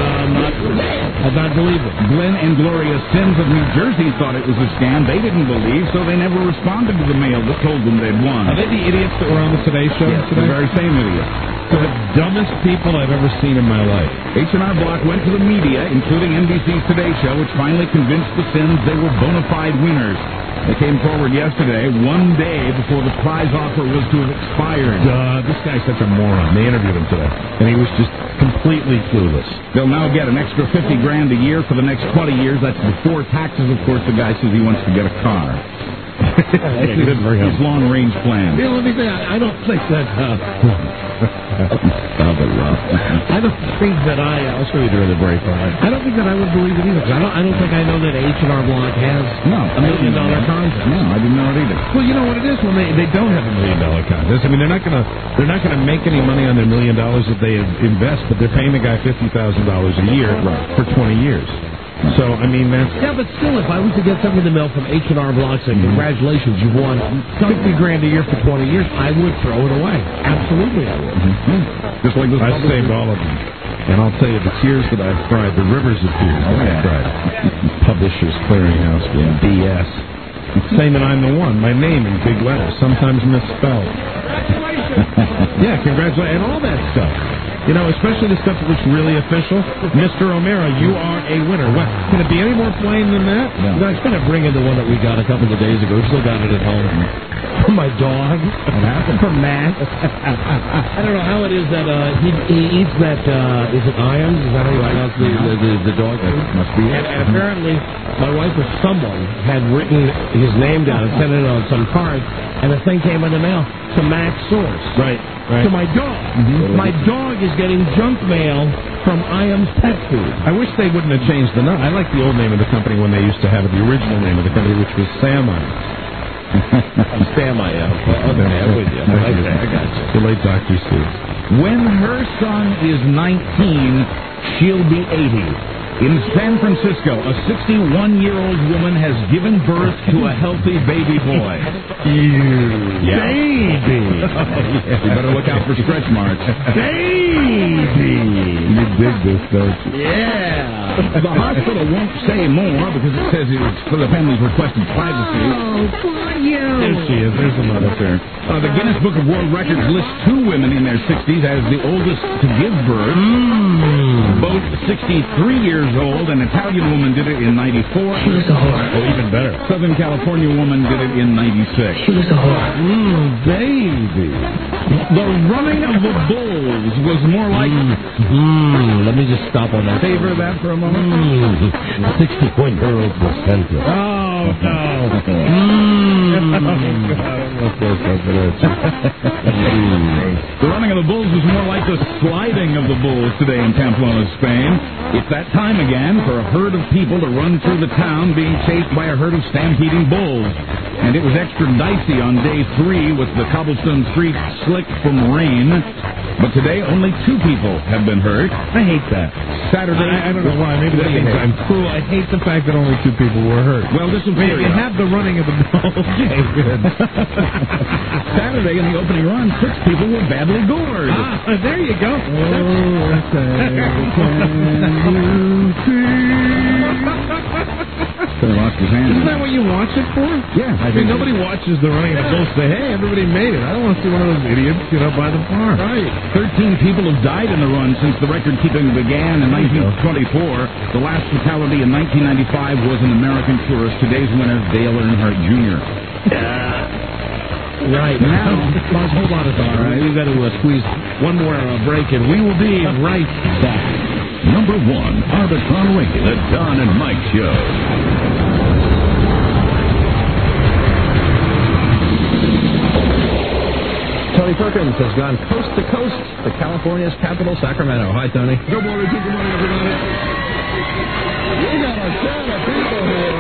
Speaker 2: not believe it.
Speaker 13: Glenn and Gloria Sims of New Jersey thought it was a scam. They didn't believe, so they never responded to the mail that told them they'd won.
Speaker 14: Are they the idiots that were on the Today Show today?
Speaker 13: The very same idiots.
Speaker 14: They're the dumbest people I've ever seen in my life.
Speaker 13: H&R Block went to the media, including NBC's Today Show, which finally convinced the Sims they were bona fide winners. They came forward yesterday, one day before the prize offer was to have expired.
Speaker 14: This guy's such a moron. They interviewed him today, and he was just completely clueless.
Speaker 13: They'll now get an extra $50,000 a year for the next 20 years. That's before taxes, of course. The guy says he wants to get a car. That's his long-range plan.
Speaker 2: Let me say, I don't think that... I don't think that
Speaker 14: I'll show you during the break.
Speaker 2: I don't think that I would believe it either. I don't think I know that H&R Block has $1 million contest.
Speaker 13: No, I didn't know it either.
Speaker 14: Well, you know what it is when they don't have $1 million contest. I mean, they're not gonna make any money on their $1 million that they invest, but they're paying the guy $50,000 a year for 20 years. So, I mean, that's...
Speaker 2: Yeah, but still, if I was to get something in the mail from H&R Block saying, congratulations, you've won $50,000 a year for 20 years, I would throw it away. Absolutely, I would.
Speaker 14: Just like this. I saved all of them. And I'll tell you, the tears that I've cried, the rivers of tears that I've cried. Publishers Clearinghouse, BS. Saying that I'm the one, my name in big letters, sometimes misspelled. Yeah, congratulations, and all that stuff. Especially the stuff that looks really official. Mr. O'Mara, you are a winner. What? Can it be any more plain than that?
Speaker 2: No. I was going to bring in the one that we got a couple of days ago. We still got it at home. For my dog.
Speaker 13: What happened?
Speaker 2: For Matt. I don't know how it is that he eats that, is it Iams? Is that how you pronounce the dog food?
Speaker 13: Must be.
Speaker 2: And apparently, my wife or someone had written his name down and sent it on some card, and the thing came in the mail to Matt's source.
Speaker 14: Right.
Speaker 2: To my dog. My dog is getting junk mail from Iams Pet Food.
Speaker 14: I wish they wouldn't have changed the name. I like the old name of the company when they used to have it, the original name of the company, which was Sam Iams.
Speaker 2: Sam Iams. Okay, I'm with you. I got you.
Speaker 14: The late Dr. Steve.
Speaker 13: When her son is 19, she'll be 80. In San Francisco, a 61-year-old woman has given birth to a healthy baby boy.
Speaker 2: Yeah. Baby!
Speaker 13: You better look out for stretch marks.
Speaker 2: Baby!
Speaker 14: You dig this, don't you?
Speaker 2: Yeah!
Speaker 13: The hospital won't say more because it says it's for the family's requested privacy.
Speaker 8: Oh, poor you.
Speaker 14: There she is. There's another there.
Speaker 13: The Guinness Book of World Records lists 2 women in their 60s as the oldest to give birth. Both 63 years old. An Italian woman did it in 94.
Speaker 8: She was a whore.
Speaker 14: Oh, even better.
Speaker 13: Southern California woman did it in 96.
Speaker 8: She was a whore.
Speaker 14: Baby.
Speaker 13: The running of the bulls was more like...
Speaker 2: Let me just stop on that.
Speaker 13: Savor that for a moment.
Speaker 2: 61-year-old placenta.
Speaker 14: Oh, no.
Speaker 13: The running of the bulls was more like the sliding of the bulls today in Pamplona, Spain. It's that time again for a herd of people to run through the town being chased by a herd of stampeding bulls. And it was extra dicey on day 3 with the cobblestone streets slick from rain. But today, only 2 people have been hurt.
Speaker 14: I hate that.
Speaker 13: Saturday...
Speaker 14: I don't know why. Maybe that means I'm cruel. I hate the fact that only 2 people were hurt.
Speaker 13: Well, this will be...
Speaker 14: You have the running of the ball. Okay, good.
Speaker 13: Saturday, in the opening run, 6 people were badly gored.
Speaker 14: There you go.
Speaker 13: Lost his hands.
Speaker 14: Isn't that what you watch it for?
Speaker 13: Yeah.
Speaker 14: I mean, nobody watches the running of the bulls say, hey, everybody made it. I don't want to see one of those idiots get up by the farm.
Speaker 13: Right. 13 people have died in the run since the record-keeping began in 1924. The last fatality in 1995 was an American tourist. Today's winner, Dale Earnhardt Jr.
Speaker 2: Right. Now, Buzz, hold on a second. All right. We've got to squeeze one more break, and we will be right back.
Speaker 1: Number 1, Arbitron Radio, the Don and Mike Show.
Speaker 4: Tony Perkins has gone coast to coast to California's capital, Sacramento. Hi, Tony.
Speaker 20: Good morning, everybody. We got a ton of people here.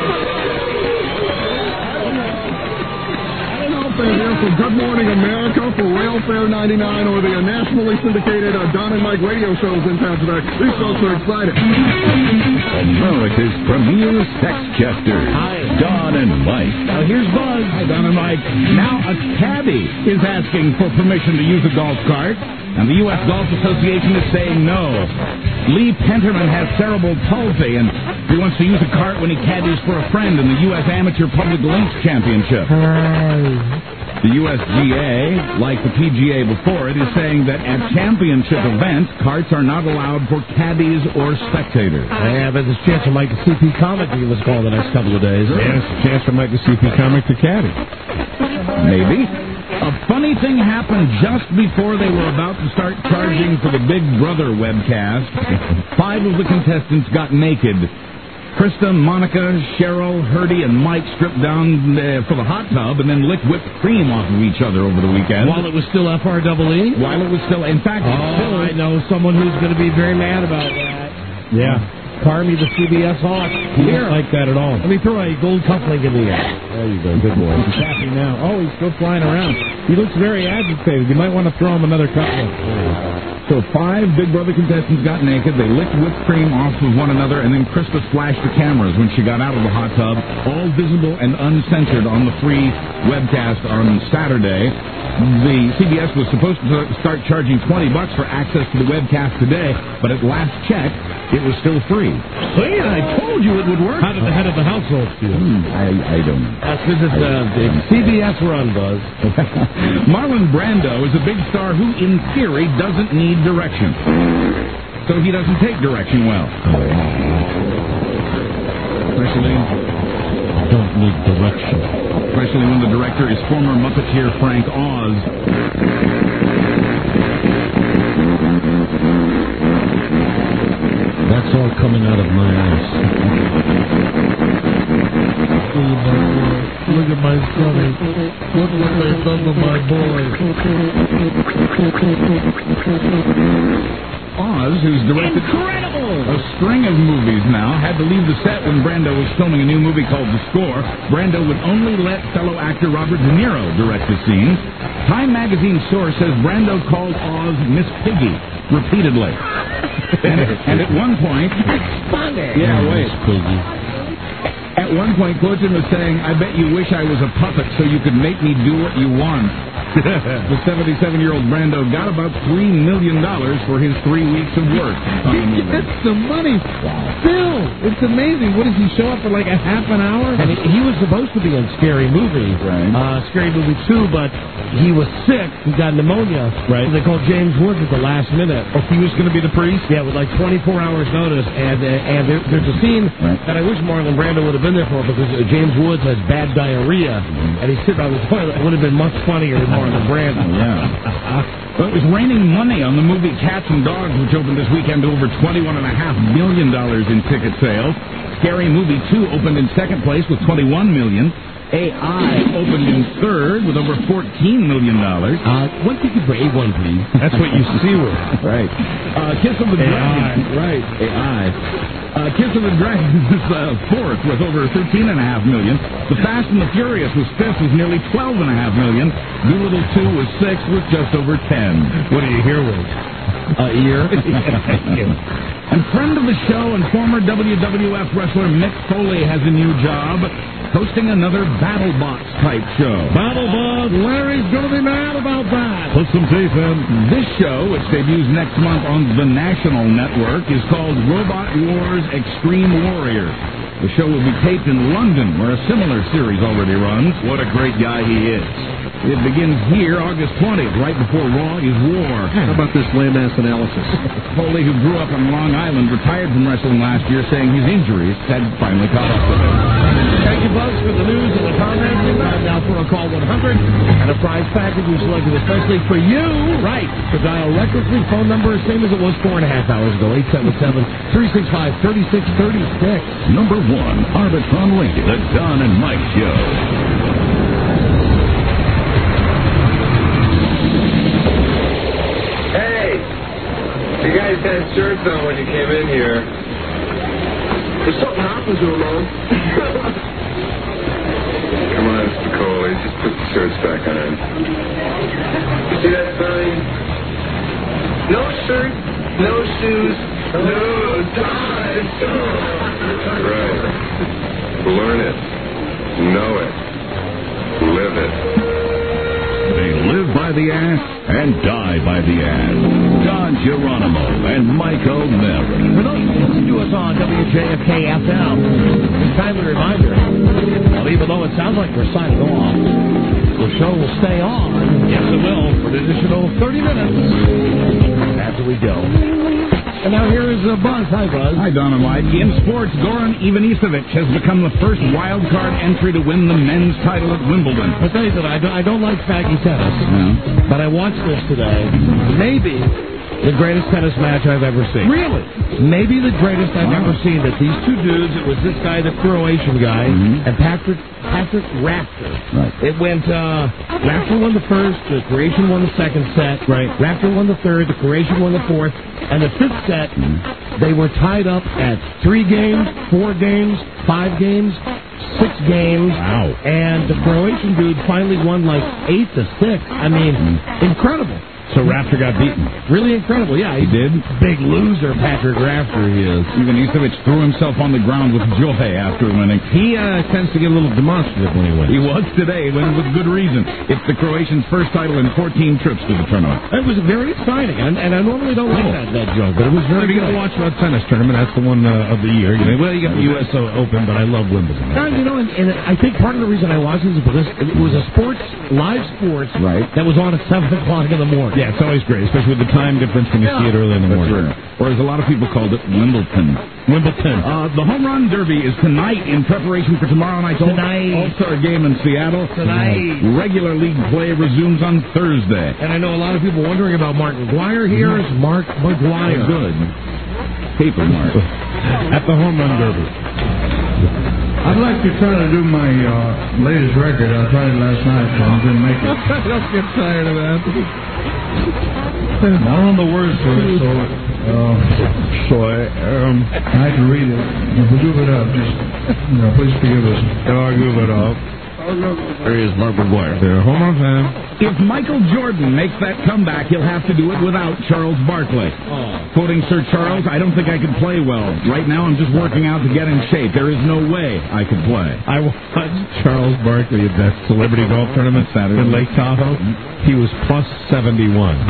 Speaker 20: I don't know if they're here for Good Morning America, for Railfare 99, or the nationally syndicated Don and Mike radio shows in town today. These folks are excited.
Speaker 1: America's premier sex chester.
Speaker 2: Hi.
Speaker 1: Don and Mike.
Speaker 13: Now, here's Buzz. Hi, Don and Mike. Now, a caddy is asking for permission to use a golf cart, and the U.S. Golf Association is saying no. Lee Penterman has cerebral palsy, and he wants to use a cart when he caddies for a friend in the U.S. Amateur Public Links Championship. The USGA, like the PGA before it, is saying that at championship events, carts are not allowed for caddies or spectators.
Speaker 2: Yeah, but there's a chance for Mike the CP Comic to give us a call the next couple of days.
Speaker 14: Yes, a chance for Mike the CP Comic to caddy.
Speaker 13: Maybe. A funny thing happened just before they were about to start charging for the Big Brother webcast. 5 of the contestants got naked. Krista, Monica, Cheryl, Herdy, and Mike stripped down for the hot tub and then licked whipped cream off of each other over the weekend.
Speaker 2: While it was still FREE?
Speaker 13: While it was still, in fact,
Speaker 2: I know someone who's going to be very mad about that.
Speaker 14: Yeah.
Speaker 2: Carmi, the CBS Hawk.
Speaker 14: He don't like that at all.
Speaker 2: Let me throw a gold cufflink in the air.
Speaker 14: There you go. Good boy. He's happy now. Oh, he's still flying around. He looks very agitated. You might want to throw him another cufflink.
Speaker 13: So 5 Big Brother contestants got naked. They licked whipped cream off of one another, and then Krista flashed the cameras when she got out of the hot tub, all visible and uncensored on the free webcast on Saturday. The CBS was supposed to start charging $20 for access to the webcast today, but at last check, it was still free.
Speaker 2: See, I told you it would work. How did the head of the household feel?
Speaker 13: I don't know.
Speaker 2: That's because it's the CBS run, Buzz.
Speaker 13: Marlon Brando is a big star who, in theory, doesn't need direction. So he doesn't take direction well. Especially,
Speaker 2: don't need direction.
Speaker 13: Especially when the director is former Muppeteer Frank Oz.
Speaker 2: That's all coming out of my ass. Look at my stomach. Look what they've done to my boy.
Speaker 13: Oz, who's directed a string of movies now, had to leave the set when Brando was filming a new movie called The Score. Brando would only let fellow actor Robert De Niro direct the scenes. Time magazine source says Brando called Oz Miss Piggy repeatedly. and at one point... Yeah, wait. At one point, Clotin was saying, I bet you wish I was a puppet so you could make me do what you want.
Speaker 14: The 77-year-old Brando got about $3 million for his 3 weeks of work on the movie.
Speaker 3: That's some money. Still, it's amazing. What does he show up for like a half an hour?
Speaker 2: And he was supposed to be in Scary Movie, Scary Movie 2, but he was sick. He got pneumonia.
Speaker 3: Right.
Speaker 2: So they called James Woods at the last minute.
Speaker 3: Oh, he was going to be the priest?
Speaker 2: Yeah, with like 24 hours notice. And there's a scene that I wish Marlon Brando would have been there for because James Woods has bad diarrhea, and he's sitting on the toilet. It would have been much funnier than Marlon Brando.
Speaker 14: Yeah. Well, it was raining money on the movie Cats and Dogs, which opened this weekend to over $21.5 million in ticket sales. Scary Movie 2 opened in second place with $21 million. AI opened in third with over $14 million.
Speaker 2: One ticket for A1, please.
Speaker 3: That's what you see with.
Speaker 14: Right. Kiss of the Dragon. Right. AI. Kiss of the Dragon was fourth with over $13.5 million. The Fast and the Furious was fifth with nearly $12.5 million. Doolittle 2 was sixth with just over 10.
Speaker 3: What are you here with?
Speaker 2: A year.
Speaker 14: And friend of the show and former WWF wrestler Mick Foley has a new job, hosting another BattleBots type show.
Speaker 3: BattleBots, Larry's going to be mad about that.
Speaker 14: Put some teeth in. This show, which debuts next month on the National Network, is called Robot Wars Extreme Warrior. The show will be taped in London, where a similar series already runs.
Speaker 3: What a great guy he is.
Speaker 14: It begins here August 20th, right before Raw is War.
Speaker 3: How about this lame-ass analysis?
Speaker 14: Foley, who grew up on Long Island, retired from wrestling last year, saying his injuries had finally caught up with him.
Speaker 2: Thank you, Bugs, for the news and the comments. Time now for a call 100 and a prize package we selected especially for you. Right. To dial record-free phone number, same as it was 4.5 hours ago, 877-365-3636.
Speaker 1: Number 1, Arbitron Radio, the Don and Mike Show.
Speaker 16: You guys had shirts on when you came in here. There's something happened to them, man.
Speaker 9: Come on, Mr. Coley, just put the shirts back on.
Speaker 16: See that sign? No shirt, no shoes, no ties.
Speaker 9: Right. Learn it. Know it. Live it.
Speaker 1: They live by the ass and die by the ass. Don Geronimo and Mike O'Meara.
Speaker 2: For those who listen to us on WJFK-FM, timely reminder, well, even though it sounds like we're signing off, the show will stay on. Yes, it will, for an additional 30 minutes after we go. And now here is Buzz. Hi, Buzz.
Speaker 14: Hi, Don and Mike. In sports, Goran Ivanisevic has become the first wild card entry to win the men's title at Wimbledon.
Speaker 2: I'll tell you that I don't like faggy tennis, but I watched this today. Maybe the greatest tennis match I've ever seen.
Speaker 14: Really?
Speaker 2: Maybe the greatest I've ever seen. That these two dudes, it was this guy, the Croatian guy, and Patrick Rafter.
Speaker 14: Right.
Speaker 2: It went, Rafter won the first, the Croatian won the second set.
Speaker 14: Right.
Speaker 2: Rafter won the third, the Croatian won the fourth, and the fifth set, they were tied up at 3 games, 4 games, 5 games, 6 games.
Speaker 14: Wow.
Speaker 2: And the Croatian dude finally won like 8-6. I mean, incredible.
Speaker 14: So Rafter got beaten.
Speaker 2: Really incredible, yeah.
Speaker 14: He did?
Speaker 2: Big loser, Patrick Rafter, he is.
Speaker 14: Ivanisevic threw himself on the ground with joy after winning.
Speaker 3: He tends to get a little demonstrative when he wins.
Speaker 14: He was today, winning with good reason. It's the Croatians' first title in 14 trips to the tournament.
Speaker 2: It was very exciting, and I normally don't like that joke, but it was very
Speaker 3: If you're going to watch a tennis tournament, that's the one of the year. You know, well, you got the U.S. Open, but I love Wimbledon.
Speaker 2: And, you know, and I think part of the reason I watched this is because it was a live sports that was on at 7 o'clock in the morning.
Speaker 3: Yeah, it's always great, especially with the time difference when you see it early in the morning.
Speaker 14: Right. Or as a lot of people called it, Wimbledon.
Speaker 3: The
Speaker 14: Home Run Derby is tonight in preparation for tomorrow night's All-Star game in Seattle.
Speaker 2: Tonight.
Speaker 14: Regular league play resumes on Thursday.
Speaker 2: And I know a lot of people wondering about Mark McGwire. Here is Mark McGwire.
Speaker 14: Good. Paper Mark.
Speaker 3: At the Home Run Derby.
Speaker 10: I'd like to try to do my latest record. I tried it last night, so I didn't make it.
Speaker 3: Don't get tired of that.
Speaker 10: I don't know the words to it, so I had to read it. If we goof it up, just please forgive us.
Speaker 3: I'll goof it up. There he is, Mark McGwire. They're a home run fan.
Speaker 14: If Mike
Speaker 13: Michael Jordan makes that comeback, he'll have to do it without Charles Barkley. Quoting Sir Charles, I don't think I could play well. Right now I'm just working out to get in shape. There is no way I could play.
Speaker 14: I watched Charles Barkley at that celebrity golf tournament Saturday in Lake Tahoe. He was plus 71.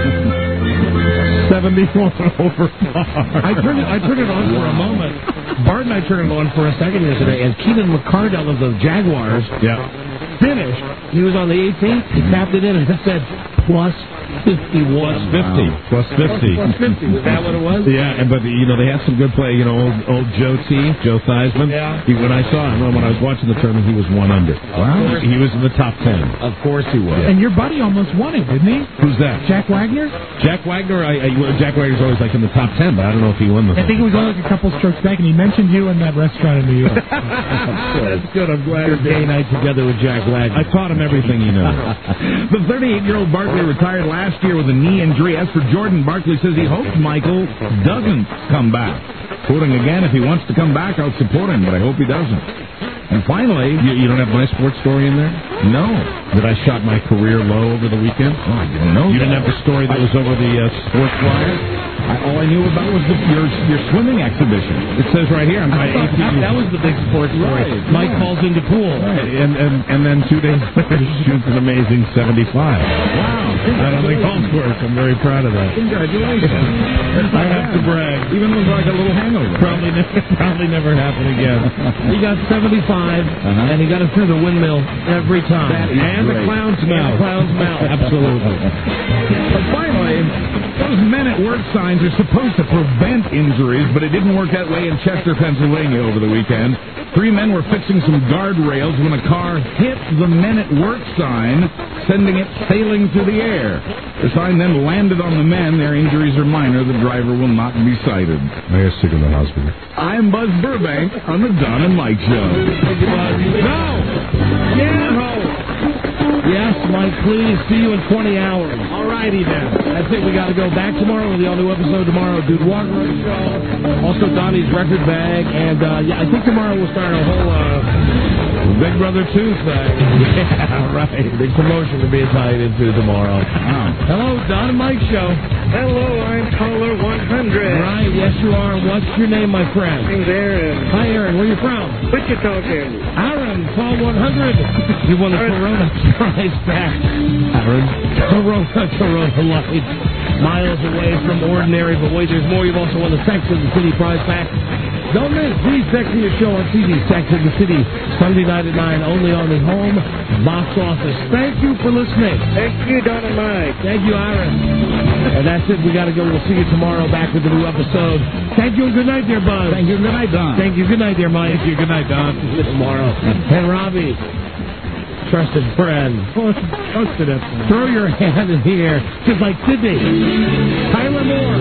Speaker 14: 71 over par.
Speaker 2: I turned it on for a moment. Bart and I turned it on for a second yesterday, and Keenan McCardell of the Jaguars finished. He was on the 18th. He tapped it in, and it said plus 51.
Speaker 14: Plus 50.
Speaker 2: Plus 50. Was that what it was?
Speaker 14: Yeah, but they had some good play. Old Joe Theismann.
Speaker 2: Yeah.
Speaker 14: When I saw him, when I was watching the tournament, he was 1 under. Wow. He was in the top 10.
Speaker 2: Of course he was.
Speaker 11: And your buddy almost won it, didn't he?
Speaker 14: Who's that?
Speaker 11: Jack Wagner?
Speaker 14: Jack Wagner. Jack Wagner's always like in the top 10, but I don't know if he won the.
Speaker 11: I think it was only like a couple strokes back, and he mentioned you in that restaurant in New York.
Speaker 14: That's good. I'm glad.
Speaker 2: Your day night together with Jack Wagner.
Speaker 14: I taught him everything he knows.
Speaker 13: The 38-year-old Barkley retired last year with a knee injury. As for Jordan, Barkley says he hopes Michael doesn't come back. Quoting again, if he wants to come back, I'll support him, but I hope he doesn't. And finally...
Speaker 14: You don't have my sports story in there?
Speaker 13: No.
Speaker 14: That I shot my career low over the weekend?
Speaker 13: Oh, I didn't know
Speaker 14: You
Speaker 13: that.
Speaker 14: didn't have the story that was over the sports wire?
Speaker 13: All I knew about was your swimming exhibition.
Speaker 14: It says right here,
Speaker 2: that was the big sports story.
Speaker 14: Right.
Speaker 2: Mike calls into pool.
Speaker 14: Right. And then 2 days later, shoots an amazing 75.
Speaker 13: Wow.
Speaker 14: Out on the golf course. I'm very proud of that.
Speaker 13: Congratulations.
Speaker 14: I have to brag.
Speaker 13: Even looked like a little hangover.
Speaker 14: Probably never happen again.
Speaker 2: He got 75, and he got it through the windmill every time.
Speaker 14: And the clown's mouth.
Speaker 2: Clown's mouth.
Speaker 14: Absolutely.
Speaker 13: But finally, those men at work signs are supposed to prevent injuries, but it didn't work that way in Chester, Pennsylvania over the weekend. 3 men were fixing some guardrails when a car hit the men at work sign, sending it sailing through the air. The sign then landed on the men. Their injuries are minor. The driver will not be cited.
Speaker 14: They are sick in the hospital.
Speaker 13: I'm Buzz Burbank on the Don and Mike Show.
Speaker 2: No! Yeah! Yes, Mike, please. See you in 20 hours. All righty, then. That's it. We got to go back tomorrow with the all-new episode tomorrow. Dude Walker Show. Also, Donnie's record bag. And, I think tomorrow we'll start a whole Big Brother 2 thing. Yeah, right. Big promotion to be tied into tomorrow. Wow. Hello, Don and Mike Show.
Speaker 21: Hello, I'm caller 100.
Speaker 2: Right, yes, you are. What's your name, my friend?
Speaker 21: Name's Aaron.
Speaker 2: Hi, Aaron. Where are you from?
Speaker 21: Wichita, Kansas.
Speaker 2: Aaron, call 100. You won the Corona prize back.
Speaker 14: Aaron?
Speaker 2: Corona Lights. Miles away from ordinary, but wait, there's more. You've also won the Sex of the City prize pack. Don't miss the Sex of the Show on TV, Sex of the City, Sunday night at 9, only on the home box office. Thank you for listening.
Speaker 21: Thank you, Don and Mike.
Speaker 2: Thank you, Aaron. And that's it. We got to go. We'll see you tomorrow back with a new episode. Thank you and good night there, Buzz.
Speaker 13: Thank you. Good night, Don.
Speaker 2: Thank you. Good night there, Mike.
Speaker 14: Thank you. Good night, Don.
Speaker 2: See you tomorrow. And Robbie, trusted friend. Throw your hand in the air, just like Sydney. Tyler Moore.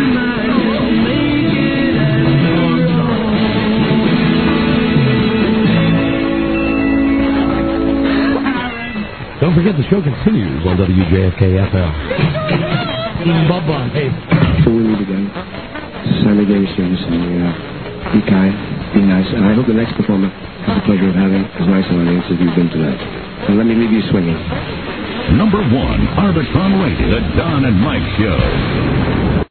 Speaker 2: Don't forget the show continues on WJFK-FM. Bye-bye.
Speaker 17: Before we meet again, Sammy Davis Jr. saying, be kind, be nice, and I hope the next performer has the pleasure of having as nice an audience as you've been tonight. And let me leave you swinging.
Speaker 1: Number 1, Arbitron Radio, the Don and Mike Show.